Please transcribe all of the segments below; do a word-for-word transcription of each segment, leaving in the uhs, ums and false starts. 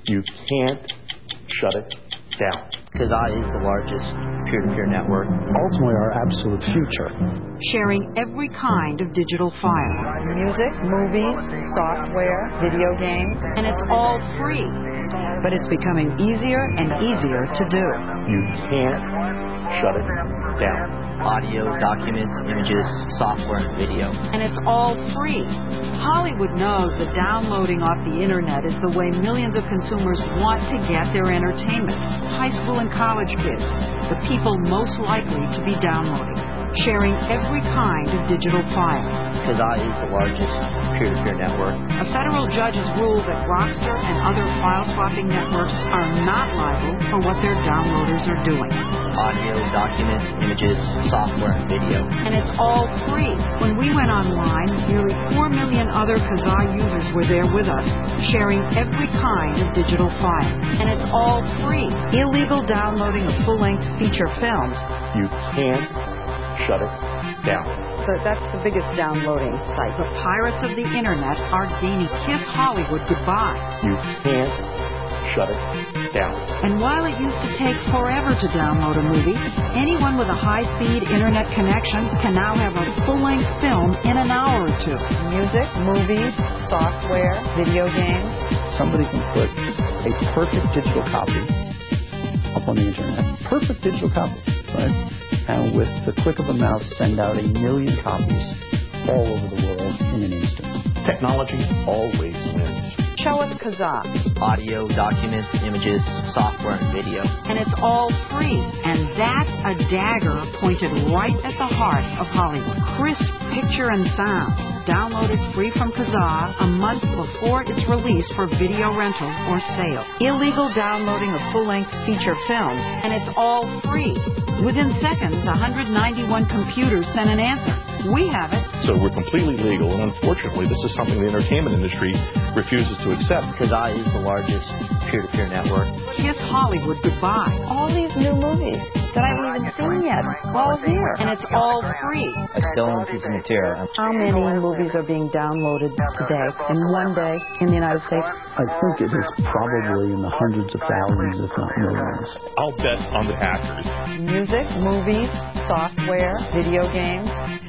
You can't shut it down. Kazaa is the largest peer-to-peer network. Ultimately, our absolute future. Sharing every kind of digital file. Music, movies, software, video games. And it's all free. But it's becoming easier and easier to do. You can't shut it down. Audio, documents, images, software, and video. And it's all free. Hollywood knows that downloading off the internet is the way millions of consumers want to get their entertainment. High school and college kids, the people most likely to be downloading, sharing every kind of digital file. Kazaa is the largest peer-to-peer network. A federal judge has ruled that Grokster and other file-swapping networks are not liable for what their downloaders are doing. Audio, documents, images, software, and video. And it's all free. When we went online, nearly four million other Kazaa users were there with us, sharing every kind of digital file. And it's all free. Illegal downloading of full-length feature films. You can't shut it down. So that's the biggest downloading site. The pirates of the internet are gaining Kiss Hollywood goodbye. You can't shut it down. And while it used to take forever to download a movie, anyone with a high-speed internet connection can now have a full-length film in an hour or two. Music, movies, software, video games. Somebody can put a perfect digital copy up on the internet. Perfect digital copy, right? And with the click of a mouse, send out a million copies all over the world in an instant. Technology always wins. Show us Kazaa. Audio, documents, images, software, and video. And it's all free. And that's a dagger pointed right at the heart of Hollywood. Crisp picture and sound. Downloaded free from Kazaa a month before it's released for video rental or sale. Illegal downloading of full-length feature films. And it's all free. Within seconds, one hundred ninety-one computers sent an answer. We have it. So we're completely legal, and unfortunately, this is something the entertainment industry refuses to accept. Kazaa is the largest peer-to-peer network. Kiss Hollywood goodbye. All these new movies that I haven't even seen yet, all here. And it's all free. A stolen piece of material. How many movies are being downloaded today, in one day, in the United States? I think it is probably in the hundreds of thousands, if not millions. I'll bet on the hackers. Music, movies, software, video games.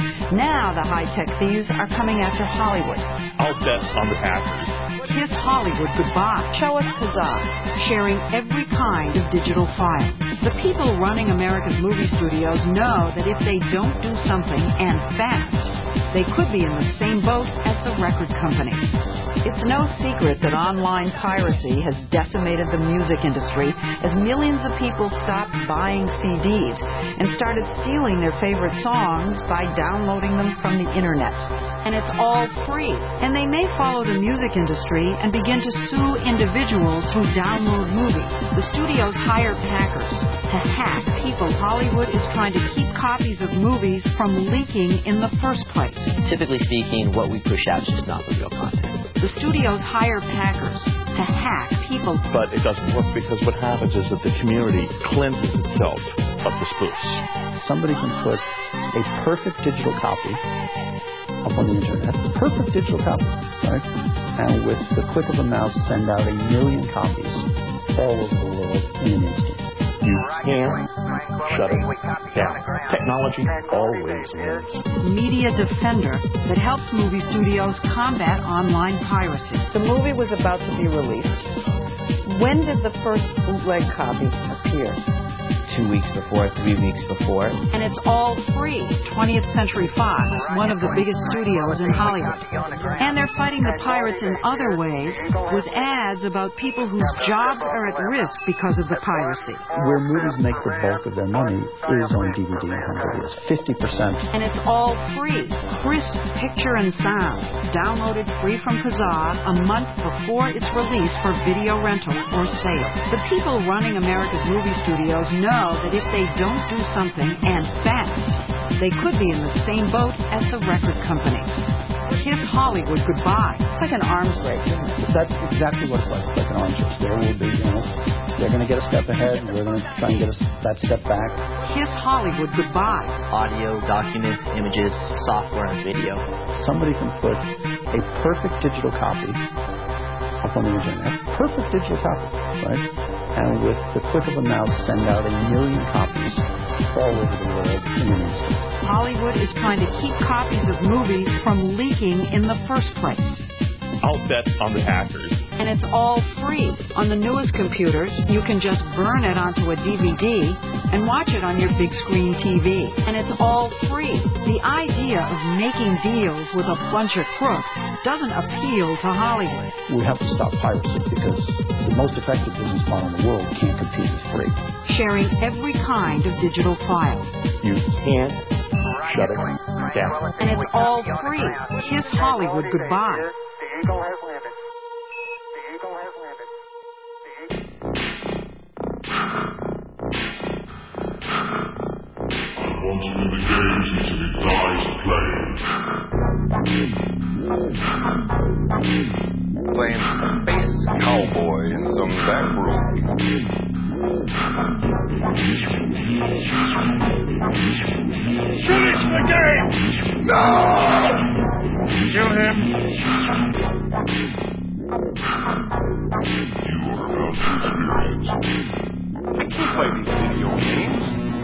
Now the high-tech thieves are coming after Hollywood. I'll bet on the hackers. Kiss Hollywood goodbye. Show us Kazaa. Sharing every kind of digital file. The people running America's movie studios know that if they don't do something, and fast, they could be in the same boat as the record companies. It's no secret that online piracy has decimated the music industry as millions of people stopped buying C Ds and started stealing their favorite songs by downloading them from the internet. And it's all free. And they may follow the music industry and begin to sue individuals who download movies. The studios hire hackers to hack people Hollywood is trying to keep copies of movies from leaking in the first place. Typically speaking, what we push out is just not the real content. The studios hire hackers to hack people. But it doesn't work because what happens is that the community cleanses itself of the spoofs. Somebody can put a perfect digital copy up on the internet. Perfect digital copy, right? And with the click of a mouse, send out a million copies all over the world in an instant. You can't shut it down. Technology always wins. Media Defender that helps movie studios combat online piracy. The movie was about to be released. When did the first bootleg copy appear? Two weeks before, three weeks before. And it's all free. twentieth Century Fox, one of the biggest studios in Hollywood. And they're fighting the pirates in other ways with ads about people whose jobs are at risk because of the piracy. Where movies make the bulk of their money is on D V D and home videos. fifty percent. And it's all free. Crisp picture and sound. Downloaded free from Kazaa a month before it's released for video rental or sale. The people running America's movie studios know that if they don't do something, and fast, they could be in the same boat as the record companies. Kiss Hollywood goodbye. It's like an arms race, isn't it? That's exactly what it's like. It's like an arms race. There will be, you know, they're going to get a step ahead. We're going to try and get a, that step back. Kiss Hollywood goodbye. Audio, documents, images, software, and video. Somebody can put a perfect digital copy up on the internet. Perfect digital copy, right? And with the click of a mouse, send out a million copies all over the world in an instant. Hollywood is trying to keep copies of movies from leaking in the first place. I'll bet on the hackers. And it's all free. On the newest computers, you can just burn it onto a D V D and watch it on your big screen T V. And it's all free. The idea of making deals with a bunch of crooks doesn't appeal to Hollywood. We have to stop piracy because the most effective business model in the world can't compete with free. Sharing every kind of digital file. You can't shut it down. And it's all free. Kiss Hollywood goodbye. The Eagle has landed. The Eagle has landed. The Eagle... Once I'm in the games until he dies playing. Playing space cowboy in some back room. Finish the game! No! Kill him! You are about to experience. I can't play these video games.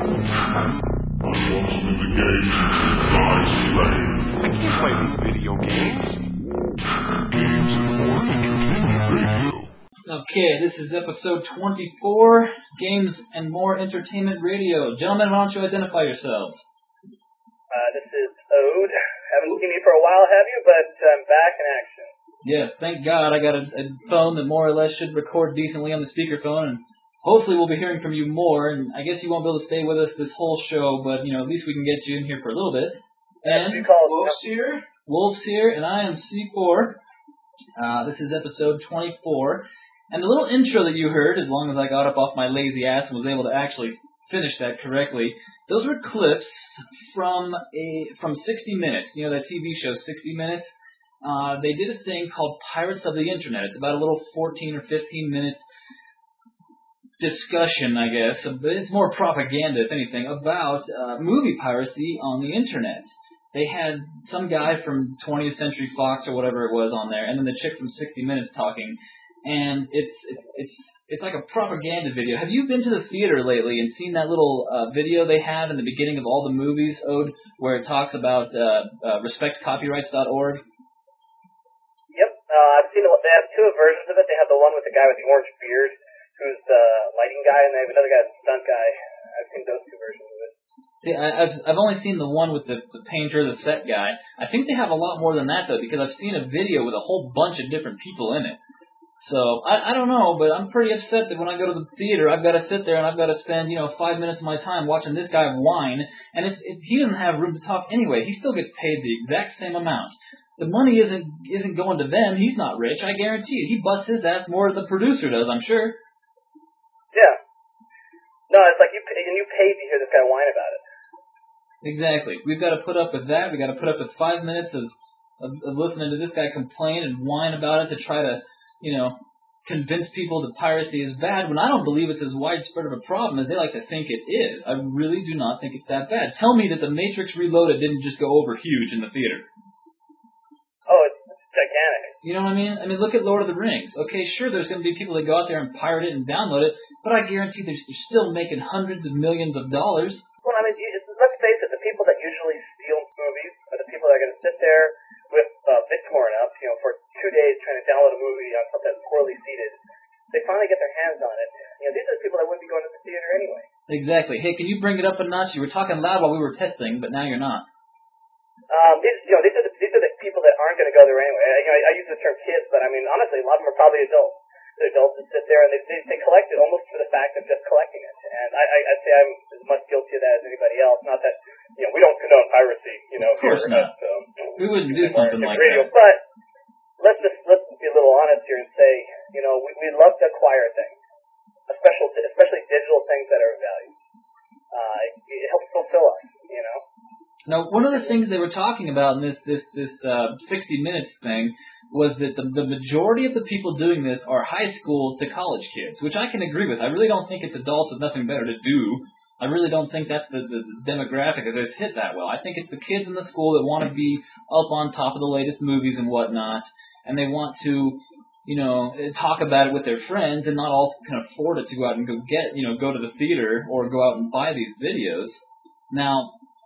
I want him in the games until he dies playing. I can't play these video games. Games and more entertainment radio. Okay, this is episode twenty-four, Games and More Entertainment Radio. Gentlemen, why don't you identify yourselves? Uh, this is Ode. Haven't seen you for a while, have you? But I'm back in action. Yes, thank God I got a, a phone that more or less should record decently on the speakerphone, and hopefully we'll be hearing from you more, and I guess you won't be able to stay with us this whole show, but, you know, at least we can get you in here for a little bit. And Wolf's here. Wolf's here, and I am C four. Uh, this is episode twenty-four. And the little intro that you heard, as long as I got up off my lazy ass and was able to actually finish that correctly, those were clips from a from sixty minutes. You know that T V show sixty minutes? Uh, they did a thing called Pirates of the Internet. It's about a little fourteen or fifteen minute discussion, I guess. It's more propaganda, if anything, about uh, movie piracy on the Internet. They had some guy from twentieth Century Fox or whatever it was on there, and then the chick from sixty minutes talking. And it's it's it's it's like a propaganda video. Have you been to the theater lately and seen that little uh, video they have in the beginning of all the movies, Ode, where it talks about uh, uh, respect copyrights dot org? Yep, uh, I've seen. The, they have two versions of it. They have the one with the guy with the orange beard, who's the lighting guy, and they have another guy, the stunt guy. I've seen those two versions of it. See, I, I've I've only seen the one with the, the painter, the set guy. I think they have a lot more than that though, because I've seen a video with a whole bunch of different people in it. So, I, I don't know, but I'm pretty upset that when I go to the theater, I've got to sit there and I've got to spend, you know, five minutes of my time watching this guy whine, and it's, it, he doesn't have room to talk anyway. He still gets paid the exact same amount. The money isn't isn't going to them. He's not rich, I guarantee you. He busts his ass more than the producer does, I'm sure. Yeah. No, it's like you pay, and you paid to hear this guy whine about it. Exactly. We've got to put up with that. We've got to put up with five minutes of, of, of listening to this guy complain and whine about it to try to, you know, convince people that piracy is bad when I don't believe it's as widespread of a problem as they like to think it is. I really do not think it's that bad. Tell me that The Matrix Reloaded didn't just go over huge in the theater. Oh, it's, it's gigantic. You know what I mean? I mean, look at Lord of the Rings. Okay, sure, there's going to be people that go out there and pirate it and download it, but I guarantee they're, they're still making hundreds of millions of dollars. Well, I mean, you, let's face it, the people that usually steal movies are the people that are going to sit there with uh, BitTorrent up, you know, for two days trying to download a movie on something that's poorly seated. They finally get their hands on it. You know, these are the people that wouldn't be going to the theater anyway. Exactly. Hey, can you bring it up a notch? You were talking loud while we were testing, but now you're not. Um, these, you know, these are the these are the people that aren't going to go there anyway. I, you know, I, I use the term kids, but I mean, honestly, a lot of them are probably adults. They're adults that sit there and they they, they collect it almost for the fact of just collecting it. And I, I I'd say I'm as much guilty of that as anybody else. Not that, you know, we don't condone piracy. You know, of course here, not. At, um, we wouldn't do something like radio, that. But let's just let's be a little honest here and say, you know, we we love to acquire things, especially especially digital things that are of value. Uh, it, it helps fulfill us, you know. Now, one of the things they were talking about in this this this uh, sixty minutes thing was that the, the majority of the people doing this are high school to college kids, which I can agree with. I really don't think it's adults with nothing better to do. I really don't think that's the, the, the demographic that it's hit that well. I think it's the kids in the school that want to be up on top of the latest movies and whatnot, and they want to you know, talk about it with their friends, and not all can afford it to go out and go get, you know, go to the theater or go out and buy these videos. Now,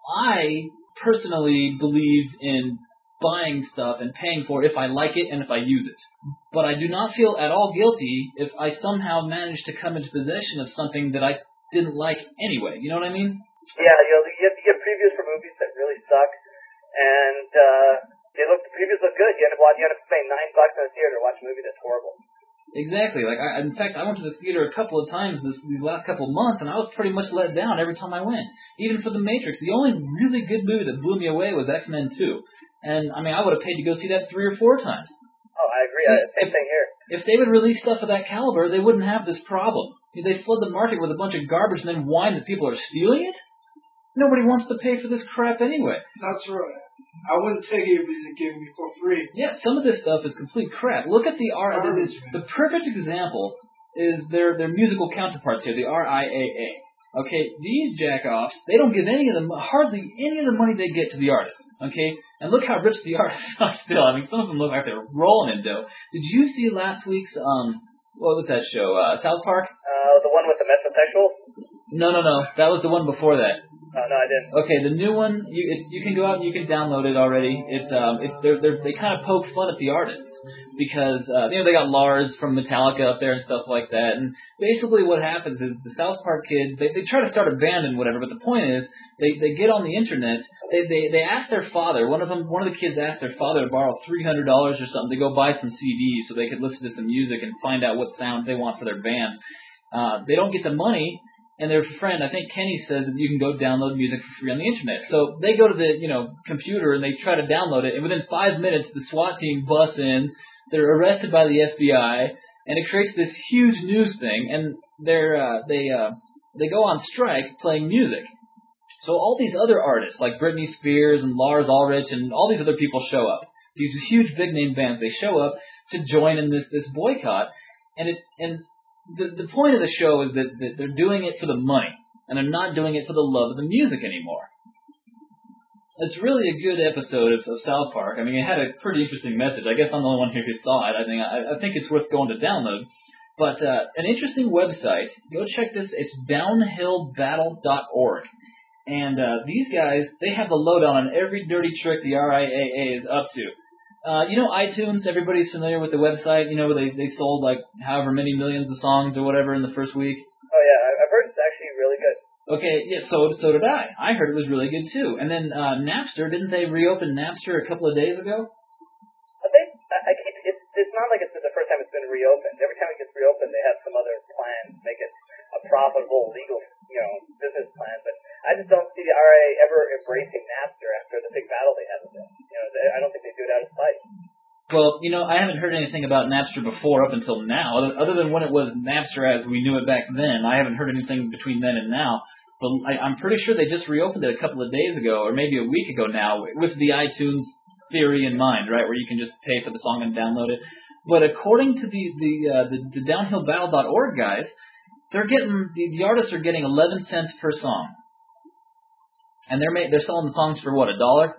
I personally believe in buying stuff and paying for it if I like it and if I use it. But I do not feel at all guilty if I somehow manage to come into possession of something that I didn't like anyway. You know what I mean? Yeah, you know, you get, you get previews for movies that really suck, and uh, they look, the previews look good. You end up watching, you end up paying nine bucks in a theater to watch a movie that's horrible. Exactly. Like, I, in fact, I went to the theater a couple of times this, these last couple of months, and I was pretty much let down every time I went. Even for The Matrix, the only really good movie that blew me away was X-Men two. And, I mean, I would have paid to go see that three or four times. Oh, I agree. See, Same if, thing here. If they would release stuff of that caliber, they wouldn't have this problem. They flood the market with a bunch of garbage and then whine that people are stealing it? Nobody wants to pay for this crap anyway. That's right. I wouldn't take it if they gave me for free. Yeah, some of this stuff is complete crap. Look at the R. The, the perfect example is their their musical counterparts here, the R I A A. Okay, these jackoffs, they don't give any of them, hardly any of the money they get to the artists. Okay, and look how rich the artists are still. I mean, some of them look like they're rolling in dough. Did you see last week's um what was that show? Uh, South Park? Uh, the one with the metrosexuals? No, no, no. That was the one before that. Oh, no, I didn't. Okay, the new one, you it, you can go out and you can download it already. It's um, it's they're, they're, they kind of poke fun at the artists because uh, you know they got Lars from Metallica up there and stuff like that. And basically, what happens is the South Park kids they, they try to start a band and whatever. But the point is, they they get on the internet. They they they ask their father. One of them, one of the kids asked their father to borrow three hundred dollars or something to go buy some C Ds so they could listen to some music and find out what sound they want for their band. Uh, they don't get the money. And their friend, I think Kenny, says that you can go download music for free on the internet. So they go to the, you know, computer and they try to download it, and within five minutes the SWAT team busts in, they're arrested by the F B I, and it creates this huge news thing, and they're uh, they uh, they go on strike playing music. So all these other artists like Britney Spears and Lars Ulrich and all these other people show up. These huge big name bands, they show up to join in this this boycott, and it and. The the point of the show is that, that they're doing it for the money, and they're not doing it for the love of the music anymore. It's really a good episode of, of South Park. I mean, it had a pretty interesting message. I guess I'm the only one here who saw it. I think I, I think it's worth going to download. But uh, an interesting website. Go check this. It's downhill battle dot org. And uh, these guys, they have the lowdown on every dirty trick the R I A A is up to. Uh, you know iTunes, everybody's familiar with the website. You know, they they sold like however many millions of songs or whatever in the first week. Oh, yeah, I've heard it's actually really good. Okay, yeah, so so did I. I heard it was really good, too. And then uh, Napster, didn't they reopen Napster a couple of days ago? I think, I, I keep, it's, it's not like it's the first time it's been reopened. Every time it gets reopened, they have some other plan to make it a profitable, legal, you know, business plan. But I just don't see the R I A ever embracing Napster after the big battle they had with it. You know, they, I don't think they do it out of spite. Well, you know, I haven't heard anything about Napster before up until now, other, other than when it was Napster as we knew it back then. I haven't heard anything between then and now. But I, I'm pretty sure they just reopened it a couple of days ago, or maybe a week ago now, with the iTunes theory in mind, right, where you can just pay for the song and download it. But according to the the uh, the, the downhill battle dot org guys, they're getting the, the artists are getting eleven cents per song, and they're ma- they're selling the songs for what, a dollar?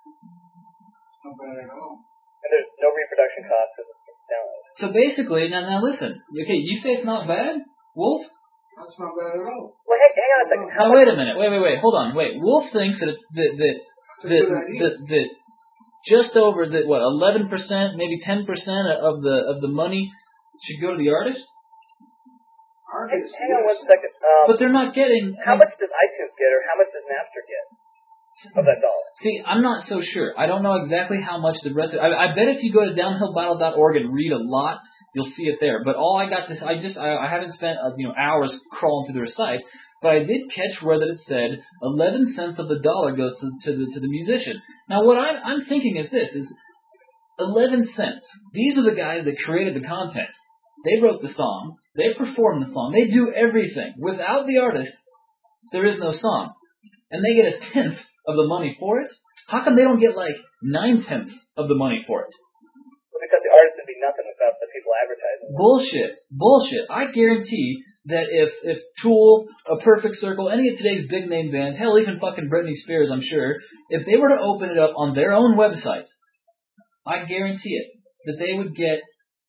Not bad at all. And there's no reproduction cost because it's downloaded. So basically, now now listen, okay, you say it's not bad, Wolf? That's not bad at all. Well, hey, hang on a second. How now wait a minute, wait, wait, wait, hold on, wait. Wolf thinks that it's that that that, that, that just over that what eleven percent, maybe ten percent of the of the money should go to the artist. Artists, hang, hang on one second. Um, but they're not getting. How much does iTunes get, or how much does Napster get of that dollar? See, I'm not so sure. I don't know exactly how much the rest of. I, I bet if you go to downhill battle dot org and read a lot, you'll see it there. But all I got to, I just, I, I haven't spent uh, you know hours crawling through their site, but I did catch where that it said eleven cents of the dollar goes to, to the to the musician. Now, what I'm I'm thinking is this: is eleven cents. These are the guys that created the content. They wrote the song. They perform the song. They do everything. Without the artist, there is no song, and they get a tenth of the money for it. How come they don't get like nine tenths of the money for it? Because the artist would be nothing without the people advertising. Bullshit. Bullshit. I guarantee that if, if Tool, A Perfect Circle, any of today's big name bands, hell, even fucking Britney Spears, I'm sure, if they were to open it up on their own website, I guarantee it, that they would get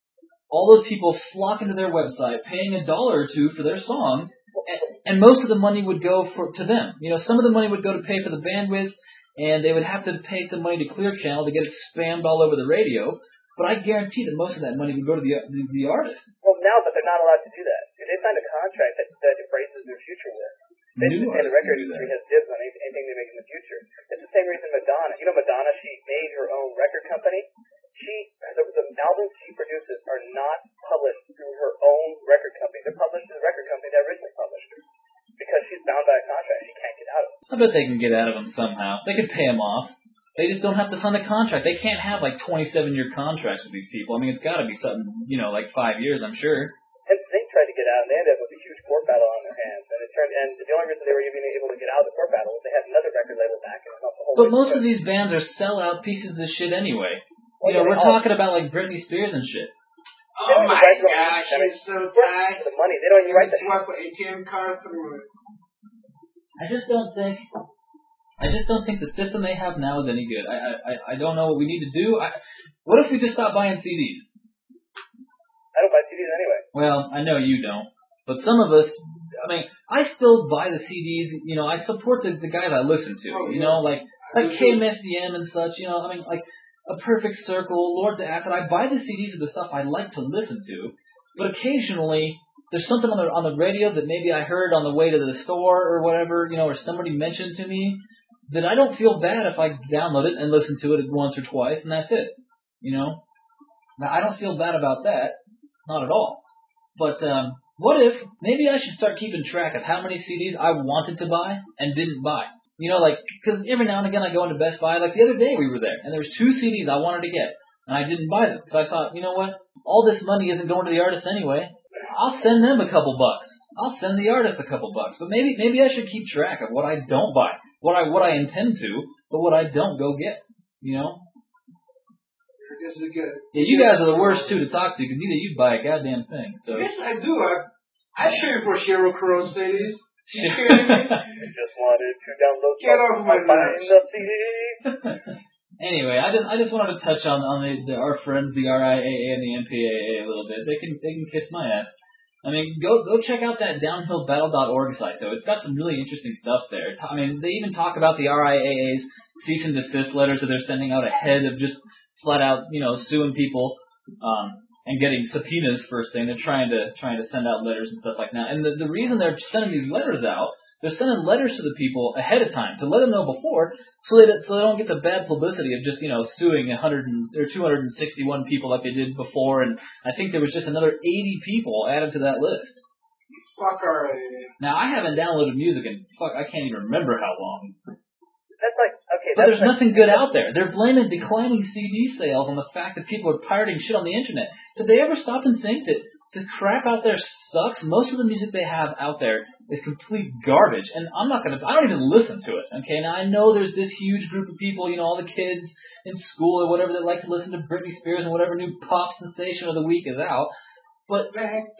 all those people flock into their website, paying a dollar or two for their song, and, and most of the money would go for to them. You know, some of the money would go to pay for the bandwidth, and they would have to pay some money to Clear Channel to get it spammed all over the radio. But I guarantee that most of that money would go to the the, the artist. Well, now, but they're not allowed to do that. They signed a contract that, that embraces their future work. They New say the artists record can do industry that. has dibs on any- anything they make in the future. It's the same reason Madonna. You know, Madonna, she made her own record company. She, the, the albums she produces are not published through her own record company. They're published through the record company that originally published her. Because she's bound by a contract. She can't get out of it. I bet they can get out of them somehow. They could pay them off. They just don't have to sign a contract. They can't have like twenty-seven year contracts with these people. I mean, it's got to be something, you know, like five years, I'm sure. And they tried to get out, and they ended up with a huge court battle on their hands. And it turned, and the only reason they were even able to get out of the court battle was they had another record label back and helped the whole. But most of these bands are sellout pieces of shit anyway. You know, we're talking about like Britney Spears and shit. Oh my gosh, she's so tight. The money, they don't even write the swipe an A T M card through it. I just don't think. I just don't think the system they have now is any good. I I I don't know what we need to do. I, what if we just stop buying C Ds? I don't buy C Ds anyway. Well, I know you don't, but some of us. I mean, I still buy the C Ds. You know, I support the the guys I listen to. Oh, you yeah. know, like like K M F D M and such. You know, I mean, like A Perfect Circle, Lord to Acid. I buy the C Ds of the stuff I like to listen to, but occasionally there's something on the on the radio that maybe I heard on the way to the store or whatever. You know, or somebody mentioned to me. That I don't feel bad if I download it and listen to it once or twice, and that's it. You know? Now, I don't feel bad about that. Not at all. But um, what if, maybe I should start keeping track of how many C Ds I wanted to buy and didn't buy. You know, like, because every now and again I go into Best Buy. Like the other day we were there, and there was two C Ds I wanted to get, and I didn't buy them. So I thought, you know what? All this money isn't going to the artist anyway. I'll send them a couple bucks. I'll send the artist a couple bucks. But maybe maybe I should keep track of what I don't buy. What I what I intend to, but what I don't go get, you know. This is good. Yeah, you guys are the worst two to talk to because neither you buy a goddamn thing. So. Yes, I do. I I share for Sheryl Crow C Ds. You hear me? I just wanted to download. Get off my buying the C D. Anyway, I just I just wanted to touch on on the, the our friends the R I A A and the M P A A a little bit. They can they can kiss my ass. I mean, go go check out that downhill battle dot org site, though. It's got some really interesting stuff there. I mean, they even talk about the R I A A's cease and desist letters that they're sending out ahead of just flat out, you know, suing people um, and getting subpoenas first thing. They're trying to trying to send out letters and stuff like that. And the, the reason they're sending these letters out, they're sending letters to the people ahead of time to let them know before, so they so they don't get the bad publicity of just, you know, suing one hundred or two hundred sixty-one people like they did before. And I think there was just another eighty people added to that list. Fuck R I A. Now I haven't downloaded music in fuck I can't even remember how long. That's like okay. But that's there's like, nothing good out there. They're blaming declining C D sales on the fact that people are pirating shit on the internet. Did they ever stop and think that the crap out there sucks? Most of the music they have out there is complete garbage, and I'm not gonna. I don't even listen to it. Okay, now I know there's this huge group of people, you know, all the kids in school or whatever that like to listen to Britney Spears and whatever new pop sensation of the week is out. But it's,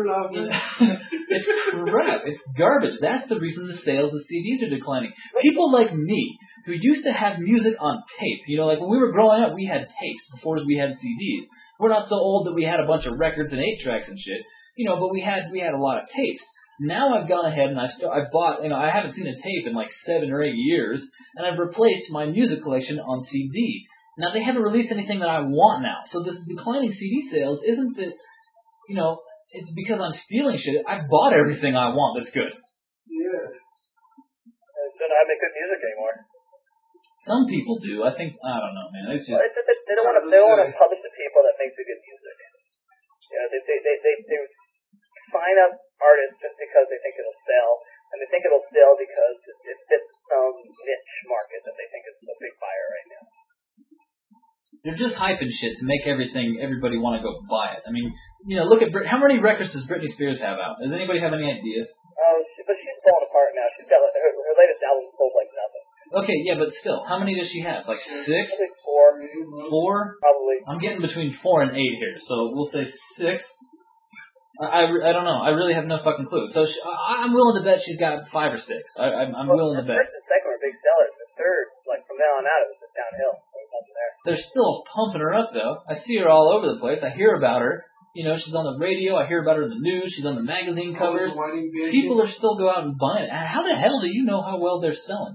it's crap. It's garbage. That's the reason the sales of C Ds are declining. People like me, who used to have music on tape, you know, like when we were growing up, we had tapes before we had C Ds. We're not so old that we had a bunch of records and eight tracks and shit, you know, but we had we had a lot of tapes. Now I've gone ahead and I've st- I've bought, you know, I haven't seen a tape in like seven or eight years, and I've replaced my music collection on C D. Now they haven't released anything that I want now, so this declining C D sales isn't that. You know, it's because I'm stealing shit. I bought everything I want that's good. Yeah. They're not making good music anymore. Some people do. I think, I don't know, man. It's just, well, it's, it's, they don't want to. They don't want to publish the people that make the good music. You know, they they they they, they sign up artists just because they think it'll sell, and they think it'll sell because it, it fits some niche market that they think is a big buyer right now. They're just hyping shit to make everything, everybody want to go buy it. I mean, you know, look at Brit- how many records does Britney Spears have out? Does anybody have any idea? Oh, she, but she's falling apart now. She's got her, her latest album sold like nothing. Okay, yeah, but still, how many does she have? Like six? Probably four. Four? Probably. I'm getting between four and eight here, so we'll say six. I, I, I don't know. I really have no fucking clue. So she, I, I'm willing to bet she's got five or six. I, I'm, I'm well, willing to bet. First and second were big sellers. The third, like from now on out, it was just downhill. They're still pumping her up, though. I see her all over the place. I hear about her. You know, she's on the radio. I hear about her in the news. She's on the magazine covers. People are still go out and buying it. How the hell do you know how well they're selling?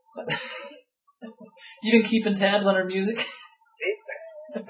You been keeping tabs on her music? um,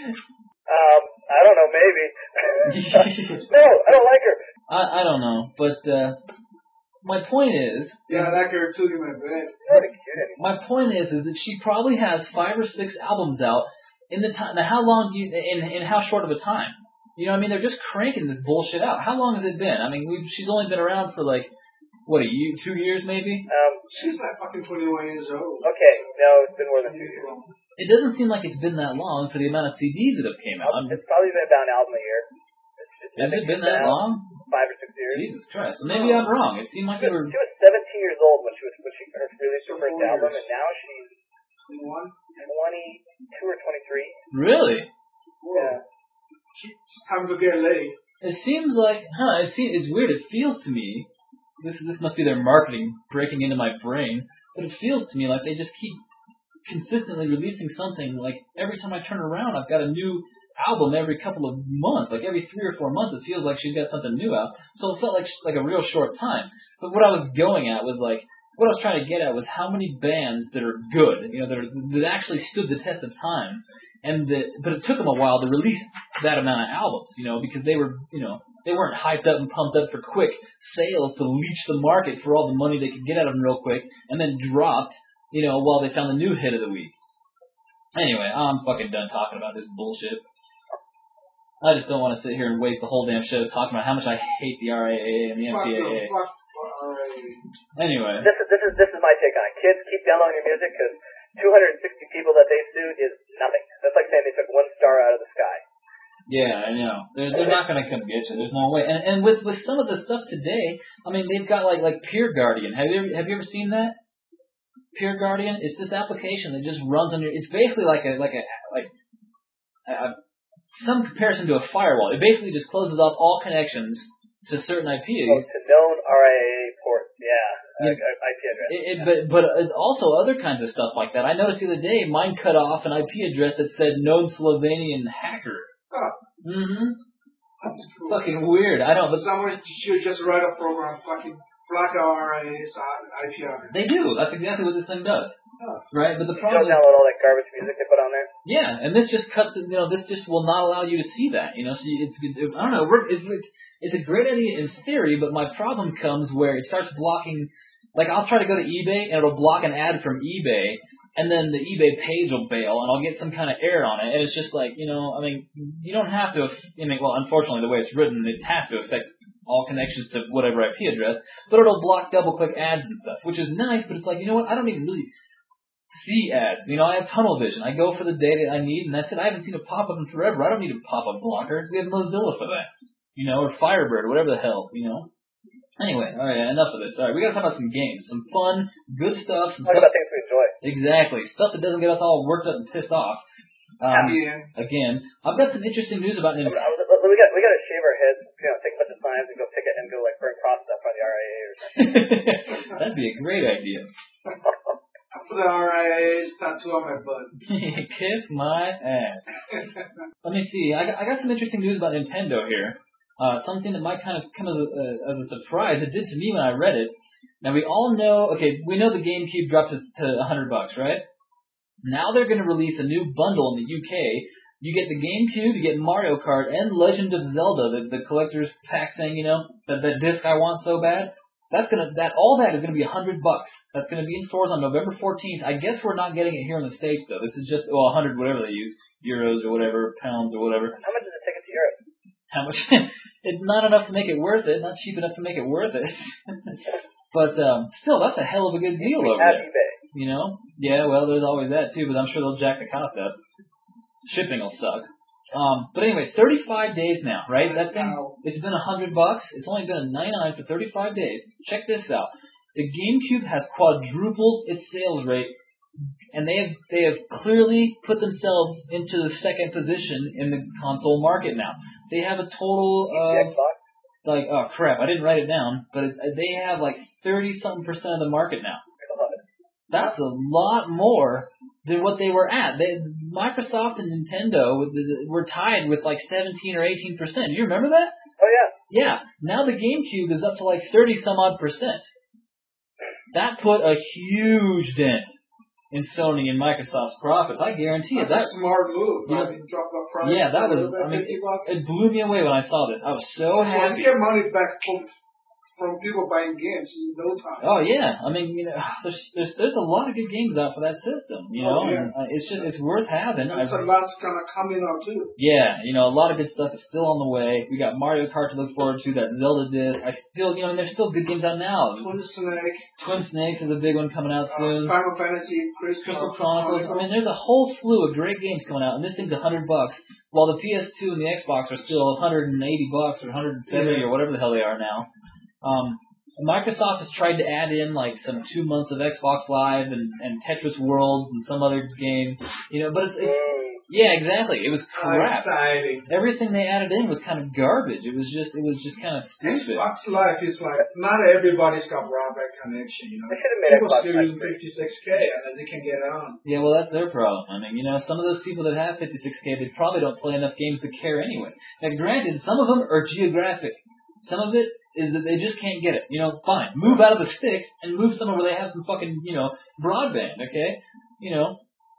I don't know, maybe. No, I don't like her. I, I don't know, but uh, my point is... Yeah, I like her too in my bed. My point is, is that she probably has five or six albums out in the time. Now, how long do you... In, in how short of a time? You know what I mean? They're just cranking this bullshit out. How long has it been? I mean, we've, she's only been around for like, what, a year, two years maybe? Um, she's like fucking twenty-one years old. Okay, no, it's been more than two years. It doesn't seem like it's been that long for the amount of C Ds that have came out. Um, it's probably been about an album a year. It's, it's, Has it been that long? Five or six years. Jesus Christ. So maybe oh. I'm wrong. It seemed like she they were... She was seventeen years old when she was when she released her first album, and now she's twenty-one? twenty-two or twenty-three. Really? Yeah. It's time to get laid. It seems like, huh, it seems, it's weird. It feels to me, this this must be their marketing breaking into my brain, but it feels to me like they just keep consistently releasing something. Like every time I turn around, I've got a new album every couple of months. Like every three or four months, it feels like she's got something new out. So it felt like like a real short time. But what I was going at was like, what I was trying to get at was how many bands that are good, you know, that, are, that actually stood the test of time. And the, but it took them a while to release that amount of albums, you know, because they were, you know, they weren't hyped up and pumped up for quick sales to leech the market for all the money they could get out of them real quick, and then dropped, you know, while they found the new hit of the week. Anyway, I'm fucking done talking about this bullshit. I just don't want to sit here and waste the whole damn show talking about how much I hate the R I A A and the M P A A. Anyway, this is this is this is my take on it. Kids, keep downloading your music because two hundred sixty people that they sued is nothing. That's like saying they took one star out of the sky. Yeah, I know. They're, they're not going to come get you. There's no way. And and with with some of the stuff today, I mean, they've got like like Peer Guardian. Have you ever, have you ever seen that? Peer Guardian. It's this application that just runs on your. It's basically like a like a like a, some comparison to a firewall. It basically just closes off all connections to certain I P addresses. Oh, to known R I A A ports. Yeah. Yeah. I P address. It, it, but but also other kinds of stuff like that. I noticed the other day mine cut off an I P address that said known Slovenian hacker. Oh. Mm-hmm. That's cool. Fucking weird. I don't. But someone should just write a program fucking block our R I A's I P address. They do. That's exactly what this thing does. Oh. Right, but the you problem don't download all that garbage music they put on there. Yeah, and this just cuts. You know, this just will not allow you to see that. You know, so it's. It, I don't know. It's, it's a great idea in theory, but my problem comes where it starts blocking. Like I'll try to go to eBay and it'll block an ad from eBay, and then the eBay page will bail, and I'll get some kind of error on it, and it's just like, you know, I mean, you don't have to. I mean, well, unfortunately, the way it's written, it has to affect all connections to whatever I P address, but it'll block double-click ads and stuff, which is nice, but it's like, you know what? I don't even really see ads. You know, I have tunnel vision. I go for the data I need, and that's it. I haven't seen a pop-up in forever. I don't need a pop-up blocker. We have Mozilla for that. You know, or Firebird, or whatever the hell, you know. Anyway, all right, enough of this. All right, we got to talk about some games, some fun, good stuff. Some talk stuff, about things we enjoy. Exactly, stuff that doesn't get us all worked up and pissed off. Um, yeah. Again, I've got some interesting news about Nintendo. We got we got to shave our heads, you know, take a bunch of signs and go pick it and go like burn crosses up on the R I A A or something. That'd be a great idea. I put the R I A's tattoo on my butt. Kiss my ass. Let me see. I got, I got some interesting news about Nintendo here. Uh, something that might kind of come as a, uh, as a surprise. It did to me when I read it. Now we all know, okay, we know the GameCube dropped to, to one hundred bucks, right? Now they're going to release a new bundle in the U K. You get the GameCube, you get Mario Kart, and Legend of Zelda, the, the collector's pack thing, you know, that, that disc I want so bad. That's gonna that all that is gonna be a hundred bucks. That's gonna be in stores on November fourteenth. I guess we're not getting it here in the States though. This is just well a hundred whatever they use, euros or whatever, pounds or whatever. How much is a ticket to Europe? How much? It's not enough to make it worth it. Not cheap enough to make it worth it. But um, still, that's a hell of a good deal we over have there. eBay. You know? Yeah. Well, there's always that too. But I'm sure they'll jack the cost up. Shipping will suck. Um, but anyway, thirty-five days now, right? That thing, it's been a hundred bucks. It's only been a ninety-nine for thirty-five days. Check this out. The GameCube has quadrupled its sales rate, and they have they have clearly put themselves into the second position in the console market now. They have a total of like oh crap, I didn't write it down, but it's, they have like thirty something percent of the market now. That's a lot more than what they were at. They, Microsoft and Nintendo were tied with like seventeen or eighteen percent. Do you remember that? Oh, yeah. Yeah. Now the GameCube is up to like thirty some odd percent. That put a huge dent in Sony and Microsoft's profits. I guarantee it. That's That a smart move. You know, I mean, drop the price. yeah, that was, I mean, fifty bucks. it, it blew me away when I saw this. I was so So happy. you get money back from, from people buying games in no time. Oh yeah, I mean, you know, there's there's there's a lot of good games out for that system, you know, Oh, yeah. and uh, it's just it's worth having. There's I, a lot's gonna come in out too. yeah, you know, a lot of good stuff is still on the way. We got Mario Kart to look forward to, that Zelda disc. I still, you know, and there's still good games out now. Twin Snake. Twin Snakes is a big one coming out Uh, soon. Final Fantasy, Crystal, Crystal Chronicles. I mean, there's a whole slew of great games coming out, and this thing's a hundred bucks, while the P S two and the Xbox are still one hundred eighty bucks or one hundred seventy Yeah. or whatever the hell they are now. Um, Microsoft has tried to add in like some two months of Xbox Live and, and Tetris Worlds and some other game, you know. But it's, it's yeah, exactly. It was crap. Exciting. Everything they added in was kind of garbage. It was just, it was just kind of stupid. Xbox Live is like, not everybody's got broadband connection, you know. They should have made People Xbox still Live using fifty-six K and they can get it on. Yeah, well, that's their problem. I mean, you know, some of those people that have fifty-six K, they probably don't play enough games to care anyway. Now, granted, some of them are geographic. Some of it is that they just can't get it. You know, fine. Move out of the sticks and move somewhere where they have some fucking, you know, broadband, okay? You know.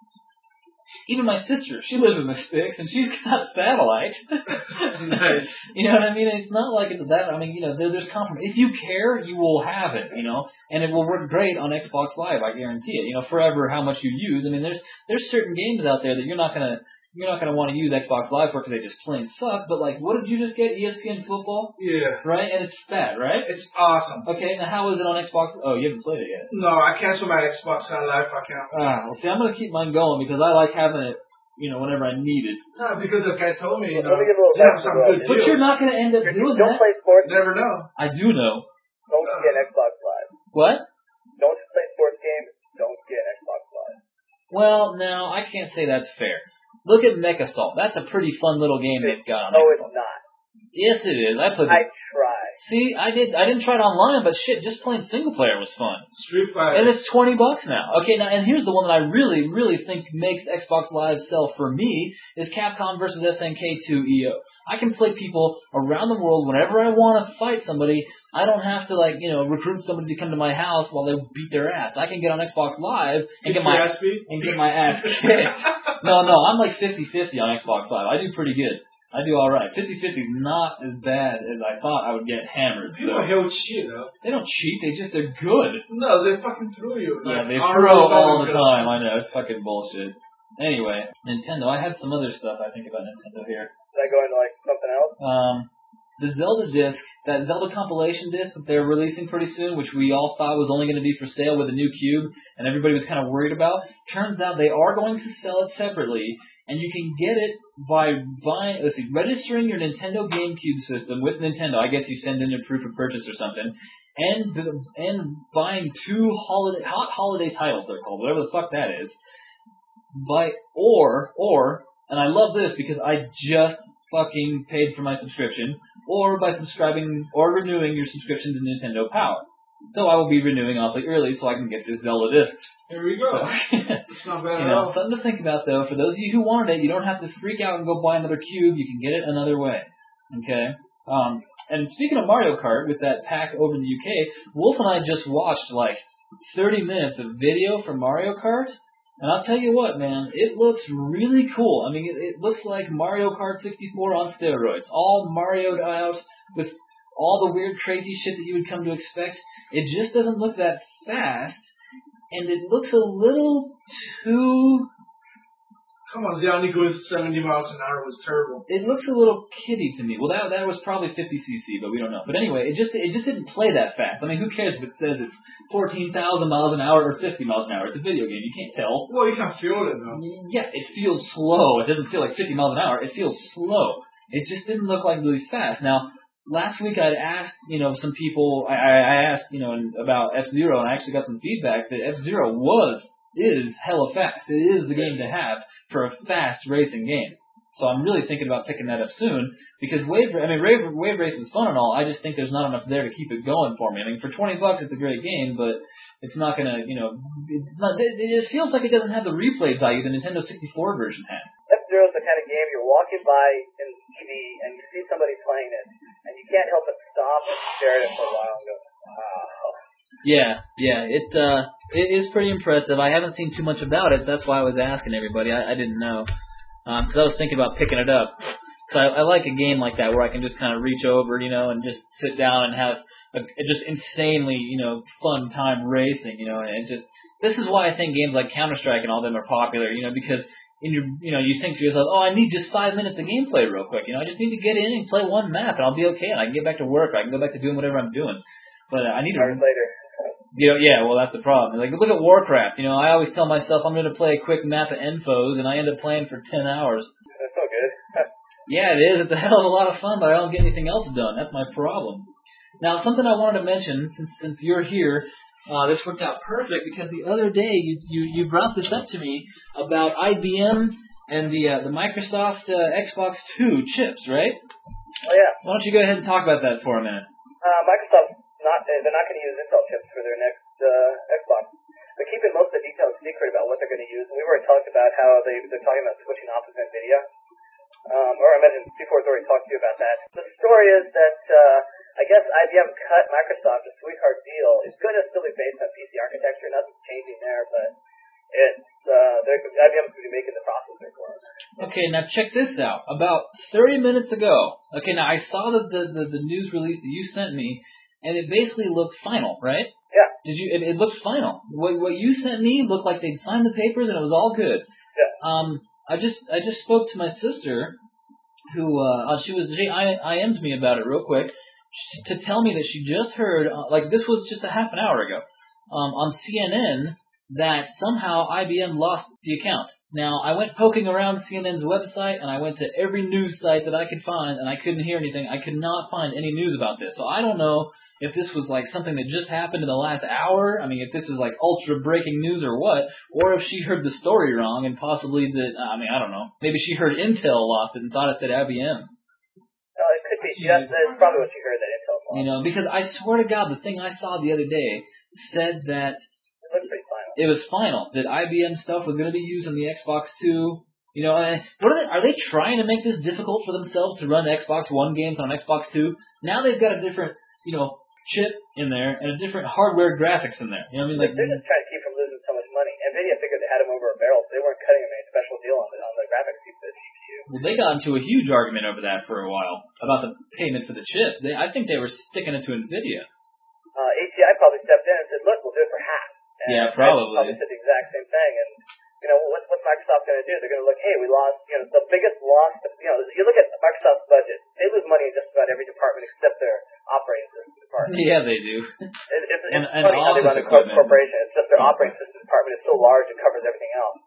Even my sister, she lives in the sticks and she's got satellite. Nice. You know what I mean? It's not like it's that. I mean, you know, there, there's compromise. If you care, you will have it, you know, and it will work great on Xbox Live, I guarantee it. You know, forever how much you use. I mean, there's there's certain games out there that you're not gonna you're not gonna want to use Xbox Live for because they just plain suck. But like, what did you just get? E S P N Football? Yeah. Right, and it's fat, right? It's awesome. Okay, now how is it on Xbox? Oh, you haven't played it yet. No, I canceled my Xbox Live account. Ah, well, see, I'm gonna keep mine going because I like having it, you know, whenever I need it. No, because the guy told me, you know, Let me give a little they have some background. good But deals. you're not gonna end up If doing you don't that. play sports, Never know. I do know. don't get Xbox Live. What? Don't play sports games, don't get Xbox Live. Well, no, I can't say that's fair. Look at MechAssault. That's a pretty fun little game they've got on No, Xbox. it's not. Yes, it is. I played. I tried. See, I did. I didn't try it online, but shit, just playing single player was fun. Street Fighter. And it's twenty bucks now. Okay, now and here's the one that I really, really think makes Xbox Live sell for me is Capcom versus S N K two E O. I can play people around the world whenever I want to fight somebody. I don't have to like you know recruit somebody to come to my house while they beat their ass. I can get on Xbox Live and get my ass beat? and get my ass kicked. No, no, I'm like fifty-fifty on Xbox Live. I do pretty good. I do all right. fifty-fifty is not as bad as I thought I would get hammered. People So. hell cheat, though. They don't cheat. They just they're good. No, they fucking threw you. Yeah, Like, they arm throw and all leg. the time. I know it's fucking bullshit. Anyway, Nintendo. I had some other stuff I think about Nintendo here. Did I go into like something else? Um, the Zelda disc, that Zelda compilation disc that they're releasing pretty soon, which we all thought was only going to be for sale with a new cube, and everybody was kind of worried about. Turns out they are going to sell it separately. And you can get it by buying, let's see, registering your Nintendo GameCube system with Nintendo. I guess you send in your proof of purchase or something, and and buying two holiday hot holiday titles they're called, whatever the fuck that is. By or or and I love this because I just fucking paid for my subscription, or by subscribing or renewing your subscription to Nintendo Power. So I will be renewing awfully early so I can get this Zelda disc. Here we go. So, It's not bad you at know, all. something to think about though. For those of you who wanted it, you don't have to freak out and go buy another cube. You can get it another way. Okay. Um, and speaking of Mario Kart, with that pack over in the U K, Wolf and I just watched like thirty minutes of video from Mario Kart. And I'll tell you what, man, it looks really cool. I mean, it, it looks like Mario Kart sixty-four on steroids, all Mario'd out with all the weird, crazy shit that you would come to expect. It just doesn't look that fast, and it looks a little too... Come on, Zelda goes seventy miles an hour was terrible. It looks a little kiddie to me. Well, that that was probably fifty c c, but we don't know. But anyway, it just it just didn't play that fast. I mean, who cares if it says it's fourteen thousand miles an hour or fifty miles an hour? It's a video game. You can't tell. Well, you can feel it, though. Yeah, it feels slow. It doesn't feel like fifty miles an hour. It feels slow. It just didn't look like really fast. Now, last week I'd asked, you know, some people, I, I asked, you know, about F-Zero, and I actually got some feedback that F-Zero was, is hella fast. It is the game to have for a fast racing game. So I'm really thinking about picking that up soon because Wave, I mean, Wave, Wave Race is fun and all. I just think there's not enough there to keep it going for me. I mean, for twenty bucks, it's a great game, but it's not gonna, you know, it's not, it, it feels like it doesn't have the replay value the Nintendo sixty-four version had. F-Zero is the kind of game you're walking by in T V and you see somebody playing it, and you can't help but stop and stare at it for a while and go, wow. Yeah, yeah, it uh, it is pretty impressive. I haven't seen too much about it. That's why I was asking everybody. I, I didn't know. Because um, I was thinking about picking it up. So I, I like a game like that where I can just kind of reach over, you know, and just sit down and have a, a just insanely, you know, fun time racing, you know, and just this is why I think games like Counter-Strike and all them are popular, you know, because in your, you know, you think to yourself, oh, I need just five minutes of gameplay real quick, you know, I just need to get in and play one map and I'll be okay and I can get back to work or I can go back to doing whatever I'm doing. But uh, I need to. Hours later. You know, yeah, well, that's the problem. Like, look at Warcraft. You know, I always tell myself I'm going to play a quick map of Enfos, and I end up playing for ten hours. That's so good. Yeah, it is. It's a hell of a lot of fun, but I don't get anything else done. That's my problem. Now, something I wanted to mention, since since you're here, uh, this worked out perfect, because the other day you, you, you brought this up to me about I B M and the uh, the Microsoft uh, Xbox Two chips, right? Oh, yeah. Why don't you go ahead and talk about that for a minute? Uh, Microsoft... Not, they're not going to use Intel chips for their next uh, Xbox. They're keeping most of the details secret about what they're going to use. And we've already talked about how they, they're talking about switching off of NVIDIA. Um, or I mentioned before, has already talked to you about that. The story is that uh, I guess I B M cut Microsoft a sweetheart deal. It's going to still be based on P C architecture. Nothing's changing there, but it's uh, I B M's going to be making the processor for it. Okay, now check this out. About thirty minutes ago, okay, now I saw the, the, the, the news release that you sent me, and it basically looked final, right? Yeah. Did you? It, it looked final. What what you sent me looked like they'd signed the papers and it was all good. Yeah. Um, I just I just spoke to my sister, who uh, she was she I I M'd me about it real quick, to tell me that she just heard uh, like this was just a half an hour ago, um, on C N N that somehow I B M lost the account. Now, I went poking around C N N's website, and I went to every news site that I could find, and I couldn't hear anything. I could not find any news about this. So I don't know if this was like something that just happened in the last hour. I mean, if this is like ultra breaking news or what, or if she heard the story wrong and possibly that, I mean, I don't know. Maybe she heard Intel lost it and thought it said I B M. Oh, it could be. That's, that's probably what she heard, that Intel lost. You know, because I swear to God, the thing I saw the other day said that it looks pretty final. It was final, that I B M stuff was going to be used on the Xbox Two. You know, and what are they, are they trying to make this difficult for themselves to run Xbox One games on Xbox Two? Now they've got a different, you know, chip in there and a different hardware graphics in there. You know what I mean? Like, they're just trying to keep from losing so much money. NVIDIA figured they had them over a barrel, so they weren't cutting them any special deal on the, on the graphics G P U. Well, they got into a huge argument over that for a while, about the payment for the chips. They, I think they were sticking it to NVIDIA. Uh, A T I probably stepped in and said, look, we'll do it for half. And yeah, probably. Probably said the exact same thing. And, you know, what's, what's Microsoft going to do? They're going to look, hey, we lost, you know, the biggest loss, you know, you look at Microsoft's budget, they lose money in just about every department except their operating system department. Yeah, they do. It, it's it's and, funny and how they run a corporation. It's just their operating system department is so large it covers everything else.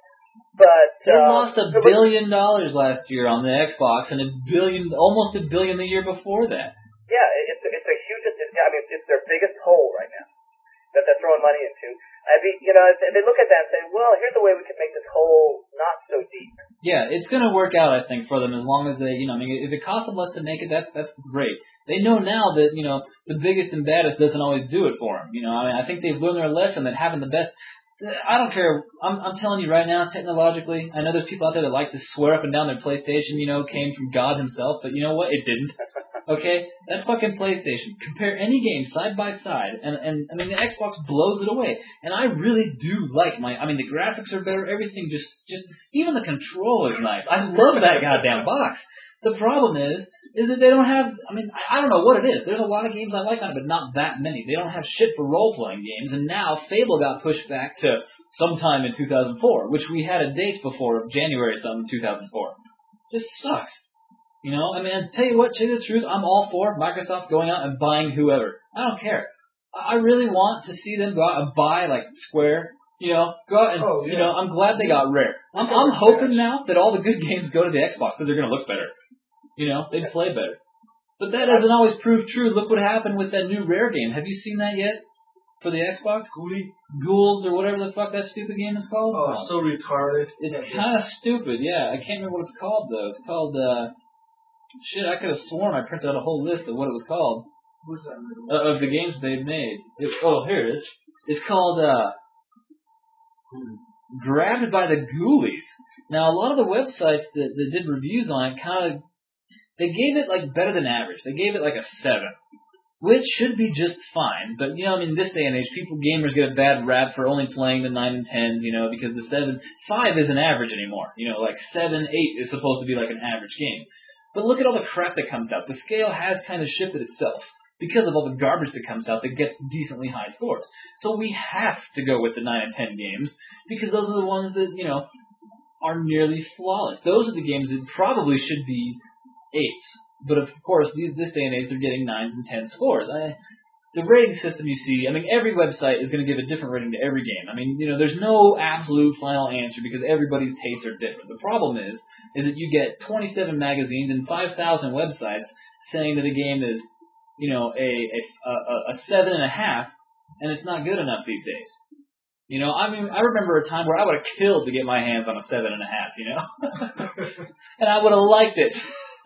But they uh, lost a billion dollars last year on the Xbox and a billion, almost a billion the year before that. Yeah, it's, it's a huge, it's, I mean, it's their biggest hole right now that they're throwing money into. I mean, you know, they look at that and say, well, here's a way we can make this hole not so deep. Yeah, it's going to work out, I think, for them as long as they, you know, I mean, if it costs them less to make it, that's that's great. They know now that, you know, the biggest and baddest doesn't always do it for them. You know, I mean, I think they've learned their lesson that having the best. I don't care. I'm, I'm telling you right now, technologically, I know there's people out there that like to swear up and down their PlayStation, you know, came from God himself, but you know what? It didn't. Okay? That's fucking PlayStation. Compare any game side by side, and, and I mean, the Xbox blows it away. And I really do like my, I mean, the graphics are better, everything just, just, even the controller's nice. I love that goddamn box. The problem is, is that they don't have, I mean, I, I don't know what it is. There's a lot of games I like on it, but not that many. They don't have shit for role-playing games, and now Fable got pushed back to sometime in two thousand four, which we had a date before of January something two thousand four. Just sucks. You know, I mean, I tell you what, to tell you the truth, I'm all for Microsoft going out and buying whoever. I don't care. I really want to see them go out and buy, like, Square. You know, go out and, oh, yeah. you know, I'm glad they got Rare. I'm, I'm hoping now that all the good games go to the Xbox because they're going to look better. You know, they'd play better. But that doesn't always prove true. Look what happened with that new Rare game. Have you seen that yet? for the Xbox? Ghoulie? Ghouls or whatever the fuck that stupid game is called? Oh, so retarded. It's kind of stupid, yeah. I can't remember what it's called, though. It's called, uh... Shit, I could have sworn I printed out a whole list of what it was called. What's that? Uh, of the games they've made. It, oh, here it is. It's called, uh... Grabbed by the Ghoulies. Now, a lot of the websites that, that did reviews on it kind of... They gave it, like, better than average. They gave it, like, a seven. Which should be just fine. But, you know, I mean, this day and age, people, gamers get a bad rap for only playing the nine and tens, you know, because the seven... five isn't average anymore. You know, like, seven, eight is supposed to be, like, an average game. But look at all the crap that comes out. The scale has kind of shifted itself because of all the garbage that comes out that gets decently high scores. So we have to go with the nine and ten games because those are the ones that, you know, are nearly flawless. Those are the games that probably should be eights. But of course, these this day and age, they're getting nines and ten scores. I, the rating system you see, I mean, every website is going to give a different rating to every game. I mean, you know, there's no absolute final answer because everybody's tastes are different. The problem is, is that you get twenty-seven magazines and five thousand websites saying that a game is, you know, a a, a, a seven and a half, and it's not good enough these days. You know, I mean, I remember a time where I would have killed to get my hands on a seven and a half, you know, and I would have liked it.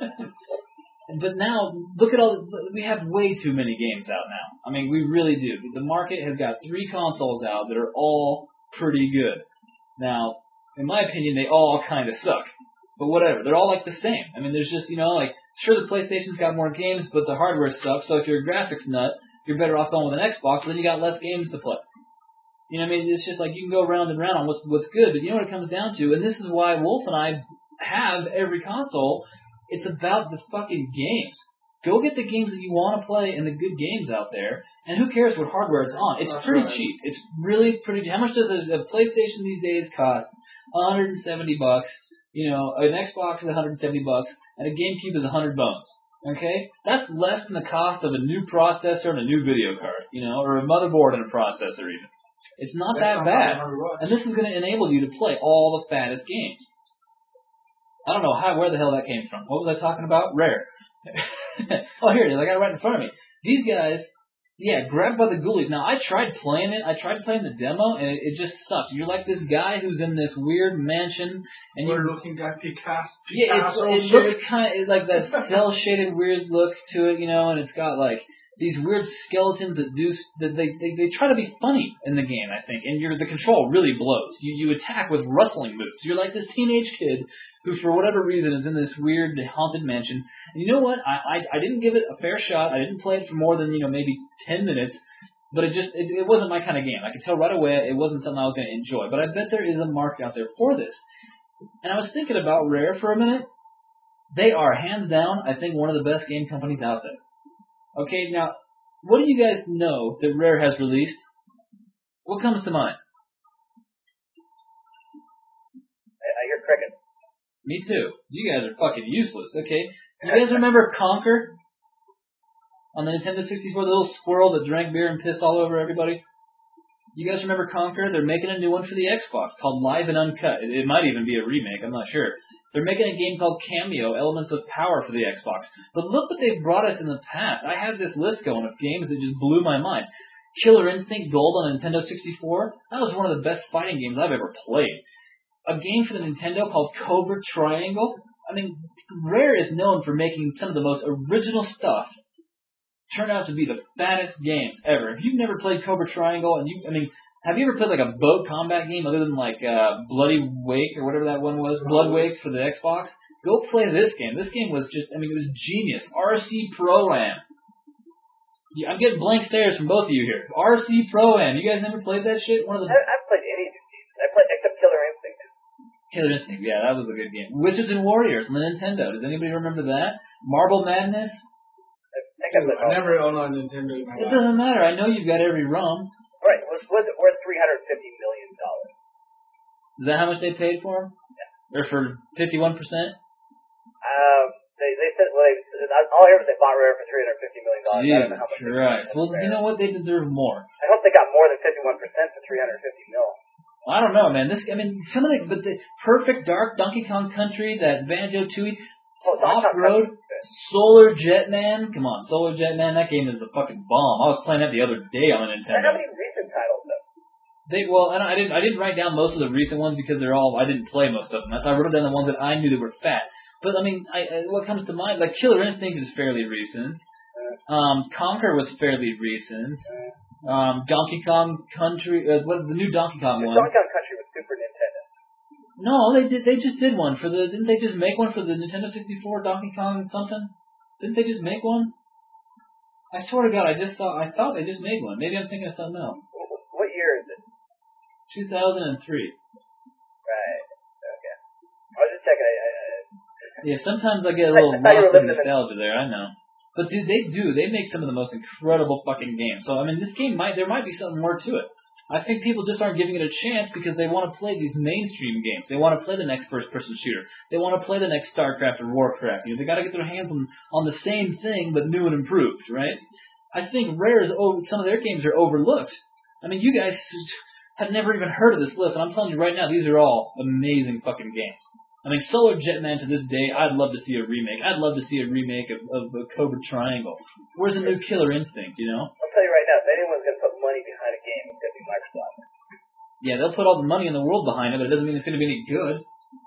But now, look at all, we have way too many games out now. I mean, we really do. The market has got three consoles out that are all pretty good. Now, in my opinion, they all kind of suck. But whatever, they're all like the same. I mean, there's just, you know, like, sure, the PlayStation's got more games, but the hardware sucks, so if you're a graphics nut, you're better off going with an Xbox, then you got less games to play. You know what I mean? It's just like you can go round and round on what's, what's good, but you know what it comes down to? And this is why Wolf and I have every console. It's about the fucking games. Go get the games that you want to play and the good games out there, and who cares what hardware it's on? It's That's pretty right. cheap. It's really pretty. How much does a, a PlayStation these days cost? one hundred seventy bucks. You know, an Xbox is one hundred seventy bucks, and a GameCube is one hundred bones. Okay, that's less than the cost of a new processor and a new video card. You know, or a motherboard and a processor even. It's not That's that not bad, one hundred bucks. and this is going to enable you to play all the fattest games. I don't know how, where the hell that came from. What was I talking about? Rare. Oh, here it is. I got it right in front of me. These guys, yeah, grabbed by the Ghoulies. Now, I tried playing it. I tried playing the demo, and it, it just sucks. You're like this guy who's in this weird mansion, and We're you're looking at Picasso. yeah, it's, it looks kind of like that cell-shaded weird look to it, you know, and it's got like these weird skeletons that do that they, they they try to be funny in the game, I think, and you're, the control really blows. You you attack with rustling moves. You're like this teenage kid who, for whatever reason, is in this weird haunted mansion. And you know what? I, I I didn't give it a fair shot. I didn't play it for more than, you know, maybe ten minutes. But it just it, it wasn't my kind of game. I could tell right away it wasn't something I was going to enjoy. But I bet there is a market out there for this. And I was thinking about Rare for a minute. They are, hands down, I think, one of the best game companies out there. Okay, now, what do you guys know that Rare has released? What comes to mind? I hear cricket. Me too. You guys are fucking useless, okay? You guys remember Conker? On the Nintendo sixty-four, the little squirrel that drank beer and pissed all over everybody? You guys remember Conker? They're making a new one for the Xbox called Live and Uncut. It, it might even be a remake, I'm not sure. They're making a game called Cameo, Elements of Power for the Xbox. But look what they've brought us in the past. I had this list going of games that just blew my mind. Killer Instinct Gold on Nintendo sixty-four, that was one of the best fighting games I've ever played. A game for the Nintendo called Cobra Triangle. I mean, Rare is known for making some of the most original stuff turn out to be the fattest games ever. If you've never played Cobra Triangle, and you, I mean, have you ever played like a boat combat game other than like uh, Bloody Wake or whatever that one was, Blood Wake for the Xbox? Go play this game. This game was just, I mean, it was genius. R C Pro-Am. Yeah, I'm getting blank stares from both of you here. R C Pro-Am. You guys never played that shit? One of the I, I've played any of these. I played except Killer Instinct. Killer Instinct, yeah, that was a good game. Wizards and Warriors on the Nintendo. Does anybody remember that? Marble Madness? I think I've I never owned a Nintendo. In my It life. doesn't matter. I know you've got every ROM. Right, was was it worth three hundred fifty million dollars? Is that how much they paid for them? Yeah. Or for fifty-one percent? Um, they they said well, they, all I heard was they bought Rare for three hundred fifty million dollars. I don't know how much. Christ. Well, you know what? They deserve more. I hope they got more than fifty-one percent for three hundred fifty mil. I don't know, man. This, I mean, some of the, but the Perfect Dark, Donkey Kong Country, that Banjo-Tooie, Oh, Donkey Kong Off-Road, Country was good. Solar Jetman. Come on, Solar Jetman. That game is a fucking bomb. I was playing that the other day on the I don't have Nintendo. any recent titles though. They well, and I didn't. I didn't write down most of the recent ones because they're all. I didn't play most of them. So I wrote down the ones that I knew that were fat. But I mean, I, I, what comes to mind, like Killer Instinct is fairly recent. Um, Conquer was fairly recent. Um, Donkey Kong Country. Uh, what the new Donkey Kong one? Donkey Kong Country was Super Nintendo. No, they did. They just did one for the. Didn't they just make one for the Nintendo sixty-four? Donkey Kong something? Didn't they just make one? I swear to God, I just saw. I thought they just made one. Maybe I'm thinking of something else. What year is it? two thousand three. Right. Okay. I was just checking. I, I, I, Yeah, sometimes I get a little I thought you were lost in living in- nostalgia there. I know. But dude, they do. They make some of the most incredible fucking games. So I mean, this game might. There might be something more to it. I think people just aren't giving it a chance because they want to play these mainstream games. They want to play the next first-person shooter. They want to play the next StarCraft or Warcraft. You know, they got to get their hands on on the same thing but new and improved, right? I think Rare's over, some of their games are overlooked. I mean, you guys have never even heard of this list, and I'm telling you right now, these are all amazing fucking games. I mean, Solar Jetman to this day, I'd love to see a remake. I'd love to see a remake of, of, of Cobra Triangle. Where's the new Killer Instinct, you know? I'll tell you right now, if anyone's going to put money behind a game, it's going to be Microsoft. Yeah, they'll put all the money in the world behind it, but it doesn't mean it's going to be any good.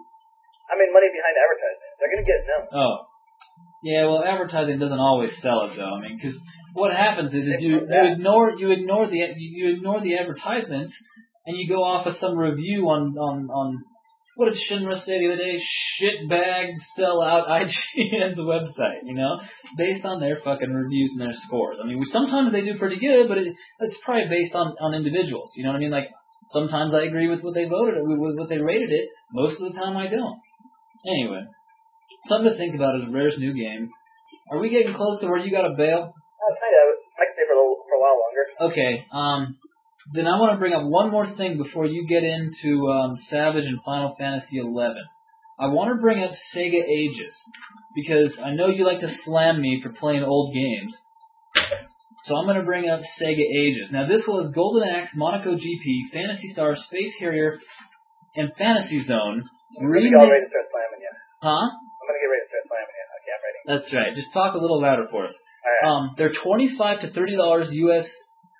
I mean, money behind advertising. They're going to get it known. Oh. Yeah, well, advertising doesn't always sell it, though. I mean, because what happens is, is you, you ignore you ignore the you ignore the advertisements, and you go off of some review on on on what did Shinra say the other day? Shitbag sellout I G N's website, you know, based on their fucking reviews and their scores. I mean, we, sometimes they do pretty good, but it, it's probably based on on individuals. You know what I mean? Like sometimes I agree with what they voted with what they rated it. Most of the time I don't. Anyway. Something to think about is Rare's new game. Are we getting close to where you got to bail? Oh, kind of. I can stay for a, little, for a while longer. Okay. Um. Then I want to bring up one more thing before you get into um, Savage and Final Fantasy eleven. I want to bring up Sega Ages because I know you like to slam me for playing old games. So I'm going to bring up Sega Ages. Now this was Golden Axe, Monaco G P, Phantasy Star, Space Harrier, and Fantasy Zone. I'm going to get all ready to start slamming you. Huh? I'm going to get ready to start slamming you. Okay, I'm ready. That's right. Just talk a little louder for us. All right. Um, they're twenty-five to thirty dollars U S,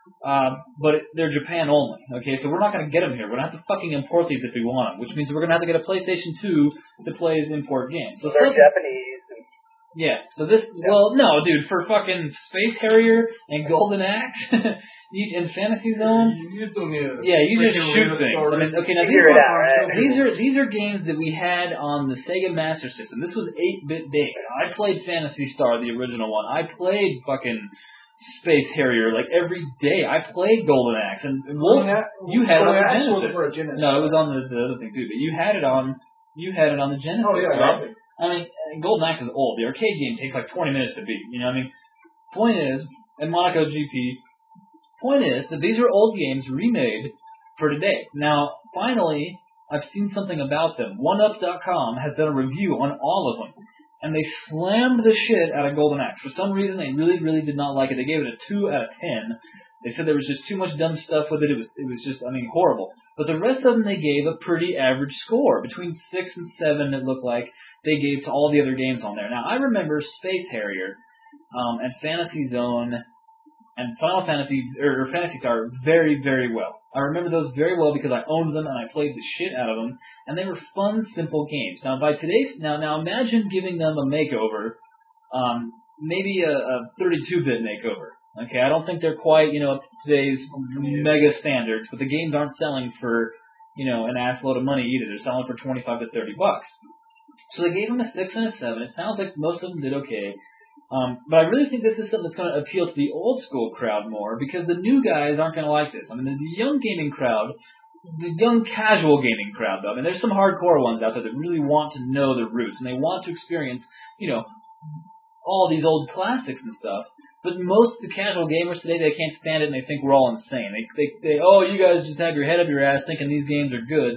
uh, but they're Japan only. Okay, so we're not going to get them here. We're going to have to fucking import these if we want them, which means we're going to have to get a PlayStation two to play import games. So they're some, Japanese. And yeah. So this, yeah. well, no, dude, for fucking Space Harrier and Golden Axe and Fantasy Zone. You just don't need a yeah, you just shoot things. I mean, okay, now these are, out, right? these are these are games that we had on the Sega Master System. This was eight-bit day. I played Phantasy Star, the original one. I played fucking Space Harrier like every day. I played Golden Axe, and Wolf, you had it on the Genesis. Genesis. No, it was on the, the other thing too. But you had it on you had it on the Genesis. Oh yeah, right? I mean, Golden Axe is old. The arcade game takes like twenty minutes to beat. You know what I mean? Point is, and Monaco G P. Point is that these are old games remade for today. Now, finally, I've seen something about them. one up dot com has done a review on all of them, and they slammed the shit out of Golden Axe. For some reason, they really, really did not like it. They gave it a two out of ten. They said there was just too much dumb stuff with it. It was, it was just, I mean, horrible. But the rest of them, they gave a pretty average score. Between six and seven, it looked like, they gave to all the other games on there. Now, I remember Space Harrier um, and Fantasy Zone and Final Fantasy, or Fantasy Star very, very well. I remember those very well because I owned them and I played the shit out of them, and they were fun, simple games. Now, by today's, now, now imagine giving them a makeover, um, maybe a, a thirty-two bit makeover. Okay, I don't think they're quite, you know, today's mega standards, but the games aren't selling for, you know, an ass load of money either. They're selling for twenty-five to thirty bucks. So they gave them a six and a seven. It sounds like most of them did okay. Um, but I really think this is something that's going to appeal to the old school crowd more because the new guys aren't going to like this. I mean, the, the young gaming crowd, the young casual gaming crowd, though, I mean, there's some hardcore ones out there that really want to know the roots and they want to experience, you know, all these old classics and stuff. But most of the casual gamers today, they can't stand it and they think we're all insane. They, they, they, oh, you guys just have your head up your ass thinking these games are good.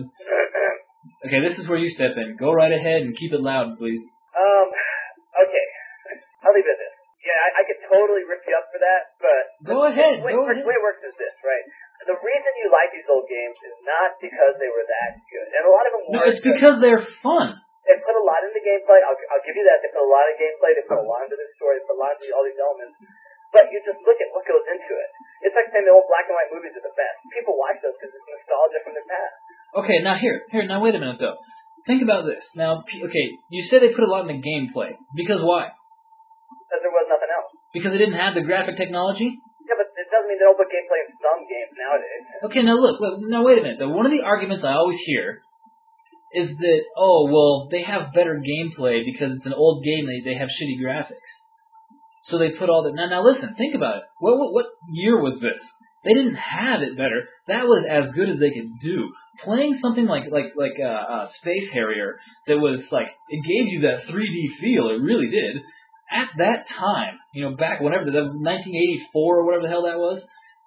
Okay, this is where you step in. Go right ahead and keep it loud, please. Um, okay. I'll leave it at this. Yeah, I, I could totally rip you up for that, but... Go ahead, the way, go the ahead. way it works is this, right? The reason you like these old games is not because they were that good. And a lot of them No, were it's good. because they're fun. They put a lot into gameplay. I'll, I'll give you that. They put a lot of gameplay. They put a lot into this story. They put a lot into all these elements. But you just look at what goes into it. It's like saying the old black and white movies are the best. People watch those because it's nostalgia from their past. Okay, now here, here, now wait a minute though. Think about this. Now, okay, you said they put a lot in the gameplay. Because why? Because there was nothing else. Because they didn't have the graphic technology? Yeah, but it doesn't mean they don't put gameplay in some games nowadays. Okay, now look, look, now wait a minute though. One of the arguments I always hear is that, oh, well, they have better gameplay because it's an old game, they, they have shitty graphics. So they put all that. Now, now listen, think about it. What, what, what year was this? They didn't have it better. That was as good as they could do. Playing something like like like uh, uh, Space Harrier that was like it gave you that three D feel. It really did. At that time, you know, back whenever the nineteen eighty-four or whatever the hell that was,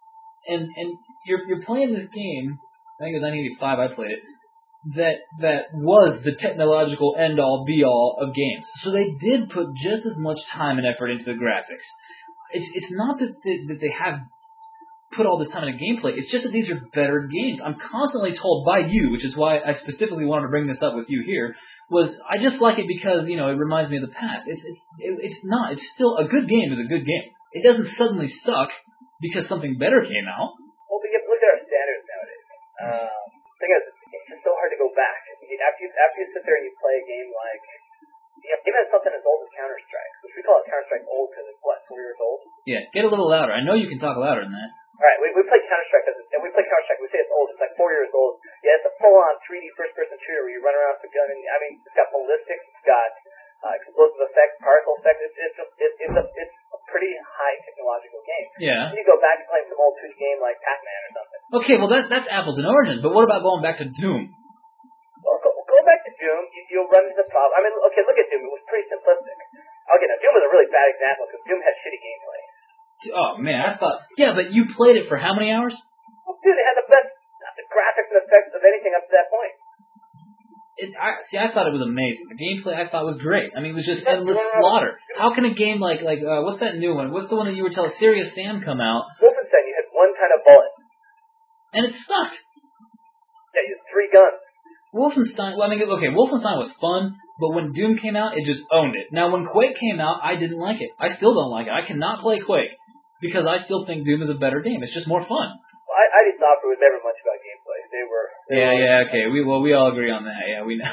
and and you're you're playing this game. I think it was nineteen eighty-five. I played it. That that was the technological end-all, be-all of games. So they did put just as much time and effort into the graphics. It's it's not that they, that they have put all this time into gameplay. It's just that these are better games. I'm constantly told by you, which is why I specifically wanted to bring this up with you here, was I just like it because, you know, it reminds me of the past. It's it's it, it's not. It's still a good game is a good game. It doesn't suddenly suck because something better came out. Well, but you have to look at our standards nowadays. Um, thing is, it's so hard to go back. After you, after you sit there and you play a game like, you know, even something as old as Counter-Strike, which we call it Counter-Strike old because it's, what, four years old? Yeah, get a little louder. I know you can talk louder than that. Alright, we, we play Counter-Strike, and we play Counter-Strike, we say it's old, it's like four years old. Yeah, it's a full-on three D first-person shooter where you run around with a gun, and, I mean, it's got ballistics, it's got uh, explosive effects, particle effects, it's, it's, just, it, it's, a, it's a pretty high technological game. Yeah. And you go back and play some old two D game like Pac-Man or something. Okay, well, that, that's apples and oranges, but what about going back to Doom? Well, go, go back to Doom, you, you'll run into the problem. I mean, okay, look at Doom, it was pretty simplistic. Okay, now Doom was a really bad example because Doom had shitty gameplay. Oh, man, I thought... Yeah, but you played it for how many hours? Well, dude, it had the best the graphics and effects of anything up to that point. It, I, see, I thought it was amazing. The gameplay I thought was great. I mean, it was just endless slaughter. How can a game like, like uh, what's that new one? What's the one that you were telling, Serious Sam come out? Wolfenstein, you had one kind of bullet. And it sucked. Yeah, you had three guns. Wolfenstein, well, I mean, okay, Wolfenstein was fun, but when Doom came out, it just owned it. Now, when Quake came out, I didn't like it. I still don't like it. I cannot play Quake, because I still think Doom is a better game. It's just more fun. Well, I, I D Software was never much about gameplay. They were... They yeah, were, yeah, okay, we well, we all agree on that, yeah, we know.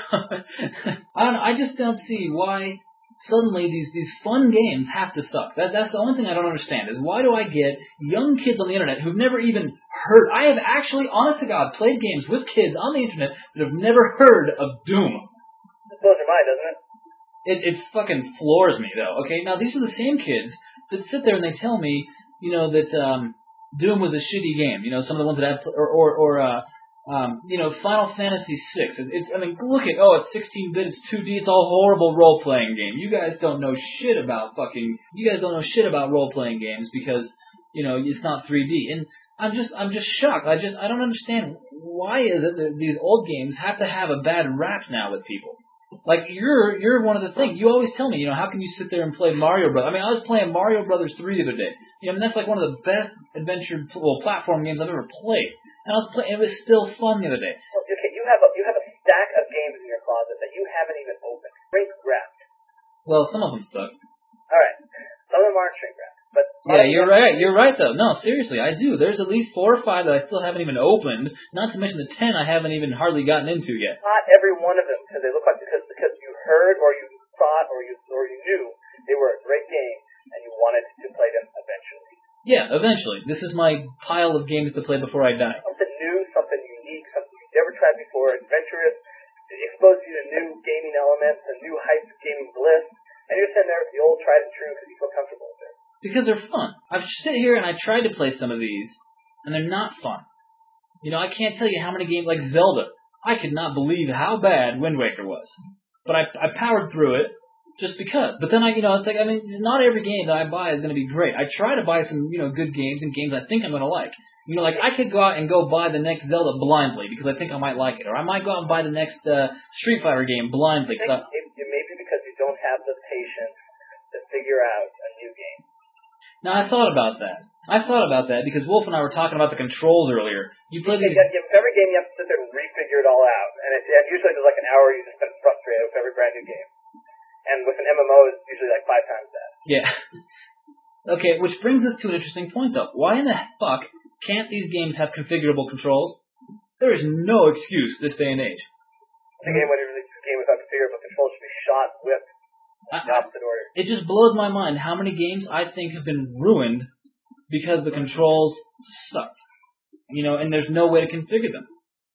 I don't know, I just don't see why suddenly these, these fun games have to suck. That That's the only thing I don't understand, is why do I get young kids on the internet who've never even heard... I have actually, honest to God, played games with kids on the internet that have never heard of Doom. It blows your mind, doesn't it? It, it fucking floors me, though. Okay, now these are the same kids that sit there and they tell me, you know, that um, Doom was a shitty game. You know, some of the ones that I've... Or, or, or uh, um, you know, Final Fantasy six. It, it's, I mean, look at, oh, it's sixteen bit, it's two D, it's a horrible role-playing game. You guys don't know shit about fucking... You guys don't know shit about role-playing games because, you know, it's not three D. And I'm just, I'm just shocked. I just, I don't understand why is it that these old games have to have a bad rap now with people. Like, you're you're one of the things. You always tell me, you know, how can you sit there and play Mario Brothers? I mean, I was playing Mario Brothers three the other day. You know, I mean, that's like one of the best adventure, well, platform games I've ever played. And I was playing, it was still fun the other day. Well, okay, you have a you have a stack of games in your closet that you haven't even opened. Shrink wrapped. Well, some of them suck. All right, some of them aren't shrink wrapped, but yeah, you're right. You're right, though. No, seriously, I do. There's at least four or five that I still haven't even opened. Not to mention the ten I haven't even hardly gotten into yet. Not every one of them, because they look like because because you heard or you thought or you or you knew they were a great game and you wanted to play them eventually. Yeah, eventually. This is my pile of games to play before I die. Something new, something unique, something you've never tried before, adventurous. It exposes you to new gaming elements and new heights of gaming bliss. And you're sitting there with the old tried and true because you feel comfortable with it. Because they're fun. I've sit here and I tried to play some of these, and they're not fun. You know, I can't tell you how many games, like Zelda. I could not believe how bad Wind Waker was. But I, I powered through it. Just because. But then I, you know, it's like, I mean, not every game that I buy is going to be great. I try to buy some, you know, good games and games I think I'm going to like. You know, like, I could go out and go buy the next Zelda blindly because I think I might like it. Or I might go out and buy the next uh, Street Fighter game blindly. I think it, it may be because you don't have the patience to figure out a new game. Now, I thought about that. I thought about that because Wolf and I were talking about the controls earlier. You play yeah, these... yeah, every game you have to sit there and refigure it all out. And it, yeah, usually there's like an hour you just spend frustrated with every brand new game. and with an M M O, it's usually like five times that. Yeah. Okay, which brings us to an interesting point, though. Why in the fuck can't these games have configurable controls? There is no excuse this day and age. The game, when you release a game without configurable controls, should be shot with the opposite order. It just blows my mind how many games I think have been ruined because the controls sucked. You know, and there's no way to configure them.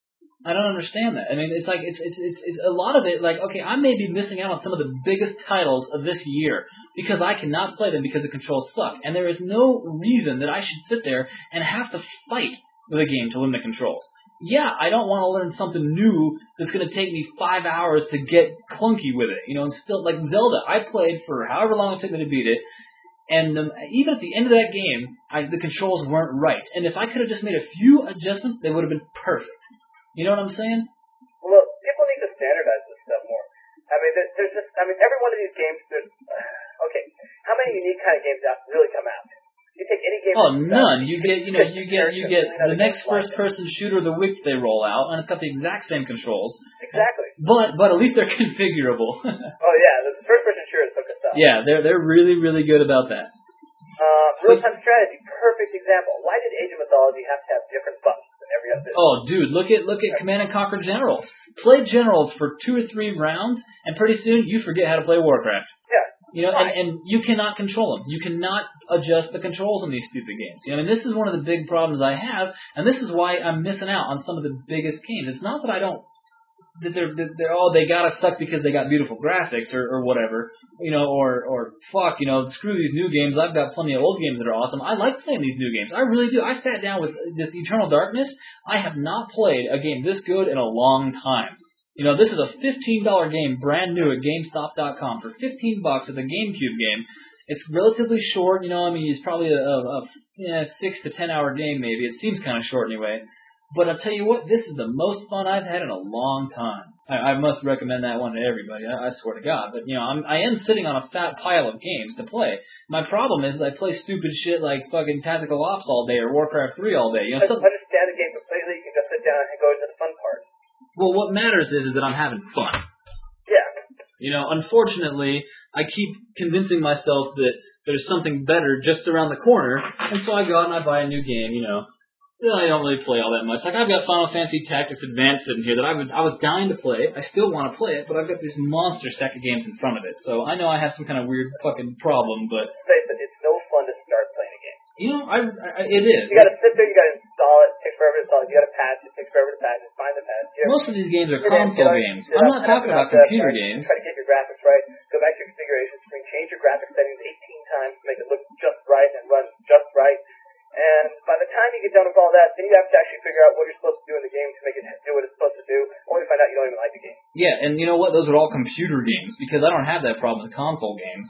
I don't understand that. I mean, it's like, it's, it's, it's, it's a lot of it, like, okay, I may be missing out on some of the biggest titles of this year because I cannot play them because the controls suck. And there is no reason that I should sit there and have to fight with a game to learn the controls. Yeah, I don't want to learn something new that's going to take me five hours to get clunky with it. You know, and still, like Zelda, I played for however long it took me to beat it. And um, even at the end of that game, I, the controls weren't right. And if I could have just made a few adjustments, they would have been perfect. You know what I'm saying? Well, people need to standardize this stuff more. I mean, there's, there's just, I mean, every one of these games, there's, uh, okay, how many unique kind of games out really come out? You take any game. Oh, none. You get, you know, you get, you get the next first-person shooter, the Witch they roll out, and it's got the exact same controls. Exactly. But, but at least they're configurable. Oh yeah, the first-person shooters took us up. Yeah, they're they're really really good about that. Uh, real-time strategy, perfect example. Why did Age of Mythology have to have different buttons? Oh, dude, look at look at Command and Conquer Generals. Play Generals for two or three rounds, and pretty soon you forget how to play Warcraft. Yeah. You know, and, and you cannot control them. You cannot adjust the controls on these stupid games. You know, and this is one of the big problems I have, and this is why I'm missing out on some of the biggest games. It's not that I don't, that they're, that they're oh, they gotta suck because they got beautiful graphics or, or whatever, you know, or, or fuck, you know, screw these new games. I've got plenty of old games that are awesome. I like playing these new games. I really do. I sat down with this Eternal Darkness. I have not played a game this good in a long time. You know, this is a fifteen dollars game, brand new at GameStop dot com for fifteen bucks. It's a GameCube game. It's relatively short. You know, I mean, it's probably a, a, a yeah, six to ten hour game maybe. It seems kind of short anyway. But I'll tell you what, this is the most fun I've had in a long time. I, I must recommend that one to everybody. I, I swear to God. But you know, I'm, I am sitting on a fat pile of games to play. My problem is I play stupid shit like fucking Tactical Ops all day or Warcraft three all day. You know, something. Understand the game completely. You can just sit down and go into the fun part. Well, what matters is, is that I'm having fun. Yeah. You know, unfortunately, I keep convincing myself that there's something better just around the corner, and so I go out and I buy a new game, you know. I don't really play all that much. Like, I've got Final Fantasy Tactics Advance sitting here that I was, I was dying to play. I still want to play it, but I've got this monster stack of games in front of it. So I know I have some kind of weird fucking problem, but... It's no fun to start playing a game. You know, I, I it is. You gotta sit there, you gotta install it, it takes forever to install it, you gotta patch it, it takes forever to patch it, find the patch. You know, most of these games are console games. I'm not talking about computer games. Try to get your graphics right, go back to your configuration screen, change your graphics settings eighteen times to make it look just right and run just right. And by the time you get done with all that, then you have to actually figure out what you're supposed to do in the game to make it do what it's supposed to do, only to find out you don't even like the game. Yeah, and you know what? Those are all computer games, because I don't have that problem with console games.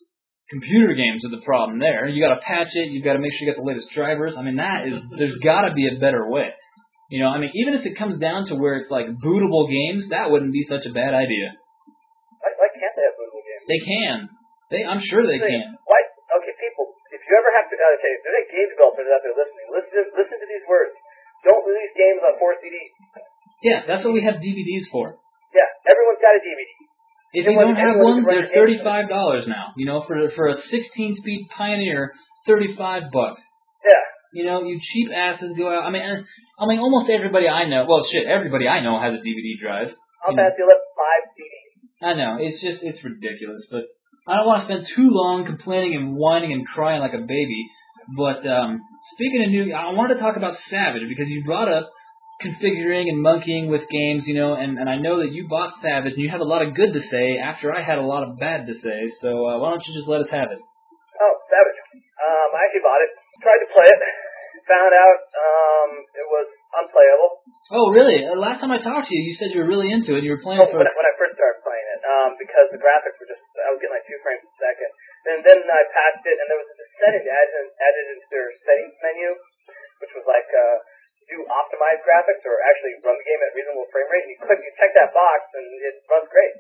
Computer games are the problem there. You got to patch it. You've got to make sure you got the latest drivers. I mean, that is, there's got to be a better way. You know, I mean, even if it comes down to where it's like bootable games, that wouldn't be such a bad idea. Why, why can't they have bootable games? They can. They, I'm sure they See, can. Why? Okay, people, if you ever have to, okay, if there's any game developers out there listening, listen to, listen to these words. Don't release games on four C Ds. Yeah, that's what we have D V Ds for. Yeah, everyone's got a D V D. If you don't have one, they're thirty-five dollars now. You know, for for a sixteen speed Pioneer, thirty-five bucks. Yeah. You know, you cheap asses go out. I mean, I mean, almost everybody I know. Well, shit, everybody I know has a D V D drive. How fast you left five C Ds? I know, it's just it's ridiculous. But I don't want to spend too long complaining and whining and crying like a baby. But um, speaking of new, I wanted to talk about Savage because you brought up configuring and monkeying with games, you know, and, and I know that you bought Savage and you have a lot of good to say after I had a lot of bad to say, so uh, why don't you just let us have it? Oh, Savage. Um, I actually bought it, tried to play it, found out um, it was unplayable. Oh, really? Uh, last time I talked to you, you said you were really into it and you were playing oh, it for... When I, when I first started playing it, um, because the graphics were just, I was getting like two frames a second. And then I passed it and there was this setting added, added into their settings menu, which was like, uh, do optimized graphics or actually run the game at a reasonable frame rate, and you click, you check that box, and it runs great.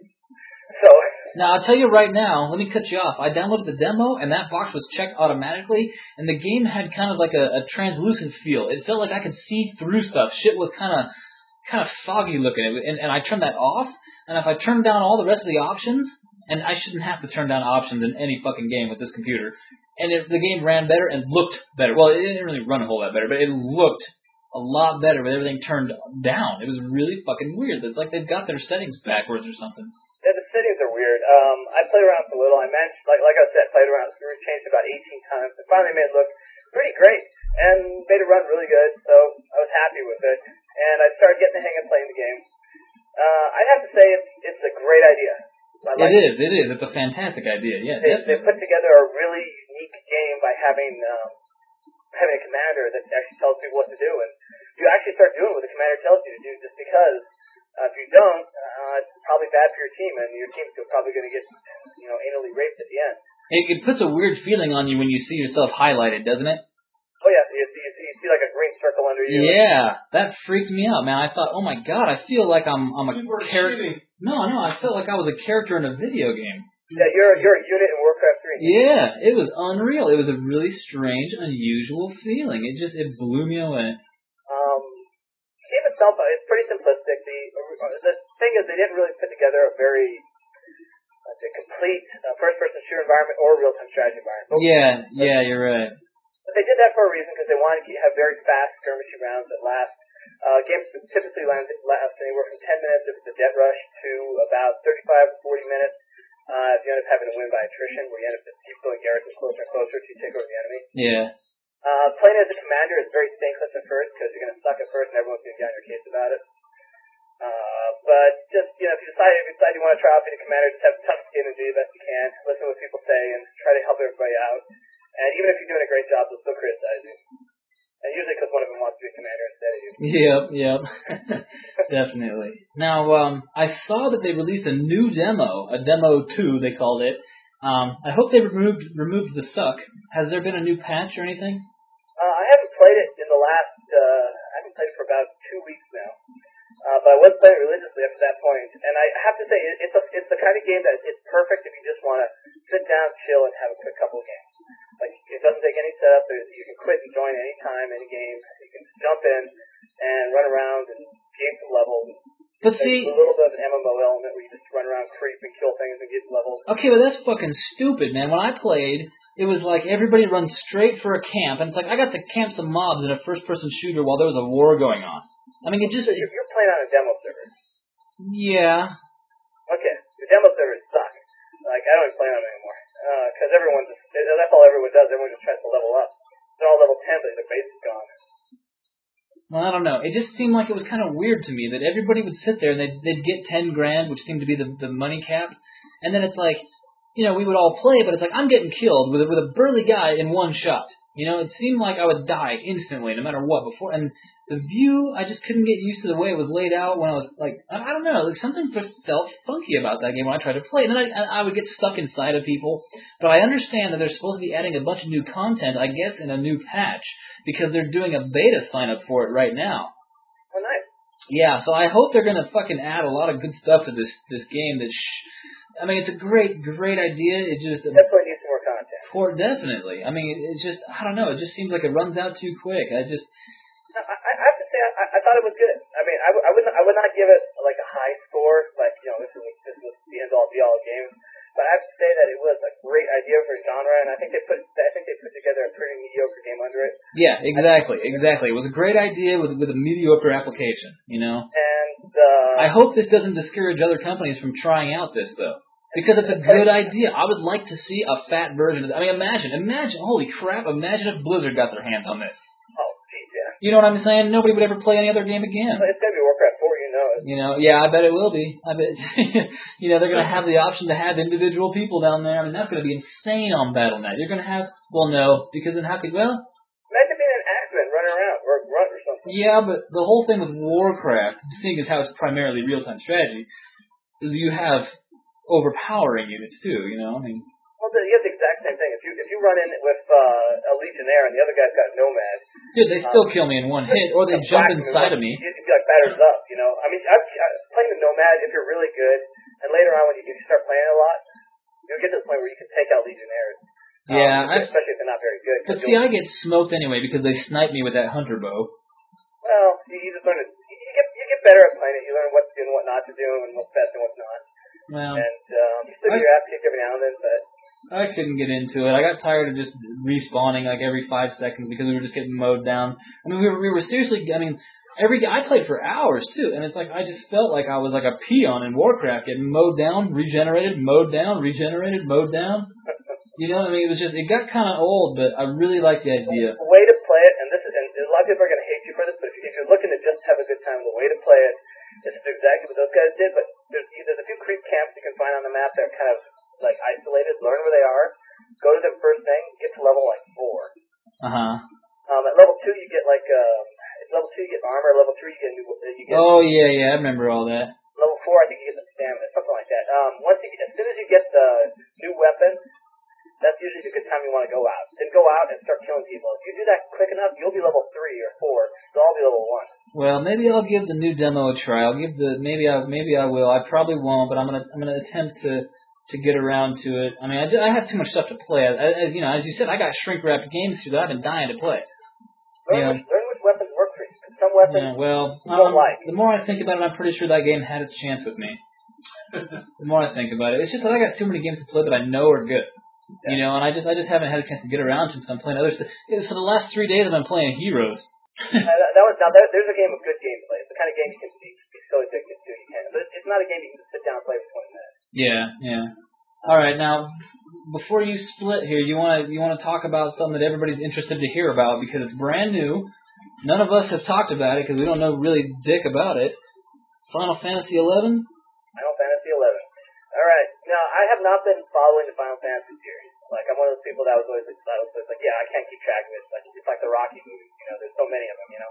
So now I'll tell you right now. Let me cut you off. I downloaded the demo, and that box was checked automatically, and the game had kind of like a, a translucent feel. It felt like I could see through stuff. Shit was kind of kind of foggy looking, and, and I turned that off. And if I turned down all the rest of the options, and I shouldn't have to turn down options in any fucking game with this computer. And if the game ran better and looked better, well, it didn't really run a whole lot better, but it looked a lot better with everything turned down. It was really fucking weird. It's like they've got their settings backwards or something. Yeah, the settings are weird. Um, I played around for a little. I managed, like like I said, played around, changed about eighteen times, and finally made it look pretty great, and made it run really good, so I was happy with it. And I started getting the hang of playing the game. Uh, I'd have to say it's, it's a great idea. I like it is, it is. It's a fantastic idea, yeah. They, they put together a really unique game by having um, having a commander that actually tells people what to do, and you actually start doing what the commander tells you to do, just because uh, if you don't, uh, it's probably bad for your team, and your team's probably going to get, you know, anally raped at the end. It, it puts a weird feeling on you when you see yourself highlighted, doesn't it? Oh yeah, you see, you see, you see like a green circle under you. Yeah, that freaked me out, man. I thought, oh my god, I feel like I'm I'm a character. No, no, I felt like I was a character in a video game. Yeah, you're you're a unit in Warcraft three. Yeah, it was unreal. It was a really strange, unusual feeling. It just it blew me away. Um, the game itself, it's pretty simplistic. The the thing is, they didn't really put together a very uh, a complete uh, first-person shooter environment or real-time strategy environment. But yeah, yeah, you're right. But they did that for a reason, because they wanted to have very fast skirmishing rounds that last. Uh, games typically last anywhere from ten minutes if it's a dead rush to about thirty-five to forty minutes uh, if you end up having to win by attrition, where you end up just keep going garrisons closer and closer to take over the enemy. Yeah. Uh, playing as a commander is very thankless at first, because you're going to suck at first and everyone's going to get on your case about it. Uh, but just, you know, if you decide, if you decide you want to try out being a commander, just have tough skin and do the best you can, listen to what people say, and try to help everybody out. And even if you're doing a great job, they'll still criticize you. And usually because one of them wants to be a commander instead of you. Yep, yep. Definitely. Now, um, I saw that they released a new demo, a demo two, they called it. Um, I hope they removed removed the suck. Has there been a new patch or anything? Uh, I haven't played it in the last, uh, I haven't played it for about two weeks now. Uh, but I was playing religiously up to that point. And I have to say, it, it's a, it's the kind of game that it's perfect if you just want to sit down, chill, and have a quick couple of games. Like, it doesn't take any setup. There's, you can quit and join any time, any game. You can jump in and run around and gain some levels. But There's see, a little bit of an M M O element where you just run around, creep, and kill things and get levels. Okay, but that's fucking stupid, man. When I played, it was like everybody runs straight for a camp, and it's like I got to camp some mobs in a first-person shooter while there was a war going on. I mean, it just... You're, you're playing on a demo server. Yeah. Okay, the demo servers suck. Like, I don't even play on them anymore. Because uh, everyone just, that's all everyone does. Everyone just tries to level up. They're all level ten, but their base is gone. Well, I don't know. It just seemed like it was kind of weird to me that everybody would sit there and they'd, they'd get ten grand, which seemed to be the, the money cap. And then it's like, you know, we would all play, but it's like I'm getting killed with a, with a burly guy in one shot. You know, it seemed like I would die instantly, no matter what. Before and the view, I just couldn't get used to the way it was laid out. When I was like, I, I don't know, like something just felt funky about that game when I tried to play. And then I, I would get stuck inside of people. But I understand that they're supposed to be adding a bunch of new content, I guess, in a new patch because they're doing a beta sign up for it right now. Oh, nice. Yeah, so I hope they're gonna fucking add a lot of good stuff to this this game. That sh- I mean, it's a great, great idea. It just definitely needs some more content. For definitely. I mean, it's just I don't know. It just seems like it runs out too quick. I just. No, I, I have to say, I, I thought it was good. I mean, I, w- I would not, I would not give it like a high score, like you know, this is this is the end all be all of games. But I have to say that it was a great idea for a genre, and I think they put I think they put together a pretty mediocre game under it. Yeah, exactly, exactly. It was a great idea with with a mediocre application, you know. And uh, I hope this doesn't discourage other companies from trying out this though. Because it's a good idea. I would like to see a fat version of it. I mean, imagine, imagine, holy crap, imagine if Blizzard got their hands on this. Oh, geez, yeah. You know what I'm saying? Nobody would ever play any other game again. Well, it's going to be Warcraft four, you know it. You know, yeah, I bet it will be. I bet, you know, they're going to have the option to have individual people down there. I mean, that's going to be insane on Battle dot net. You're going to have, well, no, because then how could, well... Imagine being an Axeman running around, or a grunt or something. Yeah, but the whole thing with Warcraft, seeing as how it's primarily real-time strategy, is you have overpowering units too, you know. I mean, well, you have the exact same thing. If you if you run in with uh, a Legionnaire and the other guy's got Nomad, dude, they still um, kill me in one hit, or they jump inside of me. You'd be like batters up, you know. I mean, I've, I've playing the Nomad if you're really good, and later on when you, you start playing a lot, you'll get to the point where you can take out Legionnaires. Yeah, um, especially if they're not very good. But see, I get smoked anyway because they snipe me with that hunter bow. Well, you, you just learn to you get you get better at playing it. You learn what to do and what not to do, and what's best and what's not. Well, and um, you still get your ass kicked every now and then, but I couldn't get into it. I got tired of just respawning like every five seconds because we were just getting mowed down. I mean, we were, we were seriously. I mean, every I played for hours too, and it's like I just felt like I was like a peon in Warcraft, getting mowed down, regenerated, mowed down, regenerated, mowed down. You know, I mean, it was just it got kind of old, but I really liked the idea. The way to play it, and this is, and a lot of people are going to hate you for this, but if you're looking to just have a good time, the way to play it is to do exactly what those guys did. But there's there's a few creep camps you can find on the map that are kind of like isolated. Learn where they are. Go to them first thing. Get to level like four. Uh huh. Um, at level two, you get like um, at level two you get armor. Level three, you get new. You get oh yeah, yeah, I remember all that. Level four, I think you get the stamina, something like that. Um, once you, as soon as you get the new weapon, that's usually a good time you want to go out. Then go out and start killing people. If you do that quick enough, you'll be level three or four. They'll all be level one. Well, maybe I'll give the new demo a try. I'll give the maybe I maybe I will. I probably won't, but I'm gonna I'm gonna attempt to to get around to it. I mean, I, just, I have too much stuff to play. As you know, as you said, I got shrink wrapped games through that I've been dying to play. Learn, You know, which, learn which weapons work for you. Because some weapons yeah, well, you don't um, like. the more I think about it, I'm pretty sure that game had its chance with me. The more I think about it, it's just that I got too many games to play that I know are good. Yeah. You know, and I just I just haven't had a chance to get around to them because I'm playing other stuff. For the last three days, I've been playing Heroes. uh, that, that was now. There, there's a game of good gameplay. It's the kind of game you can be, be so addicted to you can. But it's not a game you can just sit down and play for twenty minutes. Yeah, yeah. All right, now before you split here, you want to you want to talk about something that everybody's interested to hear about because it's brand new. None of us have talked about it because we don't know really dick about it. Final Fantasy eleven. Final Fantasy eleven. All right. Now, I have not been following the Final Fantasy series. Like, I'm one of those people that was always, that was always like, yeah, I can't keep track of it. Like, it's like the Rocky movies, you know. There's so many of them, you know.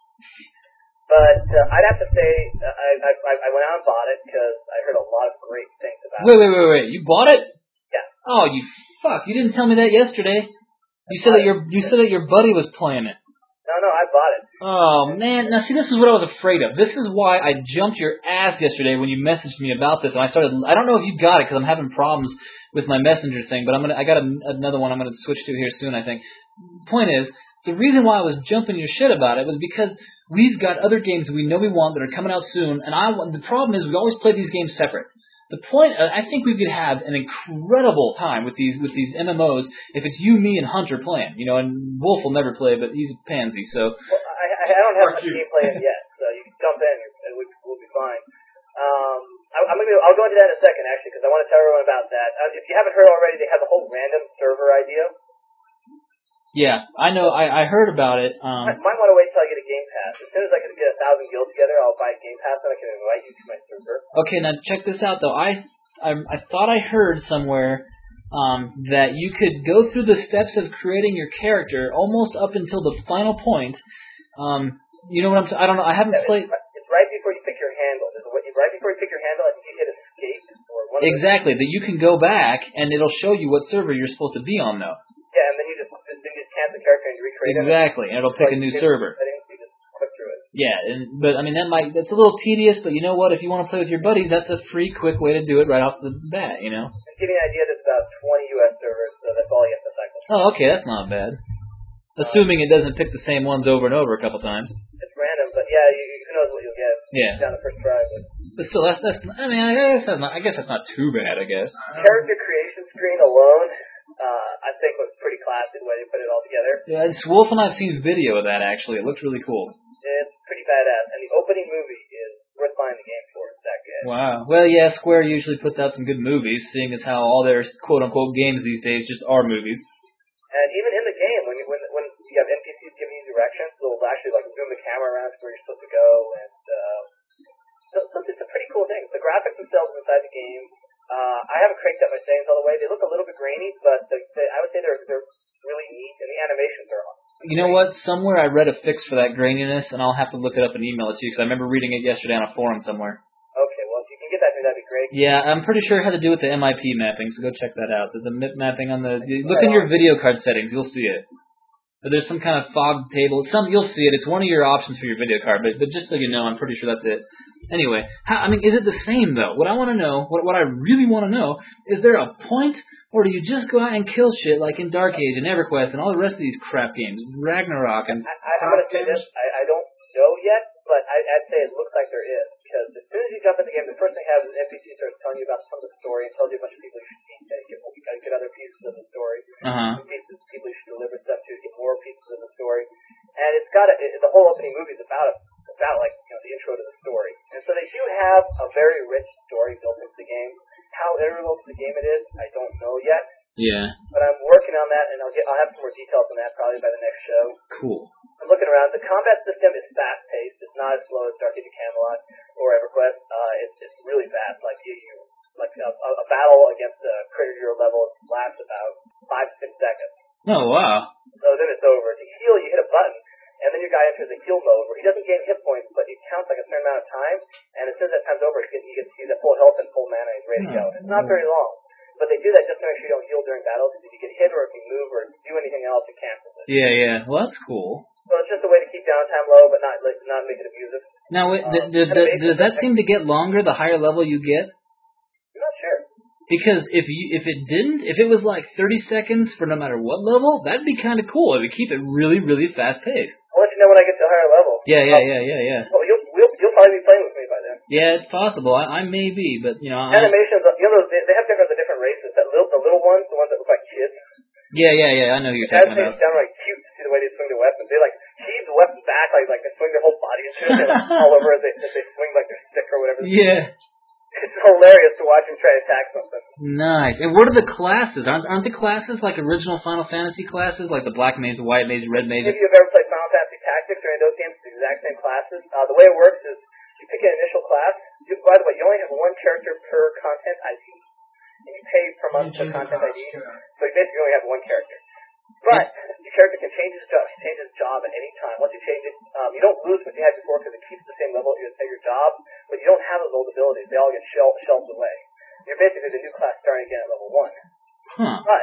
But uh, I'd have to say, uh, I, I I went out and bought it because I heard a lot of great things about wait, it. Wait, wait, wait, wait. You bought it? Yeah. Oh, you fuck! You didn't tell me that yesterday. You said that your you said that your buddy was playing it. No, no, I bought it. Oh, man. Now, see, this is what I was afraid of. This is why I jumped your ass yesterday when you messaged me about this. And I started, I don't know if you got it because I'm having problems with my messenger thing, but I'm gonna, I got a, another one I'm going to switch to here soon, I think. Point is, the reason why I was jumping your shit about it was because we've got other games we know we want that are coming out soon. And I the problem is we always play these games separate. The point, uh, I think we could have an incredible time with these with these M M Os if it's you, me, and Hunter playing. You know, and Wolf will never play, but he's a pansy, so... Well, I, I don't have much gameplay in yet, so you can jump in and we, we'll be fine. Um, I, I'm gonna, I'll go into that in a second, actually, because I want to tell everyone about that. Uh, if you haven't heard already, they have the whole random server idea. Yeah, I know. I, I heard about it. Um, I might want to wait till I get a Game Pass. As soon as I can get a thousand guilds together, I'll buy a Game Pass and I can invite you to my server. Okay, now check this out, though. I I, I thought I heard somewhere um, that you could go through the steps of creating your character almost up until the final point. Um, you know what I'm saying? I don't know. I haven't yeah, played... It's, it's right before you pick your handle. There's a way, right before you pick your handle, I think you hit escape. Or one exactly. That you can go back, and it'll show you what server you're supposed to be on, though. Yeah, and then you just, then you just cancel the character and recreate it. Exactly, and it'll pick a new server. Yeah, and but I mean that might that's a little tedious, but you know what? If you want to play with your buddies, that's a free, quick way to do it right off the bat. You know. To give you an idea, there's about twenty U S servers, so that's all you have to cycle. Oh, okay, that's not bad. Assuming it doesn't pick the same ones over and over a couple times. It's random, but yeah, you, who knows what you'll get. Yeah. Down the first try. But, but still, that's that's. I mean, I guess that's not. I guess that's not too bad. I guess. Character creation screen alone, uh, I think was pretty classy the way they put it all together. Yeah, and Wolf and I've seen video of that actually. It looks really cool. It's pretty badass, and the opening movie is worth buying the game for. It's that good. Wow. Well, yeah, Square usually puts out some good movies, seeing as how all their quote-unquote games these days just are movies. And even in the game, when you, when when you have N P Cs giving you directions, they'll actually like zoom the camera around to where you're supposed to go, and uh, so, so it's a pretty cool thing. The graphics themselves inside the game, uh, I haven't cranked up my settings all the way. They look a little bit grainy, but the, they, I would say they're they're really neat, and the animations are on. You know what? Somewhere I read a fix for that graininess, and I'll have to look it up and email it to you, because I remember reading it yesterday on a forum somewhere. Okay, well, if you can get that to me, that'd be great. Yeah, I'm pretty sure it had to do with the M I P mapping, so go check that out. The, the M I P mapping on the... Look in your video card settings, you'll see it. But there's some kind of fog table. Some You'll see it. It's one of your options for your video card, but, but just so you know, I'm pretty sure that's it. Anyway, how, I mean, is it the same, though? What I want to know, what, what I really want to know, is there a point... Or do you just go out and kill shit like in Dark Age and EverQuest and all the rest of these crap games, Ragnarok and... I, I, I'm going to say this, I, I don't know yet, but I, I'd say it looks like there is. Because as soon as you jump in the game, the first thing you have is an N P C starts telling you about some of the story and tells you a bunch of people you should meet, that you get, you gotta get other pieces of the story. Uh-huh. Pieces, people you should deliver stuff to, get more pieces of the story. And it's got a, it, the whole opening movie is about, a, about like, you know, the intro to the story. And so they do have a very rich story built into the game. How integral to the game it is, I don't know yet. Yeah. But I'm working on that, and I'll get, I'll have some more details on that probably by the next show. Cool. I'm looking around. The combat system is fast-paced. It's not as slow as Dark Age of Camelot or EverQuest. Uh, it's, it's really fast. Like you, you like a, a, a battle against a critter your level lasts about five to six seconds. Oh wow. So then it's over. To heal, you hit a button, and then your guy enters a heal mode where he doesn't gain hit points, but it counts like a certain amount of time. And as soon as that time's over, he gets, he gets, he's at full health and full mana, and he's ready to go. It's not very long. But they do that just to make sure you don't heal during battles. If you get hit or if you move or do anything else, it cancels it. Yeah, yeah. Well, that's cool. So it's just a way to keep downtime low, but not like, not make it abusive. Now, wait, Um, the, the, the, does that seem to get longer the higher level you get? I'm not sure. Because if you if it didn't, if it was like thirty seconds for no matter what level, that'd be kind of cool. It would keep it really, really fast paced. I'll let you know when I get to a higher level. Yeah, yeah, um, yeah, yeah, yeah. Well, you'll, you'll, you'll probably be playing with me by then. Yeah, it's possible. I, I may be, but you know. I, Animations, you know, they, they have different the different races. That little, the little ones, the ones that look like kids. Yeah, yeah, yeah. I know who you're That's talking about. downright cute to see the way they swing their weapons. They like heave the weapon back, like like they swing their whole body into it, they like all over as they as they swing like their stick or whatever. Yeah. It's hilarious to watch them try to attack something. Nice. And what are the classes? Aren't aren't the classes like original Final Fantasy classes, like the Black Mage, the White Mage, the Red Mage? If you've ever played Final Fantasy Tactics or any of those games, it's the exact same classes. Uh, the way it works is you pick an initial class. You, by the way, you only have one character per content I D, and you pay per month per content I D. So you basically only have one character. But your character can change his job, change his job at any time. Once you change it, um, you don't lose what you had before because it keeps the same level at your, at your job, but you don't have those old abilities. They all get shel- shelved away. You're basically the new class starting again at level one. Huh. But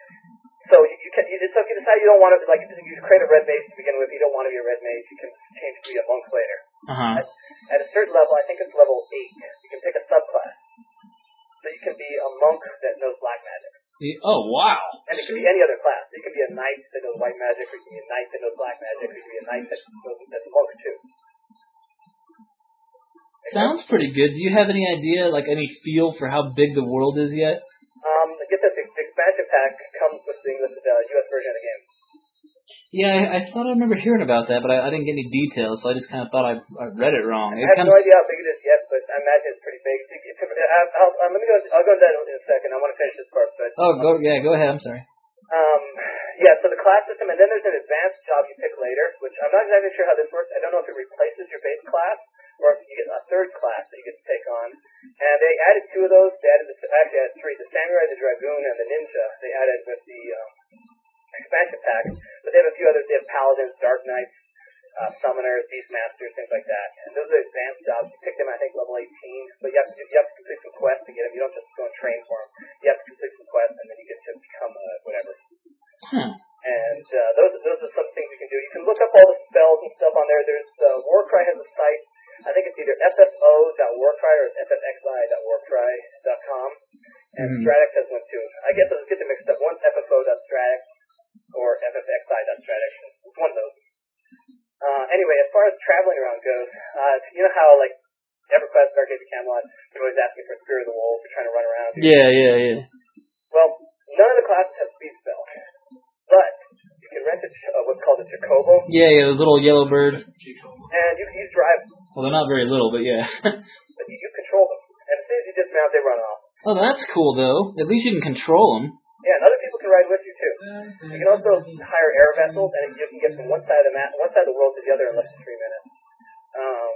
so you, you can, you, so if you decide you don't want to, like, if you create a red mage to begin with, you don't want to be a red mage, you can change to be a monk later. Uh-huh. At, at a certain level, I think it's level eight, you can pick a subclass. So you can be a monk that knows black magic. Oh, wow. And it can be any other class. You can be a knight that knows white magic, or you can be a knight that knows black magic, or you can be a knight that knows that's a monk too. Sounds pretty good. Do you have any idea, like any feel for how big the world is yet? Um, get that the, the expansion pack comes with the English, uh, U S version of the game. Yeah, I, I thought I remember hearing about that, but I, I didn't get any details, so I just kind of thought I, I read it wrong. It I have comes... no idea how big it is yet, but I imagine it's pretty big. I'll, I'll, um, let me go. I'll go into that in a second. I want to finish this part, but Oh, go yeah, go ahead. I'm sorry. um, yeah. So the class system, and then there's an advanced job you pick later, which I'm not exactly sure how this works. I don't know if it replaces your base class or if you get a third class that you get to take on. And they added two of those. They added the, actually added three: the samurai, the dragoon, and the ninja. They added with the um, expansion pack, but they have a few others. They have paladins, dark knights, uh, summoners, beast masters, things like that. And those are advanced jobs. You pick them, I think, level eighteen. But you have to you have to complete some quests to get them. You don't just go and train for them. You have to complete some quests, and then you get to become uh, whatever. Hmm. And uh, those those are some things you can do. You can look up all the spells and stuff on there. There's uh, Warcry has a site. I think it's either f f o dot warcry or f f x i dot warcry dot com. And Mm-hmm. Stratex has one too. I guess I get them mixed up. One's f f o dot stratex or f f x i dot stratex. It's one of those. Uh, anyway, as far as traveling around goes, uh, you know how, like, EverQuest, Dark Age of Camelot, you're always asking for Spirit of the Wolf, you're trying to run around. Yeah, yeah, yeah. Well, none of the classes have speed spell, but you can rent a, uh, what's called a Chocobo, Yeah, yeah, those little yellow birds. and you can use drive them, Well, they're not very little, but yeah. but you, you control them. And as soon as you dismount, they run off. Oh, that's cool, though. At least you can control them. Yeah, and other people can ride with you, too. You can also hire air vessels, and you can get from one side of the map, one side of the world to the other in less than three minutes. Um,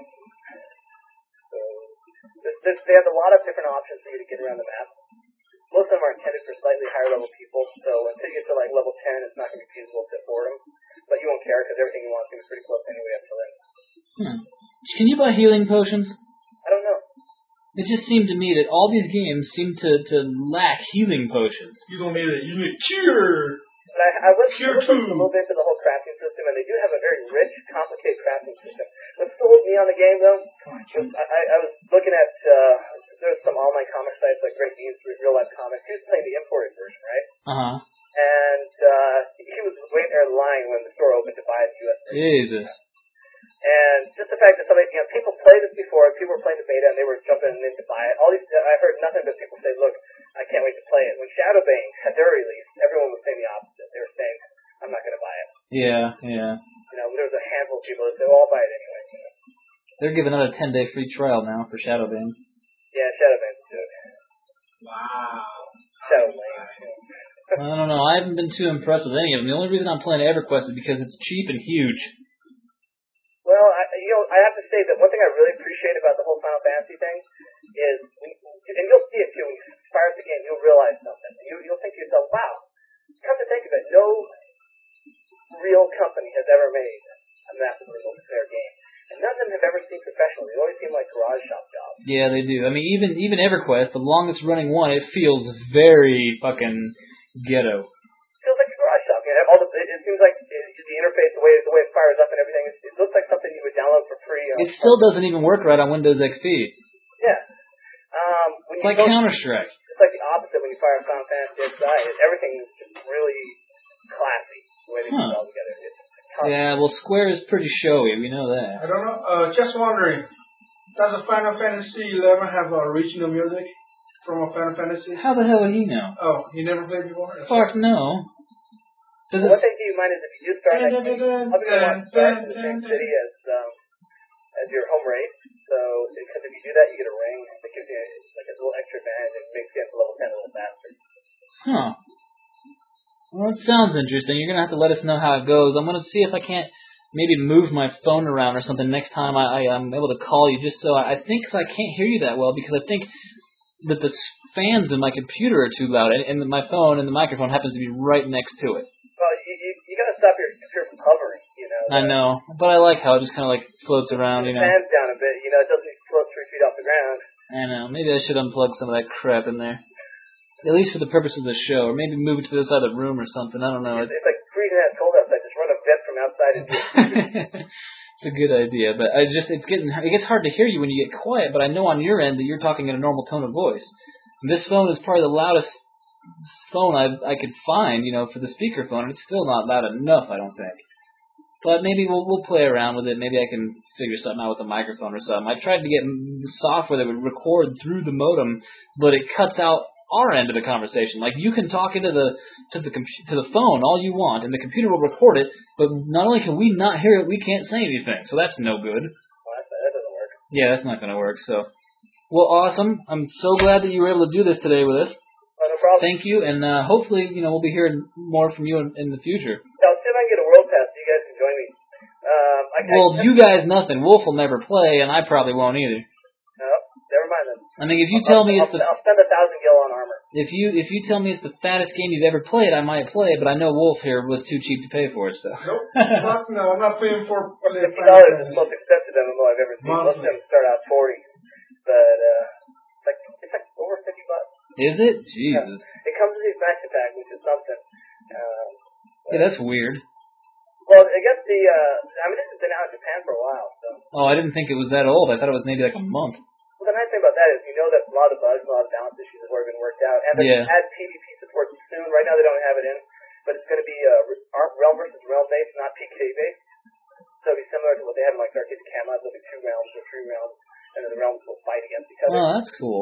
so there's, there's, they have a lot of different options for you to get around the map. Most of them are intended for slightly higher level people, so until you get to like level ten, it's not going to be feasible to afford them. But you won't care because everything you want is going to be pretty close anyway up to then. Hmm. Can you buy healing potions? I don't know. It just seemed to me that all these games seem to, to lack healing potions. You don't need it. You need cure. But I, I was Cure looking two. a little bit into the whole crafting system, and they do have a very rich, complicated crafting system. What sold me on the game, though, was I, I, I was looking at, uh, there's some online comic sites like Great Games, Real Life Comics. He was playing the imported version, right? Uh-huh. And uh, he was waiting there in line when the store opened to buy the U S version. Jesus. And just the fact that somebody, you know, people played this before, people were playing the beta, and they were jumping in to buy it. All these, I heard nothing but people say, look, I can't wait to play it. When Shadowbane had their release, everyone was saying the opposite. They were saying, I'm not going to buy it. Yeah, yeah. You know, there was a handful of people that said, well, I'll buy it anyway. You know? They're giving out a ten-day free trial now for Shadowbane. Yeah, Shadowbane's good. Wow. Shadowbane. I don't know. I haven't been too impressed with any of them. The only reason I'm playing EverQuest is because it's cheap and huge. Well, I, you know, I have to say that one thing I really appreciate about the whole Final Fantasy thing is, when, and you'll see it too, when you fire up the game, you'll realize something. You, you'll think to yourself, wow, come to think of it, no real company has ever made a massively multiplayer game. And none of them have ever seemed professional. They always seem like garage shop jobs. Yeah, they do. I mean, even even EverQuest, the longest running one, it feels very fucking ghetto. It feels like a garage shop. You know, all the, it, it seems like it, the interface, the way the way it fires up and everything, it, it looks like something you would download for free. You know, it still doesn't even work right on Windows X P. Yeah. Um, when it's you like go, Counter-Strike. It's like the opposite when you fire Final Fantasy X I. Everything is just really classy the way they huh. put it all together. It's Yeah, well, Square is pretty showy. We know that. I don't know. Uh, just wondering, does a Final Fantasy eleven have original music from a Final Fantasy? How the hell would he know? Oh, you never played before? Fuck no. Well, one thing to keep in mind is if you do start next week, I'm going to want to start in the same city as um, as your home race. So, because if you do that, you get a ring that gives you like a little extra advantage and makes you get to level ten a little faster. Huh. Well, it sounds interesting. You're going to have to let us know how it goes. I'm going to see if I can't maybe move my phone around or something next time I, I, I'm able to call you, just so I, I think cause I can't hear you that well because I think that the fans in my computer are too loud, and, and my phone and the microphone happens to be right next to it. Well, you, you, you got to stop your computer from hovering, you know. I know, but I like how it just kind of like floats around, you know. It fans down a bit, you know, it doesn't float three feet off the ground. I know, maybe I should unplug some of that crap in there. At least for the purpose of the show, or maybe move it to the other side of the room or something. I don't know. It's, it's like freezing that cold outside. Just run a vent from outside into it. It's a good idea, but I just it's getting it gets hard to hear you when you get quiet. But I know on your end that you're talking in a normal tone of voice. And this phone is probably the loudest phone I I could find, you know, for the speakerphone, and it's still not loud enough, I don't think. But maybe we'll we'll play around with it. Maybe I can figure something out with the microphone or something. I tried to get software that would record through the modem, but it cuts out our end of the conversation. Like, you can talk into the to the to the phone all you want, and the computer will record it, but not only can we not hear it, we can't say anything. So that's no good. Well, that, that doesn't work. Yeah, that's not going to work. So, well, awesome. I'm so glad that you were able to do this today with us. Oh, no problem. Thank you, and uh, hopefully, you know, we'll be hearing more from you in, in the future. Yeah, I'll see if I can get a world pass so you guys can join me. Um, I, well, I, you guys, nothing. Wolf will never play, and I probably won't either. No, never mind then. I mean, if you I'll, tell me I'll, it's the I'll spend a thousand gil on armor. If you if you tell me it's the fattest game you've ever played, I might play it, but I know Wolf here was too cheap to pay for it, so. Nope. Fuck no, I'm not paying for fifty dollars is the most expensive M M O I've ever seen. Monthly. Most of them start out forty, but uh, it's like it's like over fifty bucks. Is it? Jesus. Yeah. It comes with the expansion pack, which is something. Um, yeah, that's weird. Well, I guess the uh, I mean this has been out in Japan for a while, so. Oh, I didn't think it was that old. I thought it was maybe like a month. Well, the nice thing about that is you know that a lot of the bugs, a lot of the balance issues have already been worked out, and they're Yeah. going to add PvP support soon. Right now they don't have it in, but it's going to be uh, realm versus realm based, not P K based. So it'll be similar to what they have in like Arcade Camelot. There'll be two realms or three realms, and then the realms will fight against each other. Oh, that's cool.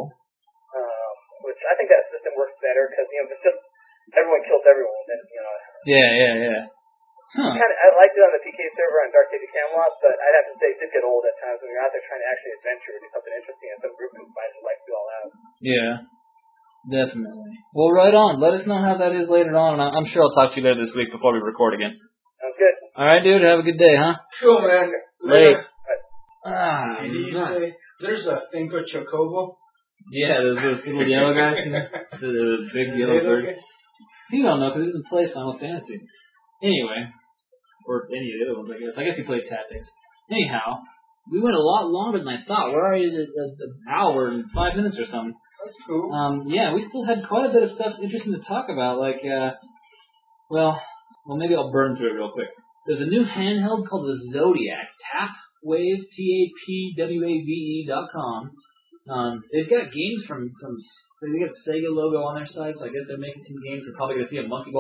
Um, which I think that system works better because you know if it's just everyone kills everyone, then you know. Yeah, yeah, yeah. Huh. Kind of, I liked it on the P K server on Dark Age Camelot, but I'd have to say it did get old at times when you're out there trying to actually adventure or do something interesting, and some group can find it like do all out. Yeah, definitely. Well, right on. Let us know how that is later on, and I'm sure I'll talk to you later this week before we record again. Sounds good. All right, dude. Have a good day, huh? Cool, man. Late. Ah, Did you say there's a thing called Chocobo? Yeah, there's those little yellow guys, you know? the, the big yellow bird. You don't know because he doesn't play Final Fantasy. Anyway, or any of the other ones, I guess. I guess he played Tactics. Anyhow, we went a lot longer than I thought. We're already at an hour and five minutes or something. That's cool. Um, yeah, we still had quite a bit of stuff interesting to talk about. Like, uh, well, well, maybe I'll burn through it real quick. There's a new handheld called the Zodiac. Tapwave, T A P W A V E dot com. Um, they've got games from, from they got the Sega logo on their site, so I guess they're making some games. We're probably going to see a Monkey Ball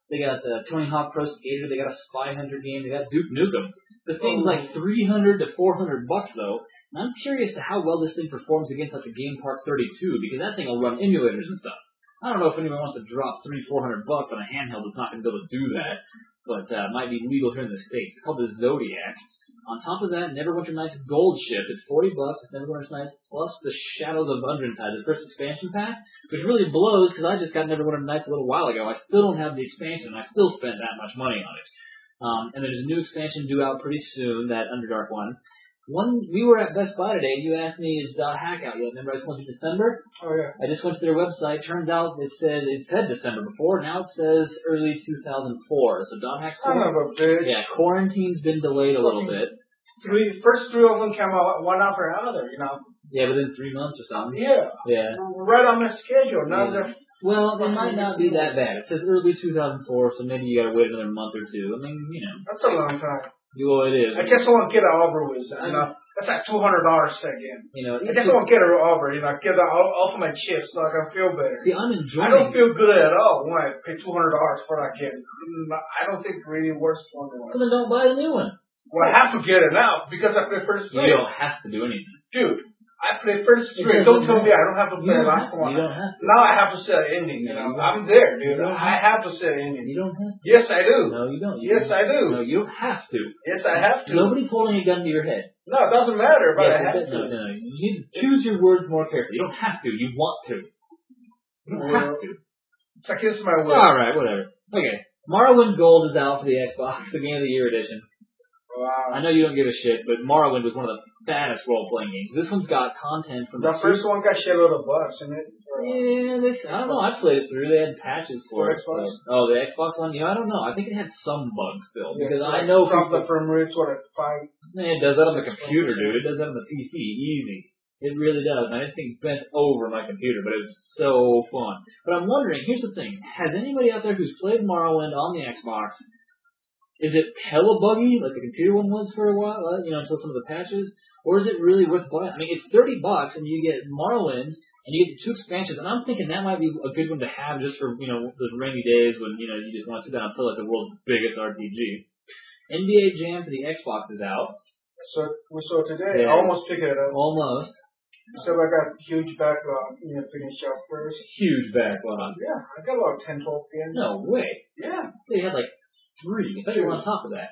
They got the Tony Hawk Pro Skater. They got a Spy Hunter game. They got Duke Nukem. The thing's like three hundred to four hundred bucks though. And I'm curious to how well this thing performs against like a Game Park thirty-two because that thing will run emulators and stuff. I don't know if anyone wants to drop three, four hundred bucks on a handheld that's not going to be able to do that, but uh, might be legal here in the States. It's called the Zodiac. On top of that, Neverwinter Nights Gold Ship. It's forty bucks. It's Neverwinter Nights plus the Shadows of Undrentide, the first expansion pack, which really blows because I just got Neverwinter Nights a little while ago. I still don't have the expansion, and I still spent that much money on it. Um, and there's a new expansion due out pretty soon, that Underdark one. One, we were at Best Buy today, and you asked me, is Dot Hack out yet? Remember I just went to December? Oh, yeah. I just went to their website. Turns out it said it said December before. Now it says early two thousand four. So Dot Hack... Son of a bitch. Yeah, quarantine's been delayed a little bit. Three, first three of them came out one after another, you know. Yeah, within three months or something. Yeah. Yeah. Right on the schedule. Now yeah. they're... Well, it might not be that bad. It says early two thousand four, so maybe you gotta wait another month or two. I mean, you know. That's a long time. Well, it is. I guess I won't get it over with. You know, that's like two hundred dollars again. You know, I guess I won't get it over. You know, get it off of my chest so I can feel better. See, I'm enjoying. I don't feel good at all when I pay two hundred dollars for that game. I don't think it really worth two hundred dollars. So then don't buy the new one. Well, I have to get it now because I play first three. You don't have to do anything, dude. I play first three. Don't tell me I don't have to play the last one. You don't have to. Now I have to say an ending. You know, I'm there, dude. I have to say an ending. You don't have to. Yes, I do. No, you don't. You yes, don't. I do. No, you don't have to. Yes, I have to. Nobody's holding a gun to your head. No, it doesn't matter, but yes, I have it, to. No, no, no. You need to choose your words more carefully. You don't have to. You want to. You don't well, have to. It's against my will. All right, whatever. Okay. Morrowind Gold is out for the Xbox, the Game of the Year edition. Wow. I know you don't give a shit, but Morrowind was one of the baddest role-playing games. This one's got content from the, the first one got shit load of bugs in it. Yeah, they, I don't know. I played it through. They had patches for, for it. Xbox? So. Oh, the Xbox one? You know, I don't know. I think it had some bugs still Yeah, because so I know from people. the frame rate to like five. Man, it does that on the computer, dude. It does that on the P C, easy. It really does. And I didn't think it bent over my computer, but it was so fun. But I'm wondering. Here's the thing: has anybody out there who's played Morrowind on the Xbox? Is it hella buggy, like the computer one was for a while, you know, until some of the patches? Or is it really worth buying? I mean, it's thirty bucks, and you get Morrowind, and you get two expansions, and I'm thinking that might be a good one to have just for, you know, those rainy days when, you know, you just want to sit down and play like the world's biggest R P G. N B A Jam for the Xbox is out. So we saw today. Yeah. I almost picked it up. Almost. So I got a huge backlog. You know, finish up first. Huge backlog. Yeah, I got about ten, twelve games. No way. Yeah. They had like three. I thought you were on top of that.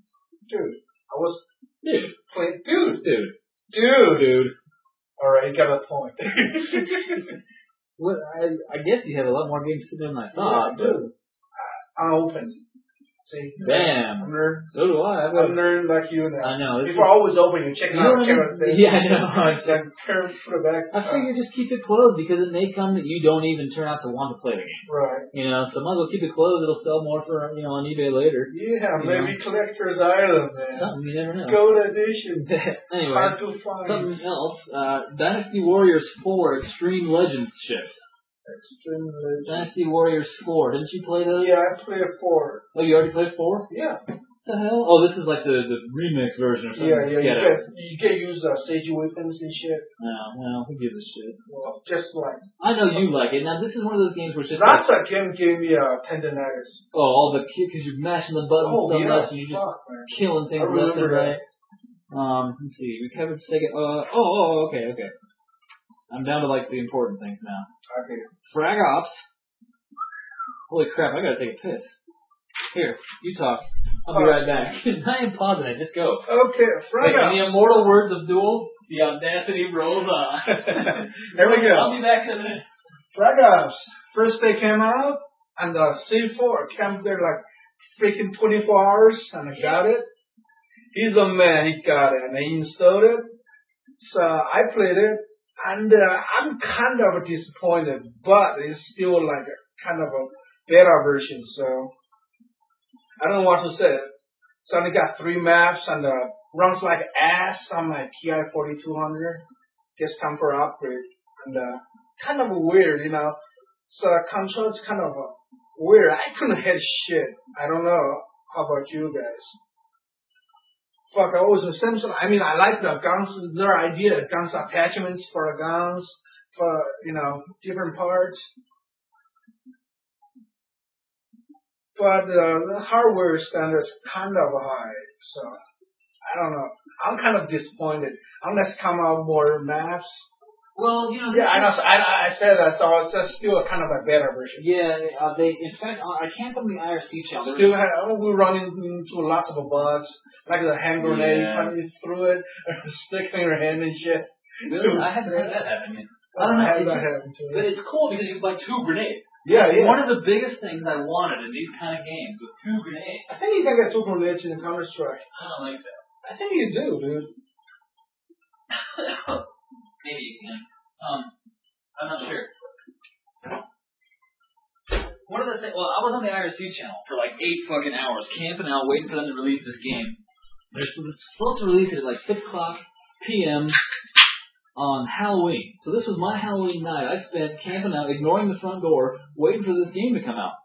Dude, I was... Dude. Playing... Dude. Dude. Dude. Dude. Alright, you got a point. Well, I, I guess you have a lot more games sitting than I thought. Yeah, dude. I'm open. See? Damn. I'm nerd. So do I. I'm nerd like you now. I know. People are always open. You're checking you out. know Check I mean? out Yeah, I know. It's like, turn, put it back. I figure just keep it closed because it may come that you don't even turn out to want to play the game. Right. You know, so might as well keep it closed. It'll sell more for, you know, on eBay later. Yeah, you maybe know. collector's item, man. Something, you never know. Gold edition. Anyway, hard to find. Something else. Uh, Dynasty Warriors four Extreme Legends ship. Extreme Legends. Dynasty Warriors four. Didn't you play those? Yeah, I played four. Oh, you already played four? Yeah. What the hell? Oh, this is like the, the remix version or something. Yeah, yeah. You Get can, you can use uh, Sage weapons and shit. No, no, who gives a shit? Well, just like... I know you like it. Now, this is one of those games where it's just That's like, a game gave me uh, tendonitis. oh, all the because you're mashing the buttons Oh, so yeah. much and you're just Fuck, man. killing things I left and remember right. Um, let's see. We covered Sega. Uh, oh, oh, okay, okay. I'm down to like the important things now. Okay. Frag Ops. Holy crap! I gotta take a piss. Here, you talk. I'll be right back. I am pausing it. Just go. Okay, Frag Ops. The immortal words of Duel. The audacity rolls on. Here we go. I'll be back in a minute. Frag Ops. First they came out, and the C four came there like freaking twenty-four hours, and I got it. He's a man. He got it, and I installed it. So I played it, and uh, I'm kind of disappointed, but it's still like a kind of a beta version, so I don't know what to say. So I got three maps, and uh, runs like ass on my T I forty-two hundred. Just time for upgrade, and uh, kind of weird, you know. So control's kind of uh, weird. I couldn't hit shit. I don't know. How about you guys? Fuck, I was a Simpson. I mean, I like the guns, their idea, guns attachments for the guns, for, you know, different parts. but uh, the hardware standards kind of high. So I don't know. I'm kind of disappointed. Unless come out more maps. Well, you know. Yeah, I know. I, I said that, so it's just still a kind of a better version. Yeah, uh, they. In fact, uh, I can't on the I R C channel. Still, have, oh, we run into lots of bugs, like the hand grenade, Yeah. running through it, sticking your hand and shit. Really, I haven't had that happen yet. I Oh, don't know. I had It's that just, happen too. but it's cool because you can buy two grenades. Yeah, yeah. One of the biggest things I wanted in these kind of games was two grenades. I think you can get two grenades in Counter Strike. I don't like that. I think you do, dude. Maybe you can. Um, I'm not sure. One of the things, well, I was on the I R C channel for like eight fucking hours, camping out, waiting for them to release this game. They're supposed to release it at like six o'clock p.m. on Halloween. So this was my Halloween night. I spent camping out, ignoring the front door, waiting for this game to come out.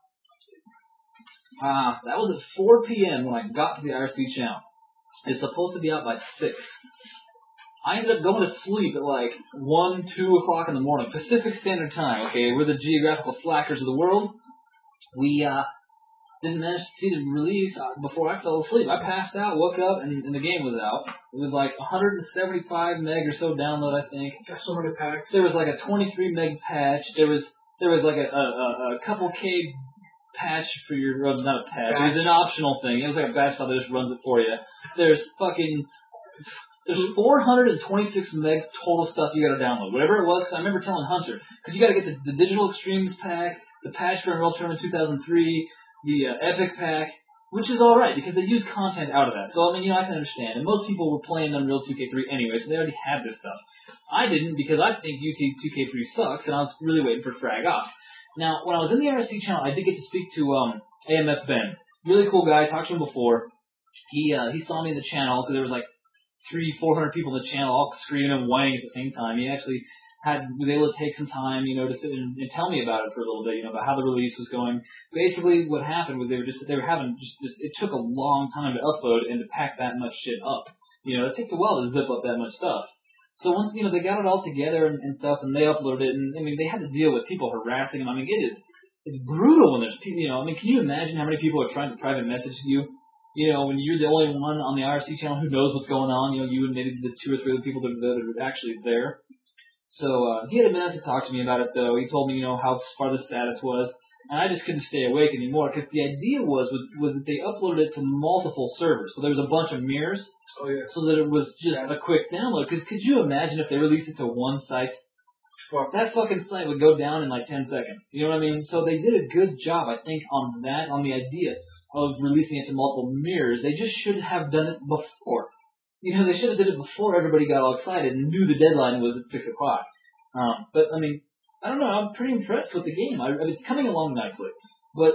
Uh, that was at four p.m. when I got to the I R C channel. It's supposed to be out by six. I ended up going to sleep at like one, two o'clock in the morning, Pacific Standard Time. Okay, we're the geographical slackers of the world. We uh, didn't manage to see the release uh, before I fell asleep. I passed out, woke up, and, and the game was out. It was like one hundred seventy-five meg or so download, I think. Got so many packs. There was like a twenty-three meg patch. There was there was like a, a, a couple K patch for your, well, not a patch. Batch. It was an optional thing. It was like a batch file that just runs it for you. There's fucking, there's four hundred twenty-six megs total stuff you gotta download. Whatever it was, 'cause I remember telling Hunter, because you gotta get the, the Digital Extremes pack, the patch for Unreal Tournament two thousand three, the uh, Epic pack, which is alright, because they use content out of that. So, I mean, you know, I can understand. And most people were playing Unreal two K three anyway, so they already had this stuff. I didn't, because I think U T two K three sucks, and I was really waiting for Frag Off. Now, when I was in the I R C channel, I did get to speak to um, A M F Ben. Really cool guy. Talked to him before. He uh, he saw me in the channel because there was like three, four hundred people in the channel, all screaming and whining at the same time. He actually had was able to take some time, you know, to sit and, and tell me about it for a little bit, you know, about how the release was going. Basically, what happened was they were just they were having just, just it took a long time to upload and to pack that much shit up. You know, it takes a while to zip up that much stuff. So once, you know, they got it all together and, and stuff, and they uploaded it, and, I mean, they had to deal with people harassing them. I mean, it is, it's brutal when there's people, you know, I mean, can you imagine how many people are trying to private message you? You know, when you're the only one on the I R C channel who knows what's going on, you know, you and maybe the two or three other people that are, that are actually there. So, uh, he had a minute to talk to me about it, though. He told me, you know, how far the status was, and I just couldn't stay awake anymore, because the idea was, was, was that they uploaded it to multiple servers. So there was a bunch of mirrors. Oh, yeah. So that it was just a quick download. Because could you imagine if they released it to one site? Fuck. That fucking site would go down in like ten seconds. You know what I mean? So they did a good job, I think, on that, on the idea of releasing it to multiple mirrors. They just should have done it before. You know, they should have did it before everybody got all excited and knew the deadline was at six o'clock. Um, but, I mean, I don't know. I'm pretty impressed with the game. I, I mean, it's coming along nicely. But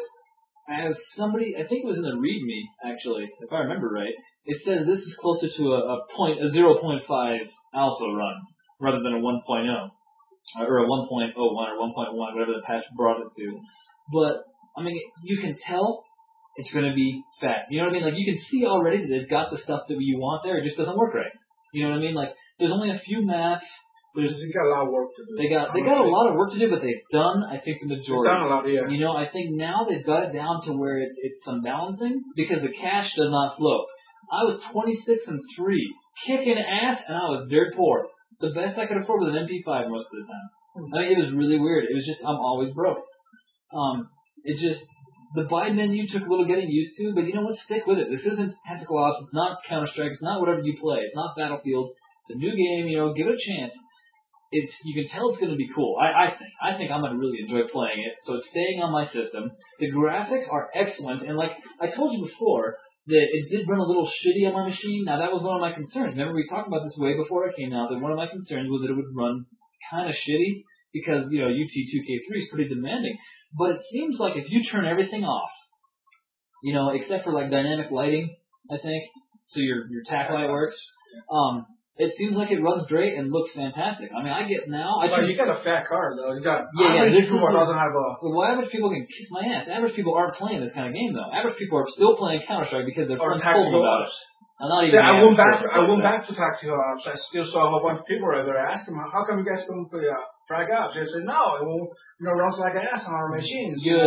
as somebody, I think it was in the README, actually, if I remember right, it says this is closer to a, a point, a zero point five alpha run rather than a one point oh, or a one point oh one or one point one, whatever the patch brought it to. But I mean, you can tell it's going to be fat. You know what I mean? Like you can see already that they've got the stuff that you want there. It just doesn't work right. You know what I mean? Like there's only a few maps. There's, they got a lot of work to do. They got they got a lot of work to do, but they've done, I think, the majority. They've done a lot, yeah. You know, I think now they've got it down to where it's it's some balancing because the cache does not flow. I was twenty-six and three, kicking ass, and I was dirt poor. The best I could afford was an M P five most of the time. I mean, it was really weird. It was just I'm always broke. Um, it just the buy menu took a little getting used to, but you know what? Stick with it. This isn't Tactical Ops. It's not Counter Strike. It's not whatever you play. It's not Battlefield. It's a new game. You know, give it a chance. It's you can tell it's going to be cool. I, I think I think I'm going to really enjoy playing it. So it's staying on my system. The graphics are excellent, and like I told you before, that it did run a little shitty on my machine. Now that was one of my concerns. Remember we talked about this way before it came out. That one of my concerns was that it would run kind of shitty because you know U T two K three is pretty demanding. But it seems like if you turn everything off, you know, except for like dynamic lighting, I think, so your your tack light works. Um, It seems like it runs great and looks fantastic. I mean, I get now. I well, you got a fat car though. You got yeah, yeah. This people doesn't have a. Well, average people can kiss my ass. Average people aren't playing this kind of game though. Average people are still playing Counter Strike because their friends told them about it. I'm not even. See, I went back. I went back to Tactical Ops. I still saw a whole bunch of people right there asking me, "How come you guys don't play uh, Frag Ops?" They said, "No, it won't. You know, runs like ass on our machines." Good. You know?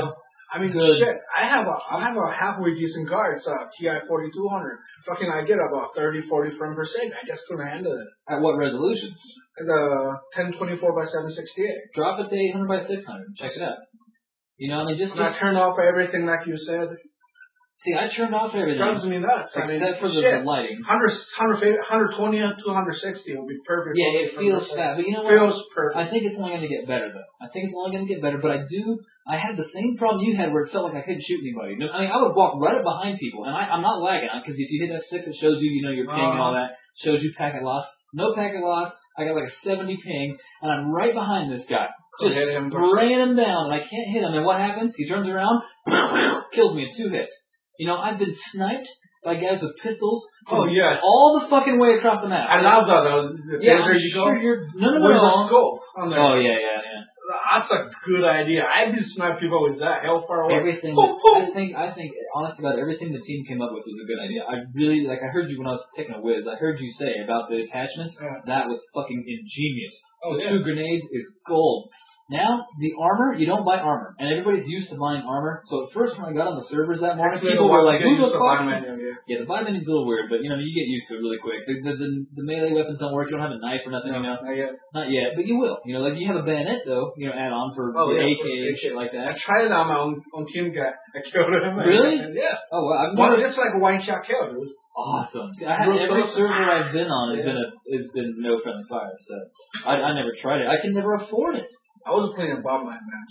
I mean, Good. shit. I have a I have a halfway decent guard. It's a T I forty-two hundred. Fucking, I get about thirty, forty frames per second. I just couldn't handle it. At what resolutions? The ten twenty-four by seven sixty-eight. Drop it to eight hundred by six hundred. Check it out. You know, I mean, just, And I just turned off everything like you said. see, I turned off everything. Drives me nuts. I mean, except for the, shit. the lighting. one hundred, one twenty to one sixty would be perfect. Yeah, it feels fat, but you know what? Feels perfect. I think it's only going to get better, though. I think it's only going to get better, but I do. I had the same problem you had, where it felt like I couldn't shoot anybody. I mean, I would walk right up behind people, and I, I'm not lagging, because if you hit F six, it shows you, you know, your ping uh-huh. and all that. Shows you packet loss. No packet loss. I got like a seventy ping, and I'm right behind this guy. Just him spraying him down, and I can't hit him. And what happens? He turns around, kills me in two hits. You know, I've been sniped by guys with pistols. Oh yeah, all the fucking way across the map. I love that. Though. The yeah, I'm you sure go. you're. No, no, no. With no. the scope on there. Oh yeah, yeah, yeah. That's a good idea. I've been sniping people with that. Hell far away. Everything. Boom, boom. I think. I think. Honestly, about everything the team came up with was a good idea. I really like. I heard you when I was taking a whiz. I heard you say about the attachments. Yeah. That was fucking ingenious. Oh, the yeah. two grenades is gold. Now, the armor, you don't buy armor. And everybody's used to buying armor. So at first when I got on the servers that morning, Actually, people were like, who the the fuck? menu, yeah. yeah, the buy menu's a little weird, but you know, you get used to it really quick. The, the, the, the melee weapons don't work. You don't have a knife or nothing, No, you know? not yet. Not yet, but you will. You know, like you have a bayonet though, you know, add on for Oh, the yeah, A K for and A K. shit like that. I tried it on my own, own team guy. I killed him. Really? And, yeah. Oh, well, I've Well, never... it's like a one shot kill, dude. Awesome. See, I had every server I've been on has Yeah. been a has been no friendly fire, so I I never tried it. I can never afford it. I wasn't playing a bottom line match.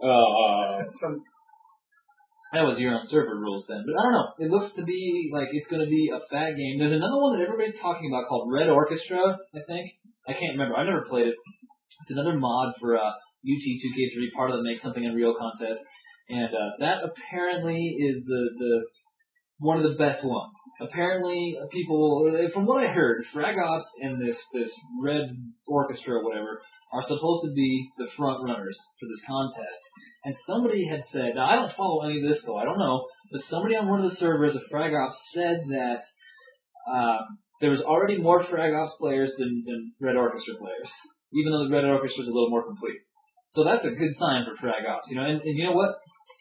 Uh, Some that was your own server rules then. But I don't know. It looks to be like it's going to be a fat game. There's another one that everybody's talking about called Red Orchestra, I think. I can't remember. I never played it. It's another mod for uh, U T two K three, part of the Make Something Unreal contest. And uh, that apparently is the, the one of the best ones. Apparently, people, from what I heard, Frag Ops and this, this Red Orchestra or whatever are supposed to be the front runners for this contest. And somebody had said, now I don't follow any of this, so I don't know, but somebody on one of the servers of Frag Ops said that uh, there was already more Frag Ops players than, than Red Orchestra players, even though the Red Orchestra is a little more complete. So that's a good sign for Frag Ops, you know. And, and you know what?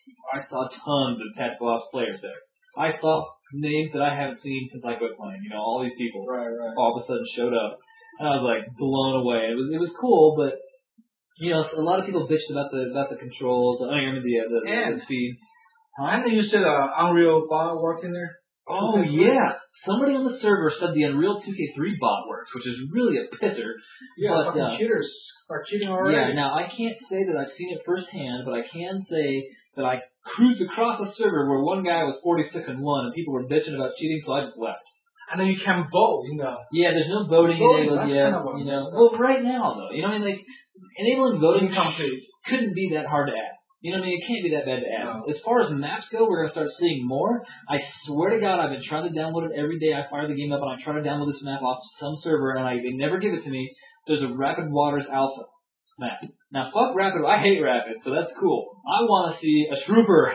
I saw tons of Tactical Ops players there. I saw names that I haven't seen since I quit playing. You know, all these people right, right. all of a sudden showed up. And I was like blown away. It was it was cool, but you know, a lot of people bitched about the about the controls. I mean, the the, the, the speed. Huh? I think you said uh, Unreal bot working there. Oh yeah, somebody on the server said the Unreal two K three bot works, which is really a pisser. Yeah, but, fucking uh, cheaters are cheating already. Yeah, now I can't say that I've seen it firsthand, but I can say that I cruised across a server where one guy was forty-six and one, and people were bitching about cheating, so I just left. And then you can vote, you know. Yeah, there's no voting Voting, enabled that's yet. kind of You know, well, right now though, you know, what I mean, like enabling voting Incomplete. couldn't be that hard to add. You know what I mean? It can't be that bad to add. No. As far as maps go, we're gonna start seeing more. I swear to God, I've been trying to download it every day. I fire the game up and I try to download this map off some server, and I they never give it to me. There's a Rapid Waters Alpha map. Now, fuck Rapid. I hate Rapid, so that's cool. I want to see a Trooper.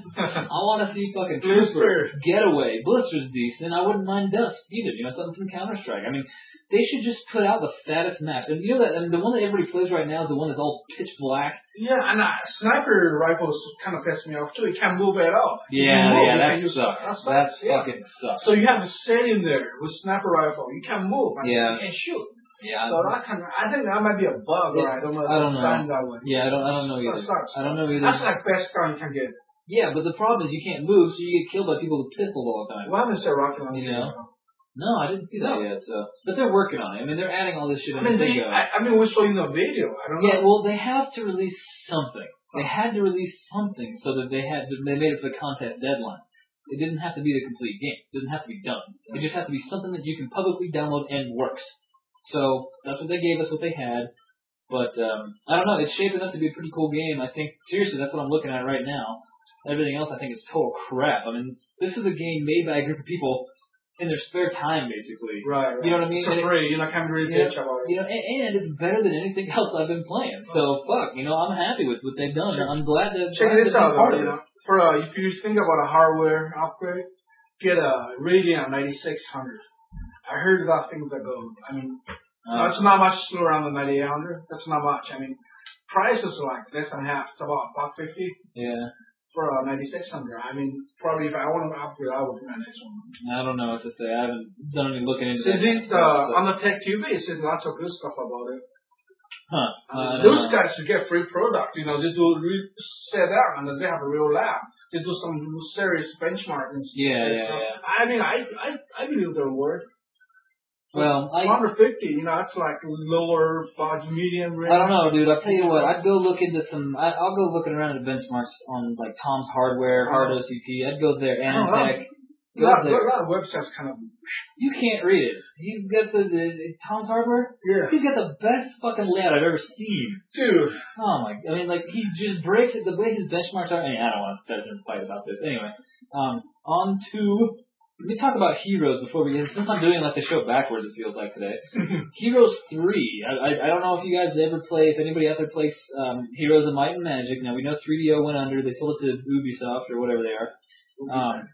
I want to see fucking Trooper. Getaway. Blister's decent. I wouldn't mind Dust either. You know, something from Counter-Strike. I mean, they should just put out the fattest maps. And you know that, I mean, the one that everybody plays right now is the one that's all pitch black. Yeah, and uh, sniper rifles kind of piss me off too. It can't move at all. Yeah, move, yeah, that use, sucks. That, sucks. That yeah. fucking sucks. So you have to stay in there with sniper rifle. You can't move. I mean, Yeah. You can't shoot. Yeah. So that kind of, I think that might be a bug, It, or I don't know. I don't know. That way. Yeah, I don't. I don't know either. That sucks. I don't know either. That's like best gun you can get. Yeah, but the problem is you can't move, so you get killed by people with pistols all the time. Well, I'm gonna start rocking on You the know? No, I didn't see that No. yet. So, but they're working on it. I mean, they're adding all this shit I in mean, as they they, go. I, I mean, we're showing the video. I don't know. Yeah, well, they have to release something. They had to release something so that they had to, they made it for the contest deadline. It didn't have to be the complete game. It doesn't have to be done. It just has to be something that you can publicly download and works. So that's what they gave us, what they had. But um, I don't know. It's shaping up to be a pretty cool game. I think seriously, that's what I'm looking at right now. Everything else, I think, is total crap. I mean, this is a game made by a group of people in their spare time, basically. Right, right. You know what I mean? It's free. You know, can't really you know, bitch about it. you know, and, and it's better than anything else I've been playing. So fuck, you know, I'm happy with what they've done. Check, I'm glad to. Check glad this to be out, part though. of You it. know, for uh, if you think about a hardware upgrade, get a Radeon ninety-six hundred. I heard about things that go. I mean, uh, that's not much slower on the ninety-eight hundred. That's not much. I mean, prices are like less than half. It's about a buck fifty. Yeah. for a ninety-six hundred. I mean, probably if I want to upgrade, I would do my next one. I don't know what to say. I haven't done any looking into Since it. it's, uh, on the TechTube, it says lots of good stuff about it. Huh. Uh, those guys should get free product. You know, they do re- set up and they have a real lab. They do some serious benchmarking. Yeah, yeah, stuff. yeah. I mean, I I, I believe their word. Well, I one fifty, you know, that's like lower budget, medium range. I don't know, dude. I'll tell you what. I'd go look into some. I, I'll go looking around at benchmarks on like Tom's Hardware, Hard O C P. I'd go there, Anantech. A lot, a lot of websites kind of. You can't read it. He's got the, the, the Tom's Hardware. Yeah. He's got the best fucking layout I've ever seen. Dude. Oh my. I mean, like he just breaks it. The way his benchmarks are. I mean, I don't want to start a fight about this. Anyway, um, on to. Let me talk about Heroes before we get. Since I'm doing like the show backwards, it feels like today. Heroes three. I, I I don't know if you guys ever play. If anybody out there plays um, Heroes of Might and Magic. Now we know three D O went under. They sold it to Ubisoft or whatever they are. Um,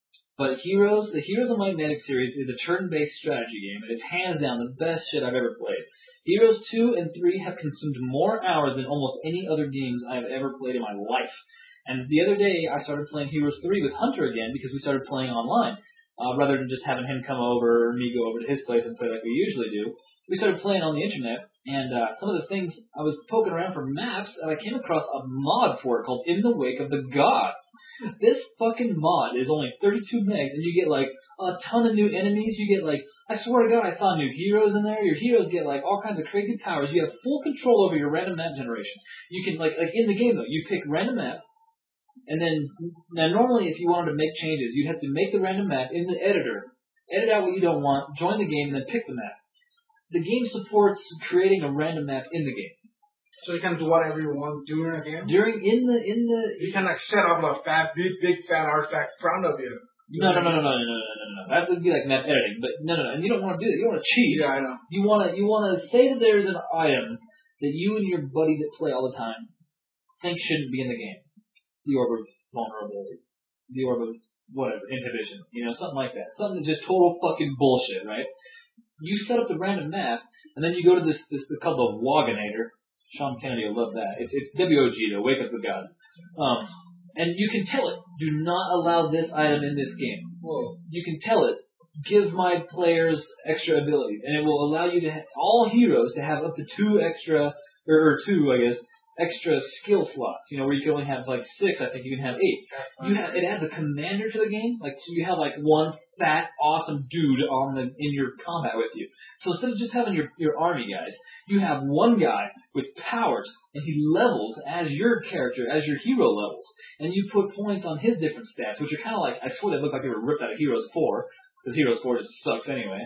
but Heroes, the Heroes of Might and Magic series is a turn-based strategy game. It is hands down the best shit I've ever played. Heroes two and three have consumed more hours than almost any other games I have ever played in my life. And the other day I started playing Heroes three with Hunter again because we started playing online. Uh, rather than just having him come over or me go over to his place and play like we usually do, we started playing on the internet, and uh, some of the things, I was poking around for maps, and I came across a mod for it called In the Wake of the Gods. This fucking mod is only thirty-two megs, and you get like a ton of new enemies. You get like, I swear to God, I saw new heroes in there. Your heroes get like all kinds of crazy powers. You have full control over your random map generation. You can, like, like in the game though, you pick random map. And then, now normally if you wanted to make changes, you'd have to make the random map in the editor, edit out what you don't want, join the game, and then pick the map. The game supports creating a random map in the game. So you can do whatever you want during a game? During, in the, in the... You can like set up a fat, big, big fat artifact in front of you. No, no, no, no, no, no, no, no, no. That would be like map editing, but no, no, no. And you don't want to do that. You don't want to cheat. Yeah, I know. You want to, you want to say that there's an item that you and your buddy that play all the time think shouldn't be in the game. The orb of vulnerability, the orb of whatever, inhibition, you know, something like that. Something that's just total fucking bullshit, right? You set up the random map, and then you go to this, this, it's called the Woganator. Sean Kennedy will love that. It's, it's W O G, the Wake Up the God. Um, and you can tell it, do not allow this item in this game. Well, you can tell it, give my players extra abilities, and it will allow you to, ha- all heroes to have up to two extra, or, or two, I guess, extra skill slots, you know, where you can only have like six, I think you can have eight. You have, it adds a commander to the game, like so you have like one fat, awesome dude on the in your combat with you. So instead of just having your your army guys, you have one guy with powers, and he levels as your character, as your hero levels, and you put points on his different stats, which are kind of like, I swear they look like they were ripped out of Heroes four, because Heroes four just sucks anyway.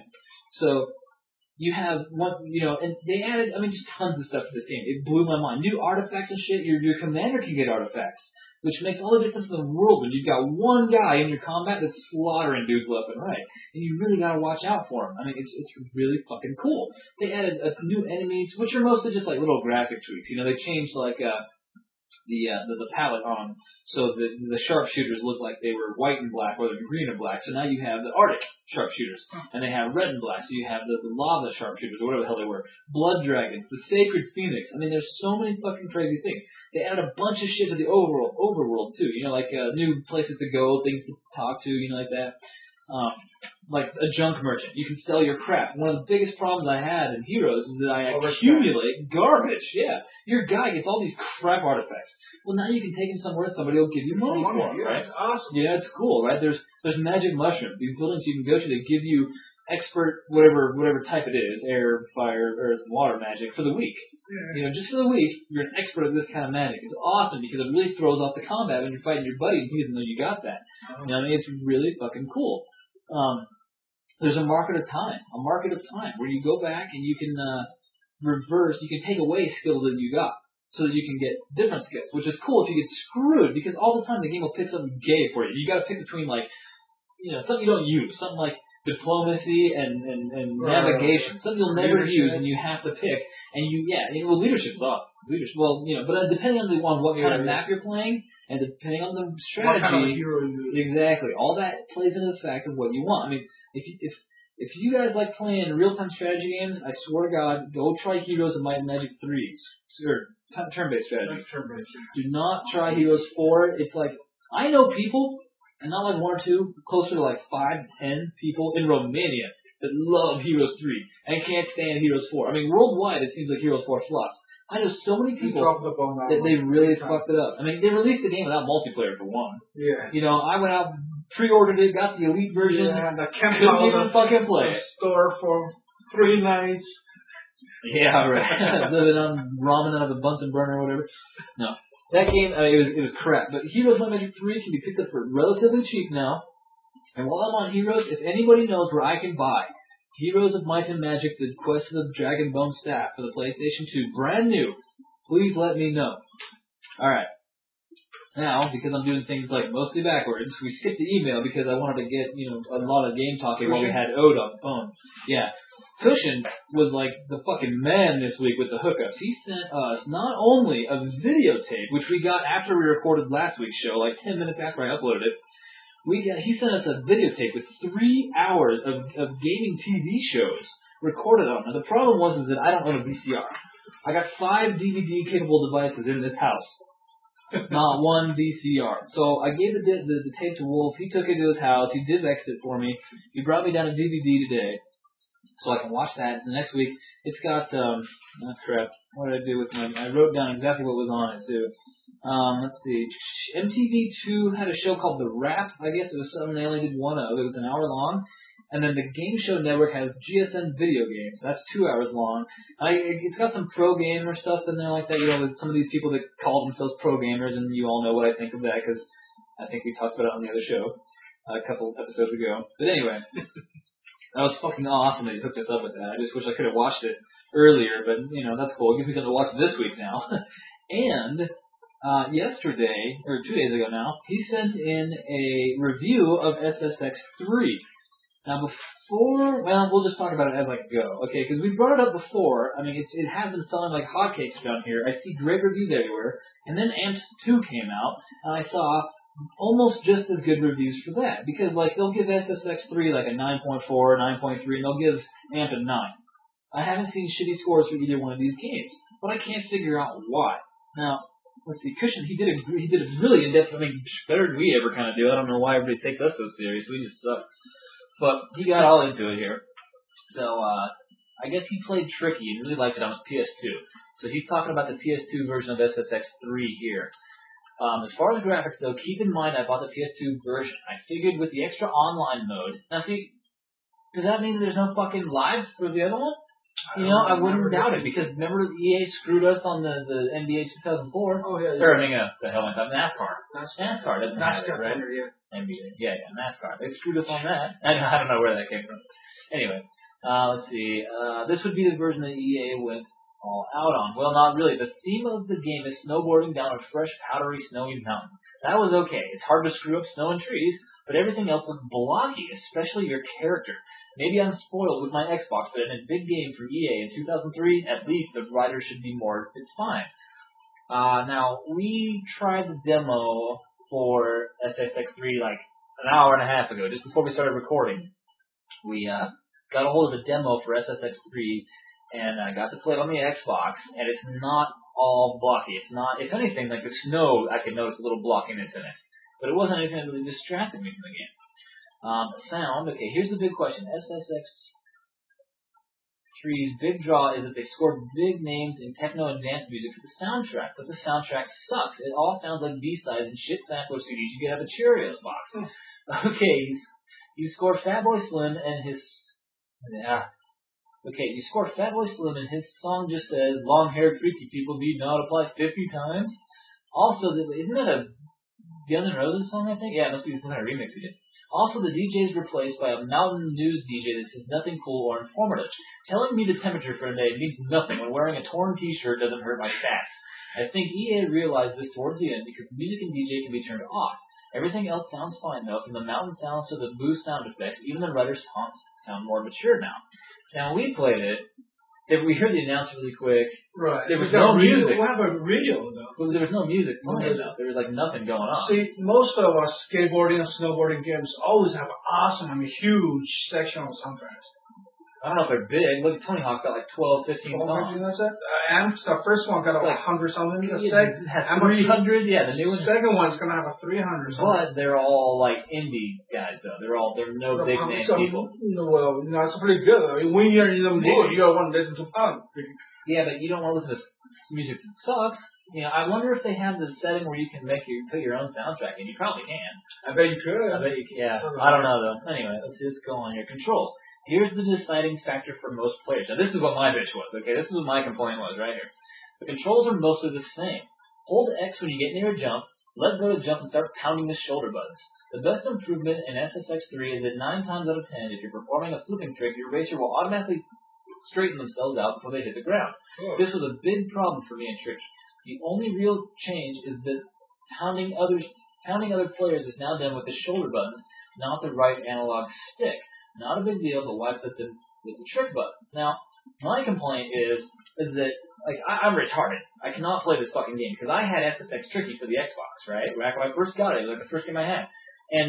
So you have one, you know, and they added, I mean, just tons of stuff to this game. It blew my mind. New artifacts and shit. Your your commander can get artifacts, which makes all the difference in the world when you've got one guy in your combat that's slaughtering dudes left and right, and you really gotta watch out for him. I mean, it's it's really fucking cool. They added uh, new enemies, which are mostly just like little graphic tweaks. You know, they changed like uh, the, uh, the the palette on, so the the sharpshooters look like they were white and black rather than green and black. So now you have the Arctic sharpshooters, and they have red and black. So you have the, the lava sharpshooters, or whatever the hell they were. Blood dragons, the sacred phoenix. I mean, there's so many fucking crazy things. They added a bunch of shit to the overworld, overworld too. You know, like uh, new places to go, things to talk to, you know, like that. Um, like a junk merchant. You can sell your crap. One of the biggest problems I had in Heroes is that I accumulate garbage. Yeah. Your guy gets all these crap artifacts. Well, now you can take him somewhere and somebody will give you money for them, right? That's awesome. Yeah, it's cool, right? There's there's magic mushrooms. These buildings you can go to, they give you expert, whatever whatever type it is, air, fire, earth, and water magic for the week. Yeah. You know, just for the week, you're an expert at this kind of magic. It's awesome because it really throws off the combat when you're fighting your buddy and he doesn't know you got that. You know what I mean? It's really fucking cool. Um, there's a market of time, a market of time where you go back and you can uh, reverse, you can take away skills that you got so that you can get different skills, which is cool if you get screwed because all the time the game will pick something gay for you. You got to pick between like, you know, something you don't use, something like diplomacy and, and, and right, navigation, something you'll never leadership. use and you have to pick. And you, yeah, you know, well, leadership's awesome. Leadership, well, you know, but uh, depending on the on what yeah, kind of map you're playing and depending on the strategy, what kind of hero you use. Exactly, all that plays into the fact of what you want. I mean, if you, if If you guys like playing real-time strategy games, I swear to God, go try Heroes of Might and Magic threes. Or turn-based strategy. Turn-based. Do not try Heroes four. It's like, I know people, and not like one or two, closer to like five, ten people in Romania that love Heroes three and can't stand Heroes four. I mean, worldwide, it seems like Heroes four flops. I know so many people that they really fucked it up. I mean, they released the game without multiplayer for one. Yeah. You know, I went out, pre-ordered it, got the elite version, yeah, and I can't couldn't even fucking play it. Store for three nights. Yeah, right. Living on ramen out of a Bunsen burner or whatever. No, that game, I mean, it was it was crap. But Heroes of Might and Magic three can be picked up for relatively cheap now. And while I'm on Heroes, if anybody knows where I can buy Heroes of Might and Magic: The Quest of the Dragon Bone Staff for the PlayStation two, brand new, please let me know. Alright. Now, because I'm doing things like mostly backwards, we skipped the email because I wanted to get, you know, a lot of game talking while we had Ode on the phone. Yeah. Cushion was like the fucking man this week with the hookups. He sent us not only a videotape, which we got after we recorded last week's show, like ten minutes after I uploaded it. We got, he sent us a videotape with three hours of, of gaming T V shows recorded on it. The problem was is that I don't own a V C R. I got five D V D-capable devices in this house. Not one V C R. So I gave the, the the tape to Wolf. He took it to his house. He did exit it for me. He brought me down a D V D today, so I can watch that. And next week, it's got, um, oh crap, what did I do with my, I wrote down exactly what was on it, too. Um, let's see. M T V two had a show called The Wrap. I guess it was something they only did one of. It was an hour long. And then the Game Show Network has G S N Video Games. That's two hours long. I, it's got some pro gamer stuff in there like that. You know, with some of these people that call themselves pro gamers, and you all know what I think of that because I think we talked about it on the other show uh, a couple episodes ago. But anyway, that was fucking awesome that you hooked us up with that. I just wish I could have watched it earlier, but, you know, that's cool. It gives me something to watch this week now. And uh, yesterday, or two days ago now, he sent in a review of S S X three. Now, before, well, we'll just talk about it as I go, okay? Because we brought it up before. I mean, it's, it has been selling like hotcakes down here. I see great reviews everywhere. And then Amped two came out, and I saw almost just as good reviews for that. Because, like, they'll give S S X three like a nine point four, nine point three, and they'll give Amped a nine. I haven't seen shitty scores for either one of these games, but I can't figure out why. Now, let's see, Cushion, he did a he did a really in-depth, I mean, better than we ever kind of do. I don't know why everybody takes us so serious. We just suck. But he got all into it here. So, uh, I guess he played Tricky and really liked it on his P S two. So he's talking about the P S two version of S S X three here. Um, as far as the graphics, though, keep in mind I bought the P S two version. I figured with the extra online mode. Now, see, does that mean there's no fucking live for the other one? You know, I wouldn't doubt it, because remember E A screwed us on the, the N B A two thousand four? Oh, yeah, yeah. Or, I mean, uh, the hell I thought, NASCAR. NASCAR, that's NASCAR, right? Yeah. N B A, yeah, yeah, NASCAR. They screwed us on that. I, I don't know where that came from. Anyway, uh, let's see. Uh, this would be the version that E A went all out on. Well, not really. The theme of the game is snowboarding down a fresh, powdery, snowy mountain. That was okay. It's hard to screw up snow and trees, but everything else looked blocky, especially your character. Maybe I'm spoiled with my Xbox, but in a big game for E A in two thousand three, at least the writer should be more. It's fine. Uh, now, we tried the demo for S S X three like an hour and a half ago, just before we started recording. We uh, got a hold of the demo for S S X three, and I got to play it on the Xbox, and it's not all blocky. It's not, if anything, like the snow, I could notice a little blockiness in it. But it wasn't anything that really distracted me from the game. Um, sound, okay, here's the big question. S S X three's big draw is that they scored big names in techno and dance music for the soundtrack, but the soundtrack sucks. It all sounds like B-sides and shit sampler C Ds you get out of a Cheerios box. Okay, you, you scored Fatboy Slim and his... Yeah. Okay, you scored Fatboy Slim and his song just says, long-haired freaky people need not apply fifty times. Also, isn't that a Guns N' Roses song, I think? Yeah, it must be some kind of remix we did. Also, the D J is replaced by a Mountain News D J that says nothing cool or informative. Telling me the temperature for a day means nothing when wearing a torn t-shirt doesn't hurt my stats. I think E A realized this towards the end because music and D J can be turned off. Everything else sounds fine, though, from the mountain sounds to the boost sound effects. Even the writer's songs sound more mature now. Now, when we played it, Did we hear the announcer really quick? Right. There was We got no radio- music. We have a radio though. Well, there was no music playing though. There was like nothing going on. See, most of our skateboarding and snowboarding games always have an awesome, I mean, huge section on soundtracks. I don't know if they're big. Look, Tony Hawk's got like twelve, fifteen songs. That's it. Uh, Amps, the first one got like Like, one hundred something. The It second has three hundred. Yeah, the new one. second one's gonna have a three hundred something. But they're all like indie guys though. They're all they're no big name So, people. no, well, no, it's pretty good though. When you're in the mood, you don't want to listen to punk. Yeah, but you don't want to listen to music that sucks. You know, I wonder if they have the setting where you can make your put your own soundtrack in. You probably can. I bet you could. I bet you can. Yeah. I don't know though. Anyway, let's let's go on here. Controls. Here's the deciding factor for most players. Now this is what my bitch was. Okay, this is what my complaint was right here. The controls are mostly the same. Hold X when you get near a jump. Let go to jump and start pounding the shoulder buttons. The best improvement in S S X three is that nine times out of ten, if you're performing a flipping trick, your racer will automatically straighten themselves out before they hit the ground. Oh. This was a big problem for me in Tricky. The only real change is that pounding others, pounding other players is now done with the shoulder buttons, not the right analog stick. Not a big deal, but why put them with the trick buttons? Now, my complaint is is that like I, I'm retarded. I cannot play this fucking game because I had S S X Tricky for the Xbox, right? Back when I first got it, it was like the first game I had, and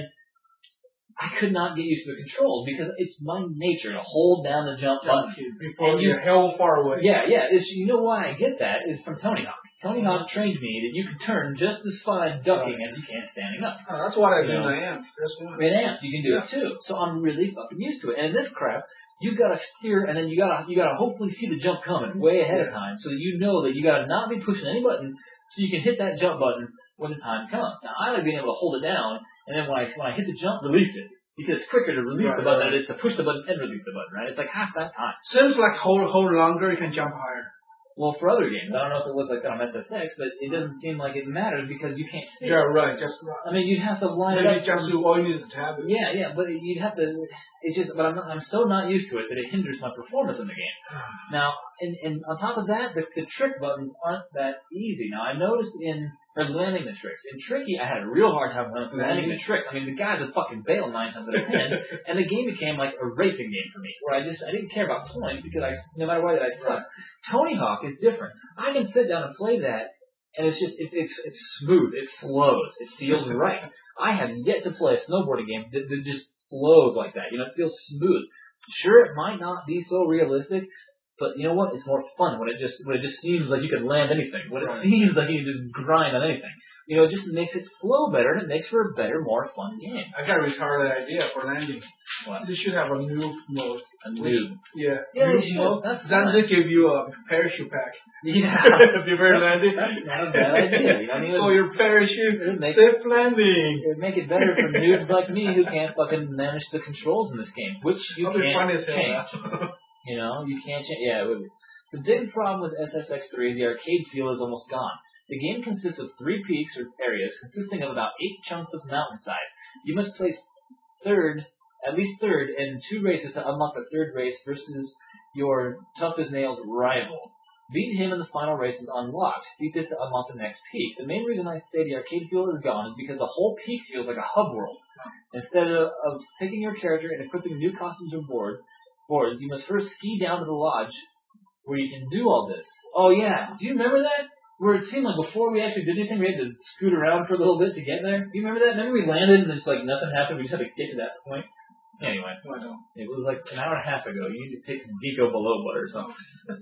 I could not get used to the controls because it's my nature to hold down the jump button Before you're hell far away. Yeah, yeah. It's, you know why I get that is from Tony Hawk. Tony Hawk trained me that you can turn just as fine ducking as you can standing up. Oh, that's what I do You know? in the amp. In amp, you can do it too. So I'm really fucking used to it. And in this crap, you've got to steer, and then you got to you got to hopefully see the jump coming way ahead of time, so that you know that you got to not be pushing any button, so you can hit that jump button when the time comes. Now I like being able to hold it down, and then when I when I hit the jump, release it. Because it's quicker to release Right, the button right. than it is to push the button and release the button, right? It's like half that time. Seems like hold hold longer, you can jump higher. Well, for other games, I don't know if it looks like that on S S X, but it doesn't seem like it matters because you can't see. Yeah, it. right. Just right. I mean, you'd have to line it Maybe up. just do all you need is a tablet. Yeah, yeah, but you'd have to. It's just, but I'm not, I'm so not used to it that it hinders my performance in the game. Now, and and on top of that, the, the trick buttons aren't that easy. Now, I noticed in for landing the tricks in Tricky, I had a real hard time landing the trick. I mean, the guys would fucking bail nine times out of ten, and the game became like a racing game for me, where I just I didn't care about points because I no matter what I suck. Tony Hawk is different. I can sit down and play that, and it's just, it's, it's, it's smooth. It flows. It feels right. I have yet to play a snowboarding game that, that just flows like that. You know, it feels smooth. Sure, it might not be so realistic, but you know what? It's more fun when it just, when it just seems like you can land anything. When it Right. seems like you can just grind on anything. You know, it just makes it flow better, and it makes for a better, more fun game. I got a retarded idea for landing. What? They should have a noob mode. A Which- noob. Yeah. Yeah, noob they should. mode. That's Then fine. they give you a parachute pack. Yeah. If you've ever landed. That's not a bad idea. I mean, it Oh, would- your parachute. it would make- Safe landing. It would make it better for noobs like me who can't fucking manage the controls in this game, which you That'll be funny can't as hell. change. You know, you can't change. Yeah, it would be. The big problem with S S X three is the arcade feel is almost gone. The game consists of three peaks or areas consisting of about eight chunks of mountainside. You must place third, at least third, in two races to unlock the third race versus your tough as nails rival. Beat him in the final race is unlocked. Beat this to unlock the next peak. The main reason I say the arcade feel is gone is because the whole peak feels like a hub world. Instead of, of picking your character and equipping new costumes and board, boards, you must first ski down to the lodge where you can do all this. Oh yeah, do you remember that? Where it seemed like before we actually did anything, we had to scoot around for a little bit to get there. Do you remember that? Remember we landed and just like nothing happened. We just had to get to that point. Anyway, it was like an hour and a half ago. You need to take some Deco below butter or something.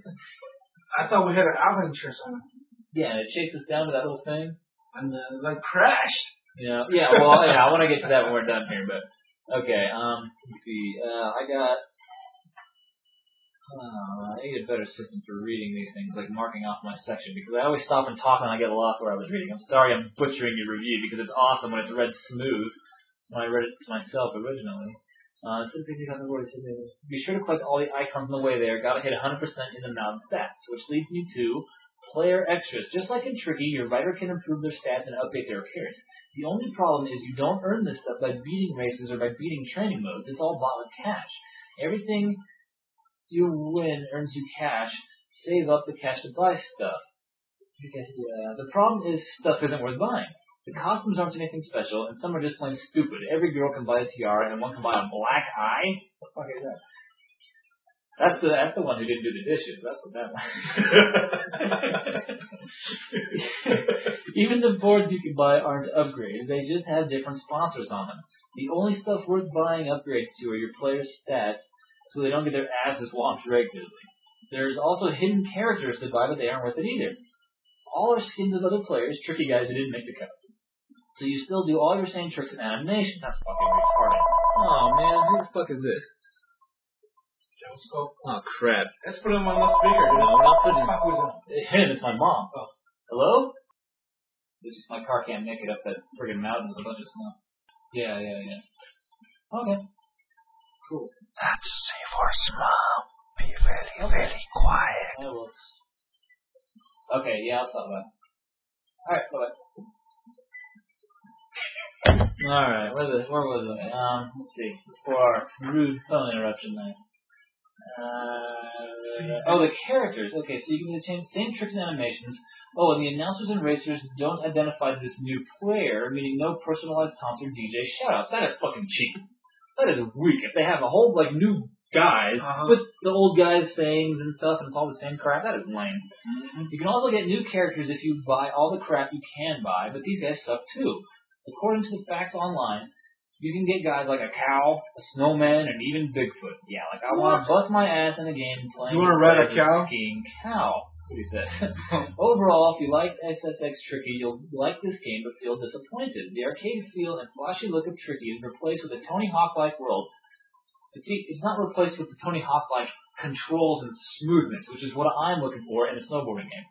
I thought we had an avalanche or something. Yeah, and it chased us down to that little thing. And then, like, crashed. You know, yeah, well, yeah, I want to get to that when we're done here, but, okay, um, let's see, uh, I got, uh, I need a better system for reading these things, like marking off my section, because I always stop and talk and I get lost where I was reading. I'm sorry I'm butchering your review, because it's awesome when it's read smooth, when I read it myself originally. Uh, be sure to collect all the icons on the way there. Gotta hit one hundred percent in the mountain stats, which leads me to player extras. Just like in Tricky, your writer can improve their stats and update their appearance. The only problem is you don't earn this stuff by beating races or by beating training modes. It's all bought with cash. Everything you win earns you cash. Save up the cash to buy stuff. Yeah. The problem is stuff isn't worth buying. The costumes aren't anything special, and some are just plain stupid. Every girl can buy a tiara, and one can buy a black eye? What the fuck is that? That's the that's the one who didn't do the dishes. That's what that one. Even the boards you can buy aren't upgraded. They just have different sponsors on them. The only stuff worth buying upgrades to are your players' stats, so they don't get their asses whomped regularly. There's also hidden characters to buy, but they aren't worth it either. All are skins of other players, tricky guys who didn't make the cut. So you still do all your same tricks and animations. That's fucking retarded. Oh man, who the fuck is this? Oh crap. Let's put him on the speaker. No, we're not putting him. Him, it's my mom. Oh. Hello? This is my car can't make it up that friggin' mountain with a bunch of snow. Yeah, yeah, yeah. Okay. Cool. That's safe for small. Be very, okay. very quiet. That works. Okay, yeah, I'll stop that. Alright, bye-bye. Alright, where, the, where was I? Um, let's see. Before our rude phone interruption there. Uh, oh, the characters. Okay, so you can do the same, same tricks and animations. Oh, and the announcers and racers don't identify this new player, meaning no personalized taunts or D J shoutouts. That is fucking cheap. That is weak. If they have a whole, like, new guys uh-huh. with the old guys' sayings and stuff, and it's all the same crap, that is lame. Mm-hmm. You can also get new characters if you buy all the crap you can buy, but these guys suck too. According to the facts online, you can get guys like a cow, a snowman, and even Bigfoot. Yeah, like I want to bust my ass in a game playing. You want to ride a cow? Skiing cow. He said. Overall, if you liked S S X Tricky, you'll like this game but feel disappointed. The arcade feel and flashy look of Tricky is replaced with a Tony Hawk-like world. It's, it's not replaced with the Tony Hawk-like controls and smoothness, which is what I'm looking for in a snowboarding game.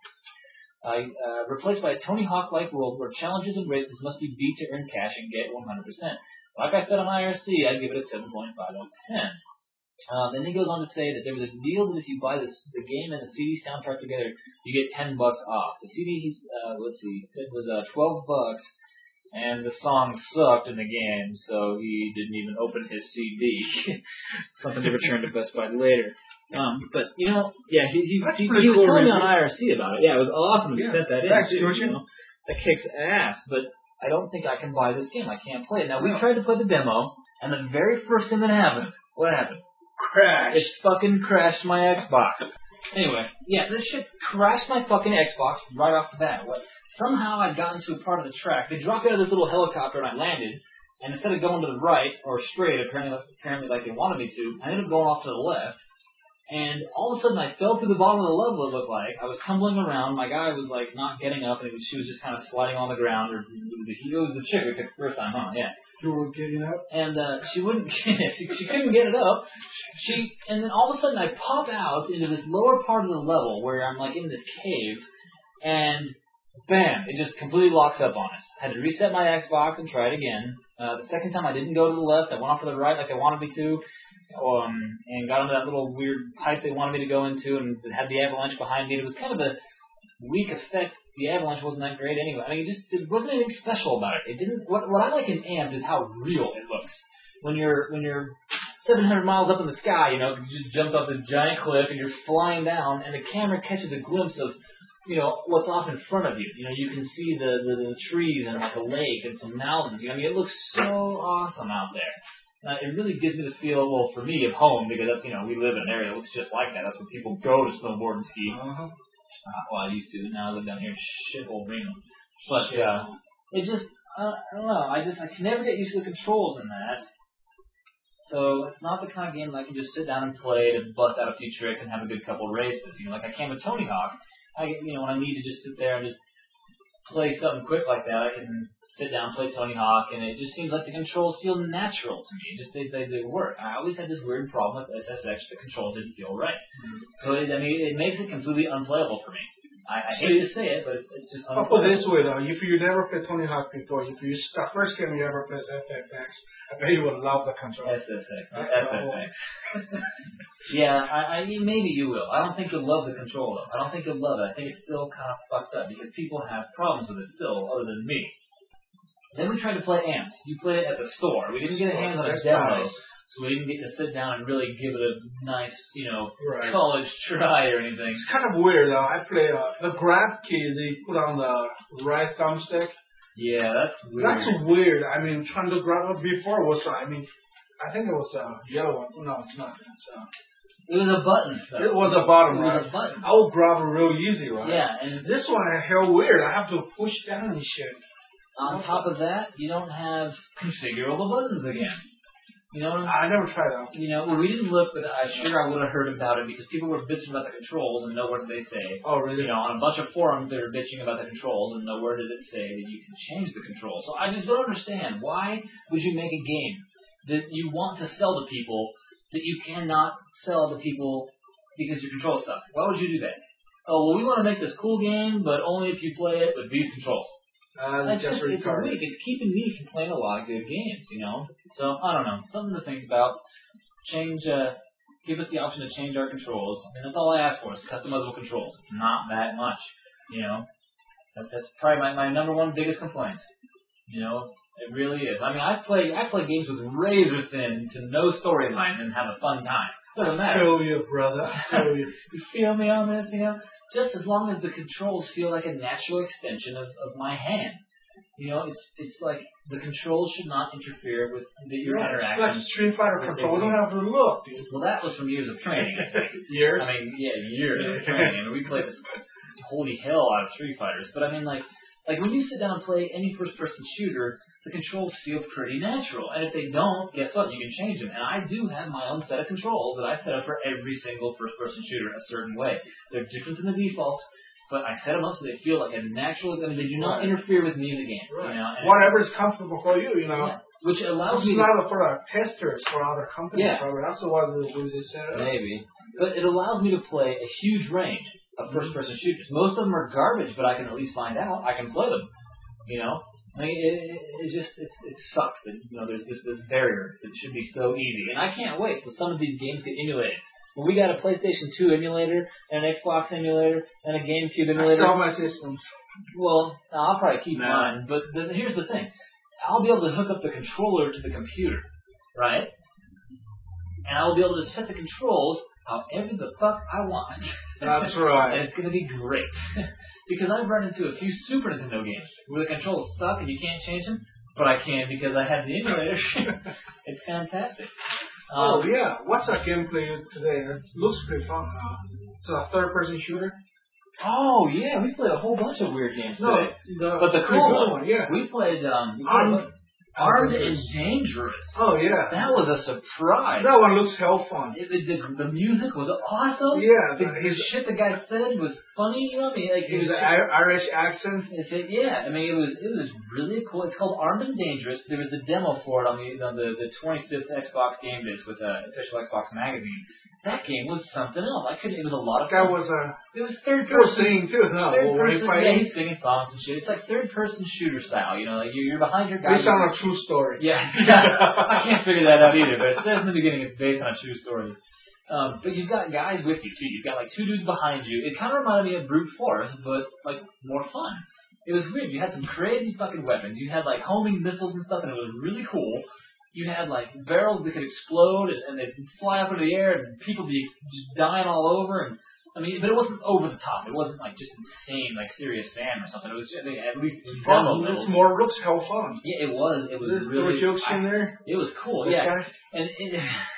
Uh, uh, replaced by a Tony Hawk-like world where challenges and races must be beat to earn cash and get one hundred percent. Like I said on I R C, I'd give it a seven point five out of ten. Uh, then he goes on to say that there was a deal that if you buy this, the game and the C D soundtrack together, you get ten bucks off. The C D, uh, let's see, it was uh, twelve bucks, and the song sucked in the game, so he didn't even open his C D. Something to return to Best Buy later. Um, but you know, yeah, he he, he, he was cool telling me on I R C about it. Yeah, it was awesome to yeah. sent that in. Thanks, too, you know, that kicks ass, but I don't think I can buy this game. I can't play it. Now we no. tried to play the demo, and the very first thing that happened, what happened? Crash. It fucking crashed my Xbox. Anyway, yeah, this shit crashed my fucking Xbox right off the bat. What? Somehow I'd gotten to a part of the track. They dropped me out of this little helicopter and I landed, and instead of going to the right, or straight, apparently, apparently like they wanted me to, I ended up going off to the left. And all of a sudden I fell through the bottom of the level, it looked like. I was tumbling around. My guy was like not getting up, and it was, she was just kind of sliding on the ground. Or it was the chick who took the first time, huh? Yeah. You were getting up? And uh, she wouldn't get it. She, she couldn't get it up. She And then all of a sudden I pop out into this lower part of the level where I'm like in this cave, and bam, it just completely locks up on us. I had to reset my Xbox and try it again. Uh, the second time I didn't go to the left. I went off to the right like they wanted me to. Um, and got into that little weird pipe they wanted me to go into, and it had the avalanche behind me. It was kind of a weak effect. The avalanche wasn't that great anyway. I mean, it just it wasn't anything special about it. It didn't. What, what I like in Amped is how real it looks when you're when you're seven hundred miles up in the sky. You know, you just jump off this giant cliff and you're flying down, and the camera catches a glimpse of you know what's off in front of you. You know, you can see the the, the trees and like a lake and some mountains. You know, I mean, it looks so awesome out there. Uh, it really gives me the feel, well, for me, of home, because that's, you know, we live in an area that looks just like that. That's where people go to snowboard and ski. Uh-huh. Uh, well, I used to. Now I live down here in shithole Reno. But, uh, it just, uh, I don't know. I just, I can never get used to the controls in that. So, it's not the kind of game that I can just sit down and play to bust out a few tricks and have a good couple of races. You know, like I can with Tony Hawk. I, you know, when I need to just sit there and just play something quick like that, I can sit down, play Tony Hawk, and it just seems like the controls feel natural to me. Just they, they they work. I always had this weird problem with S S X. The controls didn't feel right. Mm-hmm. So it, I mean, it makes it completely unplayable for me. I, I hate to say it, but it's, it's just unplayable. I'll put it this way though: if you never played Tony Hawk before, if you the first game you ever played S S X, I bet you would love the controls. S S X, not S S X. Yeah, I, I maybe you will. I don't think you'll love the control though. I don't think you'll love it. I think it's still kind of fucked up because people have problems with it still, other than me. Then we tried to play Amped. You played it at the store. We didn't get a hands on a demo, so we didn't get to sit down and really give it a nice, you know, right. college try or anything. It's kind of weird, though. I play uh, the grab key they put on the right thumbstick. Yeah, that's weird. That's weird. I mean, trying to grab it before was, I mean, I think it was a uh, yellow one. No, it's not. It's, uh, It was a button. Though. It was a button, it right? was a button. I would grab it real easy, right? Yeah, and this one is hell weird. I have to push down and shit. On top of that, you don't have configurable buttons again. You know, I never tried that. You know, well, we didn't look, but I'm sure I would have heard about it because people were bitching about the controls, and nowhere did they say. Oh, really? You know, on a bunch of forums, they were bitching about the controls, and nowhere did it say that you can change the controls. So I just don't understand. Why would you make a game that you want to sell to people that you cannot sell to people because your controls suck? Why would you do that? Oh, well, we want to make this cool game, but only if you play it with these controls. Uh, That's just just, it's weak. It's keeping me from playing a lot of good games, you know? So, I don't know. Something to think about. Change, uh, give us the option to change our controls. I mean, that's all I ask for is customizable controls. It's not that much, you know? That, that's probably my, my number one biggest complaint. You know? It really is. I mean, I play, I play games with razor thin to no storyline and have a fun time. Doesn't matter. I feel you, brother. I feel you. You feel me on this, you know? Just as long as the controls feel like a natural extension of, of my hand. You know, it's it's like the controls should not interfere with the, your yeah, interaction. It's like Street Fighter control. Don't have to look, dude. Well, that was from years of training, I think. Years? I mean, yeah, years of training. I mean, we played the holy hell out of Street Fighters. But I mean, like, like when you sit down and play any first-person shooter, the controls feel pretty natural. And if they don't, guess what? You can change them. And I do have my own set of controls that I set up for every single first-person shooter a certain way. They're different than the defaults, but I set them up so they feel like a natural, and they do not right. interfere with me in the game. Right. You know? Whatever is comfortable for you, you know. Yeah. Which allows this me is not for uh, testers for other companies, yeah. probably. That's the one that we set up. Maybe. But it allows me to play a huge range of first-person shooters. Most of them are garbage, but I can at least find out. I can play them. You know? I mean, it, it, it just it, it sucks that, you know, there's this, this barrier that should be so easy. And I can't wait till some of these games get emulated. When we got a PlayStation two emulator, and an Xbox emulator, and a GameCube emulator. I sell my systems. Well, I'll probably keep nah. mine, but the, here's the thing. I'll be able to hook up the controller to the computer, right? And I'll be able to set the controls however the fuck I want. That's right. And it's going to be great. Because I've run into a few Super Nintendo games where the controls suck and you can't change them, but I can because I have the emulator. It's fantastic. Um, oh, um, yeah. What's that gameplay today? It looks pretty fun. Uh, it's a third-person shooter. Oh, yeah. We played a whole bunch of weird games no, today. The, but the cool one, one, yeah. We played, um, we Armed, played Armed and Dangerous. Oh, yeah. That was a surprise. That one looks hell fun. It, it, the, the music was awesome. Yeah. The, the shit the guy said was funny. You know what I mean? Like, it was an Irish accent. It's a, yeah. I mean, it was it was really cool. It's called Armed and Dangerous. There was a demo for it on the on the, the twenty-fifth Xbox Game Disc with uh, official Xbox magazine. That game was something else. I couldn't. It was a lot of fun. That was a. It was third person. He was singing too, no? Third person. Yeah, he's singing songs and shit. It's like third person shooter style. You know, like you're behind your guy. Based on a true story. Yeah. I can't figure that out either. But it says in the beginning it's based on a true story. Um, but you've got guys with you too. You've got like two dudes behind you. It kind of reminded me of Brute Force, but like more fun. It was weird. You had some crazy fucking weapons. You had like homing missiles and stuff, and it was really cool. You had like barrels that could explode and, and they'd fly up into the air and people be just dying all over. And I mean, but it wasn't over the top. It wasn't like just insane, like Serious Sam or something. It was just, they at least fun. It's more looks hell fun. Yeah, it was. It was there, really. There were jokes I, in there. It was cool. Okay. Yeah. And it,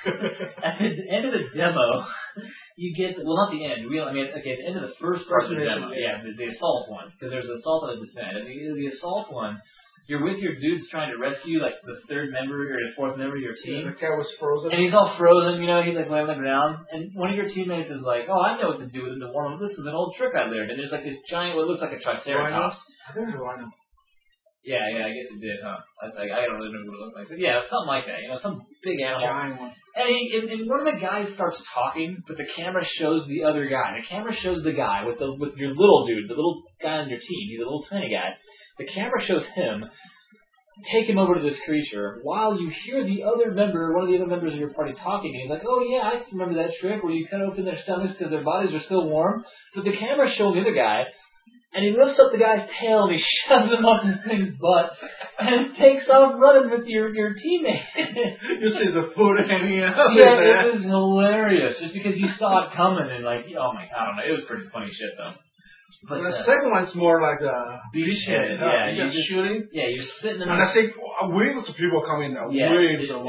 at the end of the demo, you get well, not the end. We, I mean, okay, at the end of the first part of the demo, yeah, the, the assault one, because there's an assault and a defend. And the, the assault one, you're with your dudes trying to rescue like the third member or the fourth member of your team. Yeah, the guy was frozen. And he's all frozen, you know, he's like laying on the ground. And one of your teammates is like, oh, I know what to do with him to warm him. This is an old trick I learned. And there's like this giant, what looks like a triceratops. I think it's a rhino. Yeah, yeah, I guess it did, huh? I, like, I don't really remember what it looked like. But yeah, something like that, you know, some big animal. Giant one. And, he, and, and one of the guys starts talking, but the camera shows the other guy. The camera shows the guy with the with your little dude, the little guy on your team. He's a little tiny guy. The camera shows him take him over to this creature while you hear the other member, one of the other members of your party talking. And he's like, oh, yeah, I remember that trick where you cut open their stomachs because their bodies are still warm. But the camera's showing the other guy. And he lifts up the guy's tail and he shoves him up this thing's butt and takes off running with your your teammate. You see the foot hanging out. Yeah, it was hilarious. Just because you saw it coming and like, oh my, I don't know, it was pretty funny shit though. But the uh, second one's more like a beachhead. Uh, yeah, you're just shooting. Yeah, you're sitting in. And I think waves of people coming. Uh, yeah, waves it, of it was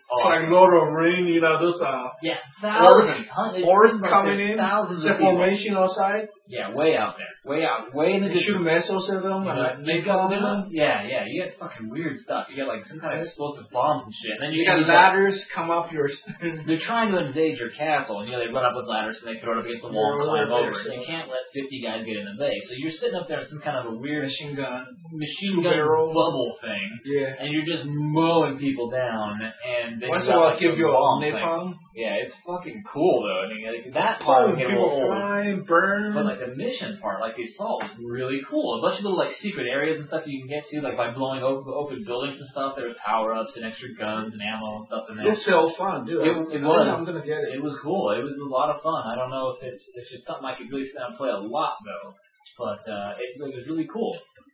It's like Lord of the Rings, you know, those uh, yeah, thousands, orcs, orcs coming in, thousands the of people. formation outside. Yeah, way out there, way out, way in the They shoot missiles at them, you and know, like you make got, them. yeah, yeah, you get fucking weird stuff. You get like some kind of explosive bombs and shit. And then you, You got you ladders come up your. They're trying to invade your castle, and you know they run up with ladders and they throw it up against the wall and climb over it. You can't let fifty guys get in the base, so you're sitting up there in some kind of a weird machine gun, machine gun barrel bubble thing. Yeah. And you're just mowing people down, and then once you in a while like give you a thing. napalm. Yeah, it's fucking cool though. I mean, like, that part oh, would get a people little old. flying, burn. But like the mission part, like the assault, was really cool. A bunch of little like secret areas and stuff you can get to, like by blowing open, open buildings and stuff. There was power ups and extra guns and ammo and stuff in there. It's so fun, dude. It, it I was. I'm gonna get it. It was cool. It was a lot of fun. I don't know if it's if it's something I could really sit down and play a lot though, but uh, it, it was really cool.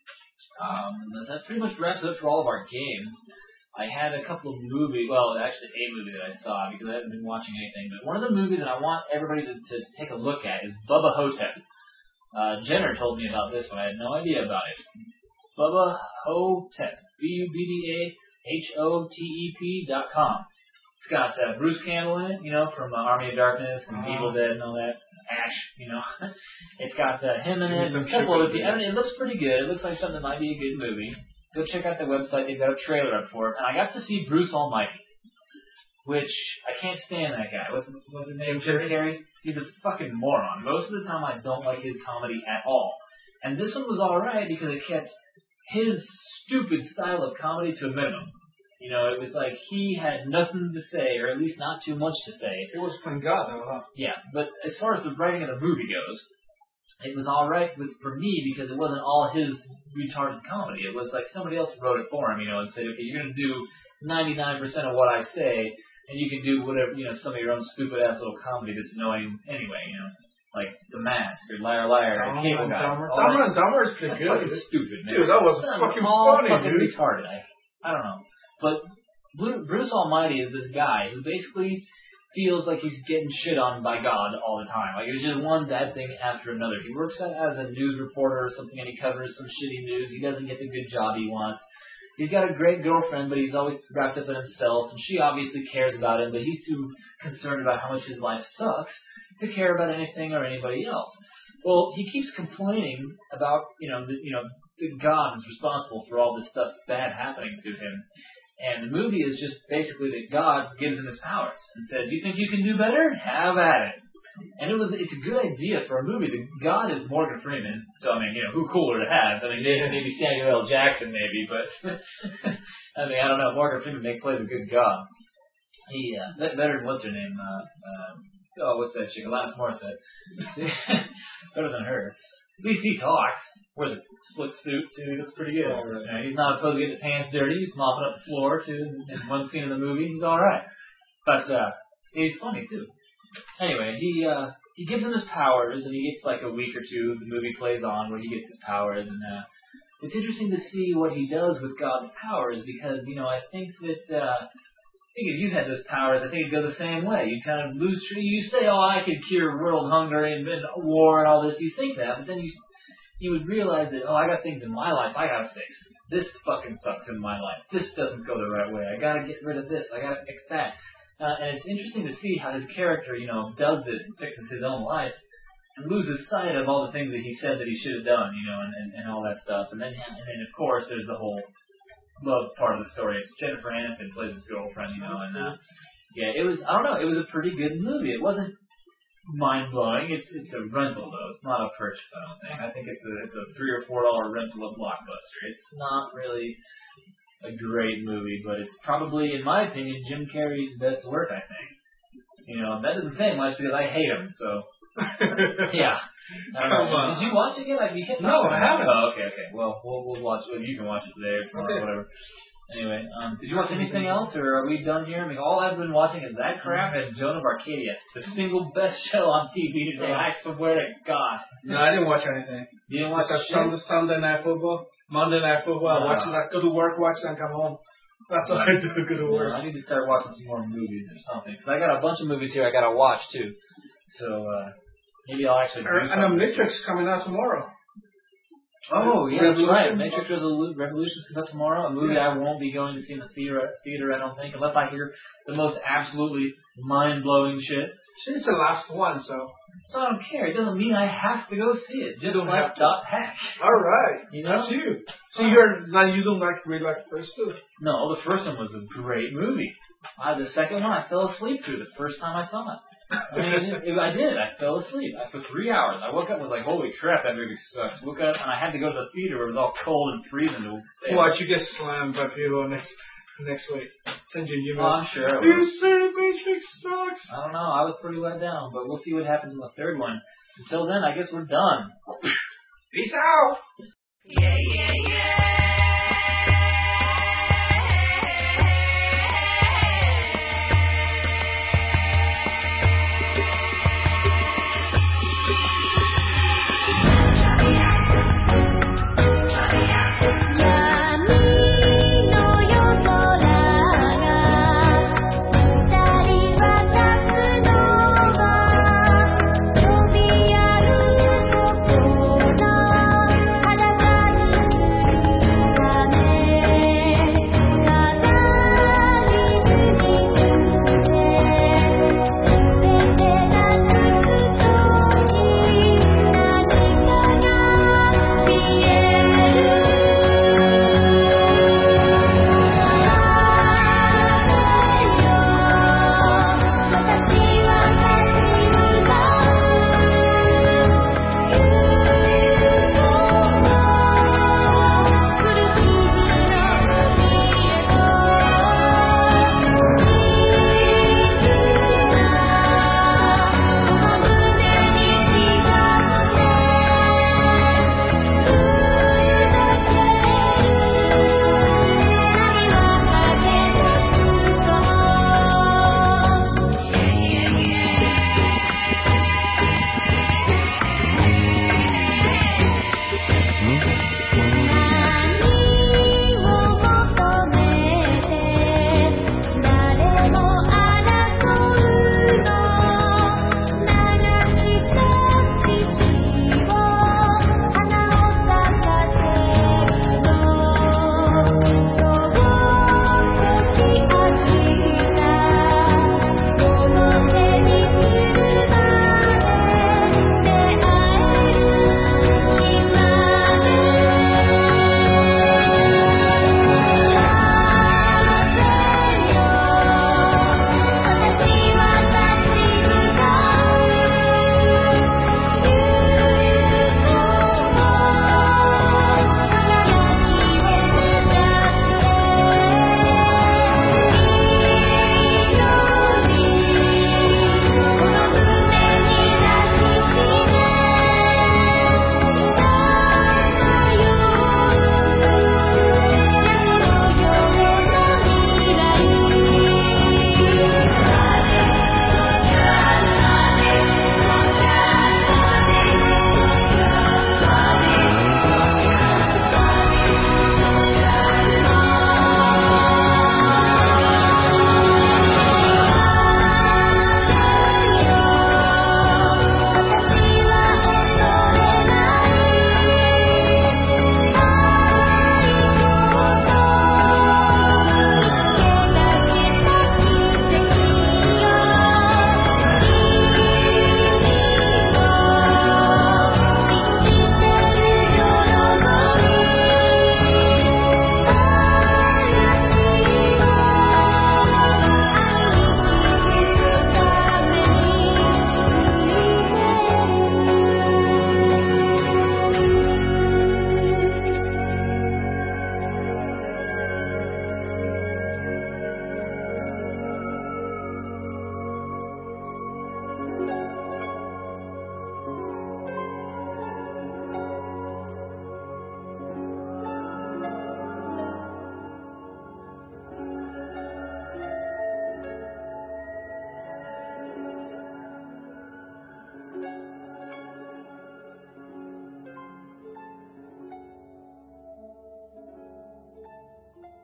Um, that pretty much wraps it up for all of our games. I had a couple of movies, well, actually a movie that I saw because I haven't been watching anything, but one of the movies that I want everybody to, to take a look at is Bubba Hotep. Uh, Jenner told me about this one. I had no idea about it. Bubba Hotep. B U B D A H O T E P dot com. It's got uh, Bruce Campbell in it, you know, from uh, Army of Darkness and uh-huh. Evil Dead and all that. Ash, you know. It's got uh, him in it and a couple of people. I mean, it looks pretty good. It looks like something that might be a good movie. Go check out the website. They've got a trailer up for it. And I got to see Bruce Almighty, which I can't stand that guy. What's his, what's his name? Jim Carrey? He's a fucking moron. Most of the time I don't like his comedy at all. And this one was alright because it kept his stupid style of comedy to a minimum. You know, it was like he had nothing to say, or at least not too much to say. It was playing God, though, huh? Yeah, but as far as the writing of the movie goes, it was alright for me because it wasn't all his retarded comedy. It was like somebody else wrote it for him, you know, and said, okay, you're going to do ninety-nine percent of what I say, and you can do whatever, you know, some of your own stupid-ass little comedy that's annoying anyway, you know. Like The Mask, or Liar Liar, or Cable Guy. Dumber. Dumber and Dumber is pretty good. Fucking stupid, man. Dude, that was That's fucking all funny, fucking dude. retarded. I, I don't know. But Bruce Almighty is this guy who basically feels like he's getting shit on by God all the time. Like, it's just one bad thing after another. He works as a news reporter or something, and he covers some shitty news. He doesn't get the good job he wants. He's got a great girlfriend, but he's always wrapped up in himself, and she obviously cares about him, but he's too concerned about how much his life sucks to care about anything or anybody else. Well, he keeps complaining about, you know, the, you know, that God is responsible for all this stuff bad happening to him. And the movie is just basically that God gives him his powers and says, you think you can do better? Have at it. And it was, it's a good idea for a movie. The God is Morgan Freeman. So, I mean, you know, who cooler to have? I mean, maybe, maybe Samuel L. Jackson, maybe, but, I mean, I don't know. Morgan Freeman may plays a good God. He, uh, better than what's her name? Uh, uh, oh, what's that chick? Alanis Morissette. Better than her. At least he talks. Wears a slick suit, too. He looks pretty good. Oh, right. You know, he's not supposed to get his pants dirty. He's mopping up the floor, too. In one scene of the movie, he's all right. But uh, he's funny, too. Anyway, he uh, he gives him his powers, and he gets like a week or two. The movie plays on where he gets his powers. And uh, it's interesting to see what he does with God's powers because, you know, I think that... Uh, I think if you had those powers, I think it'd go the same way. You kind of lose... You say, oh, I could cure world hunger and, and war and all this. You think that, but then you... you would realize that, oh, I got things in my life I gotta fix. This fucking sucks in my life. This doesn't go the right way. I gotta get rid of this. I gotta fix that. Uh, and it's interesting to see how his character, you know, does this and fixes his own life and loses sight of all the things that he said that he should have done, you know, and, and, and all that stuff. And then, and then, of course, there's the whole love part of the story. It's Jennifer Aniston plays his girlfriend, you know, and, uh, yeah, it was, I don't know, it was a pretty good movie. It wasn't mind-blowing. It's it's a rental, though. It's not a purchase, I don't think. I think it's a, it's a three or four dollar rental of Blockbuster. It's not really a great movie, but it's probably, in my opinion, Jim Carrey's best work, I think. You know, that doesn't say much because I hate him, so... yeah. I don't know. Did you watch it yet? Like, you can't no, I haven't. Oh, okay, okay. Well, we'll, we'll watch it. You can watch it today or tomorrow, okay. or whatever. Anyway, um, did you watch anything else, or are we done here? I mean, all I've been watching is that crap and Joan of Arcadia, the single best show on T V today. I swear to God. No, I didn't watch anything. You didn't watch the Sunday, Sunday Night Football, Monday Night Football. Uh, I watch it. I go to work, watch it, and come home. That's what I do. Go to work. Yeah, I need to start watching some more movies or something. Because I got a bunch of movies here I got to watch too. So uh, maybe I'll actually. Do and a Matrix coming out tomorrow. Oh, yeah, that's Revolution? right. Matrix Resolu- Revolutions comes out tomorrow. A movie Yeah. I won't be going to see in the theater, theater, I don't think, unless I hear the most absolutely mind-blowing shit. It's the last one, so. So I don't care. It doesn't mean I have to go see it. Just don't like have to. Dot Hack. All right. You know? That's you. So you're now you don't like really like the first two. No, the first one was a great movie. Uh, the second one I fell asleep through the first time I saw it. I mean, it, it, I did. I fell asleep I, for three hours. I woke up and was like, holy crap, that movie sucks. Woke up and I had to go to the theater where it was all cold and freezing. To Watch you get slammed by people next next week. Send you an email. Oh, I'm sure. You say Matrix sucks. I don't know. I was pretty let down, but we'll see what happens in the third one. Until then, I guess we're done. Peace out. Yeah, yeah, yeah.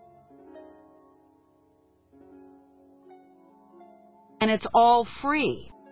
And it's all free.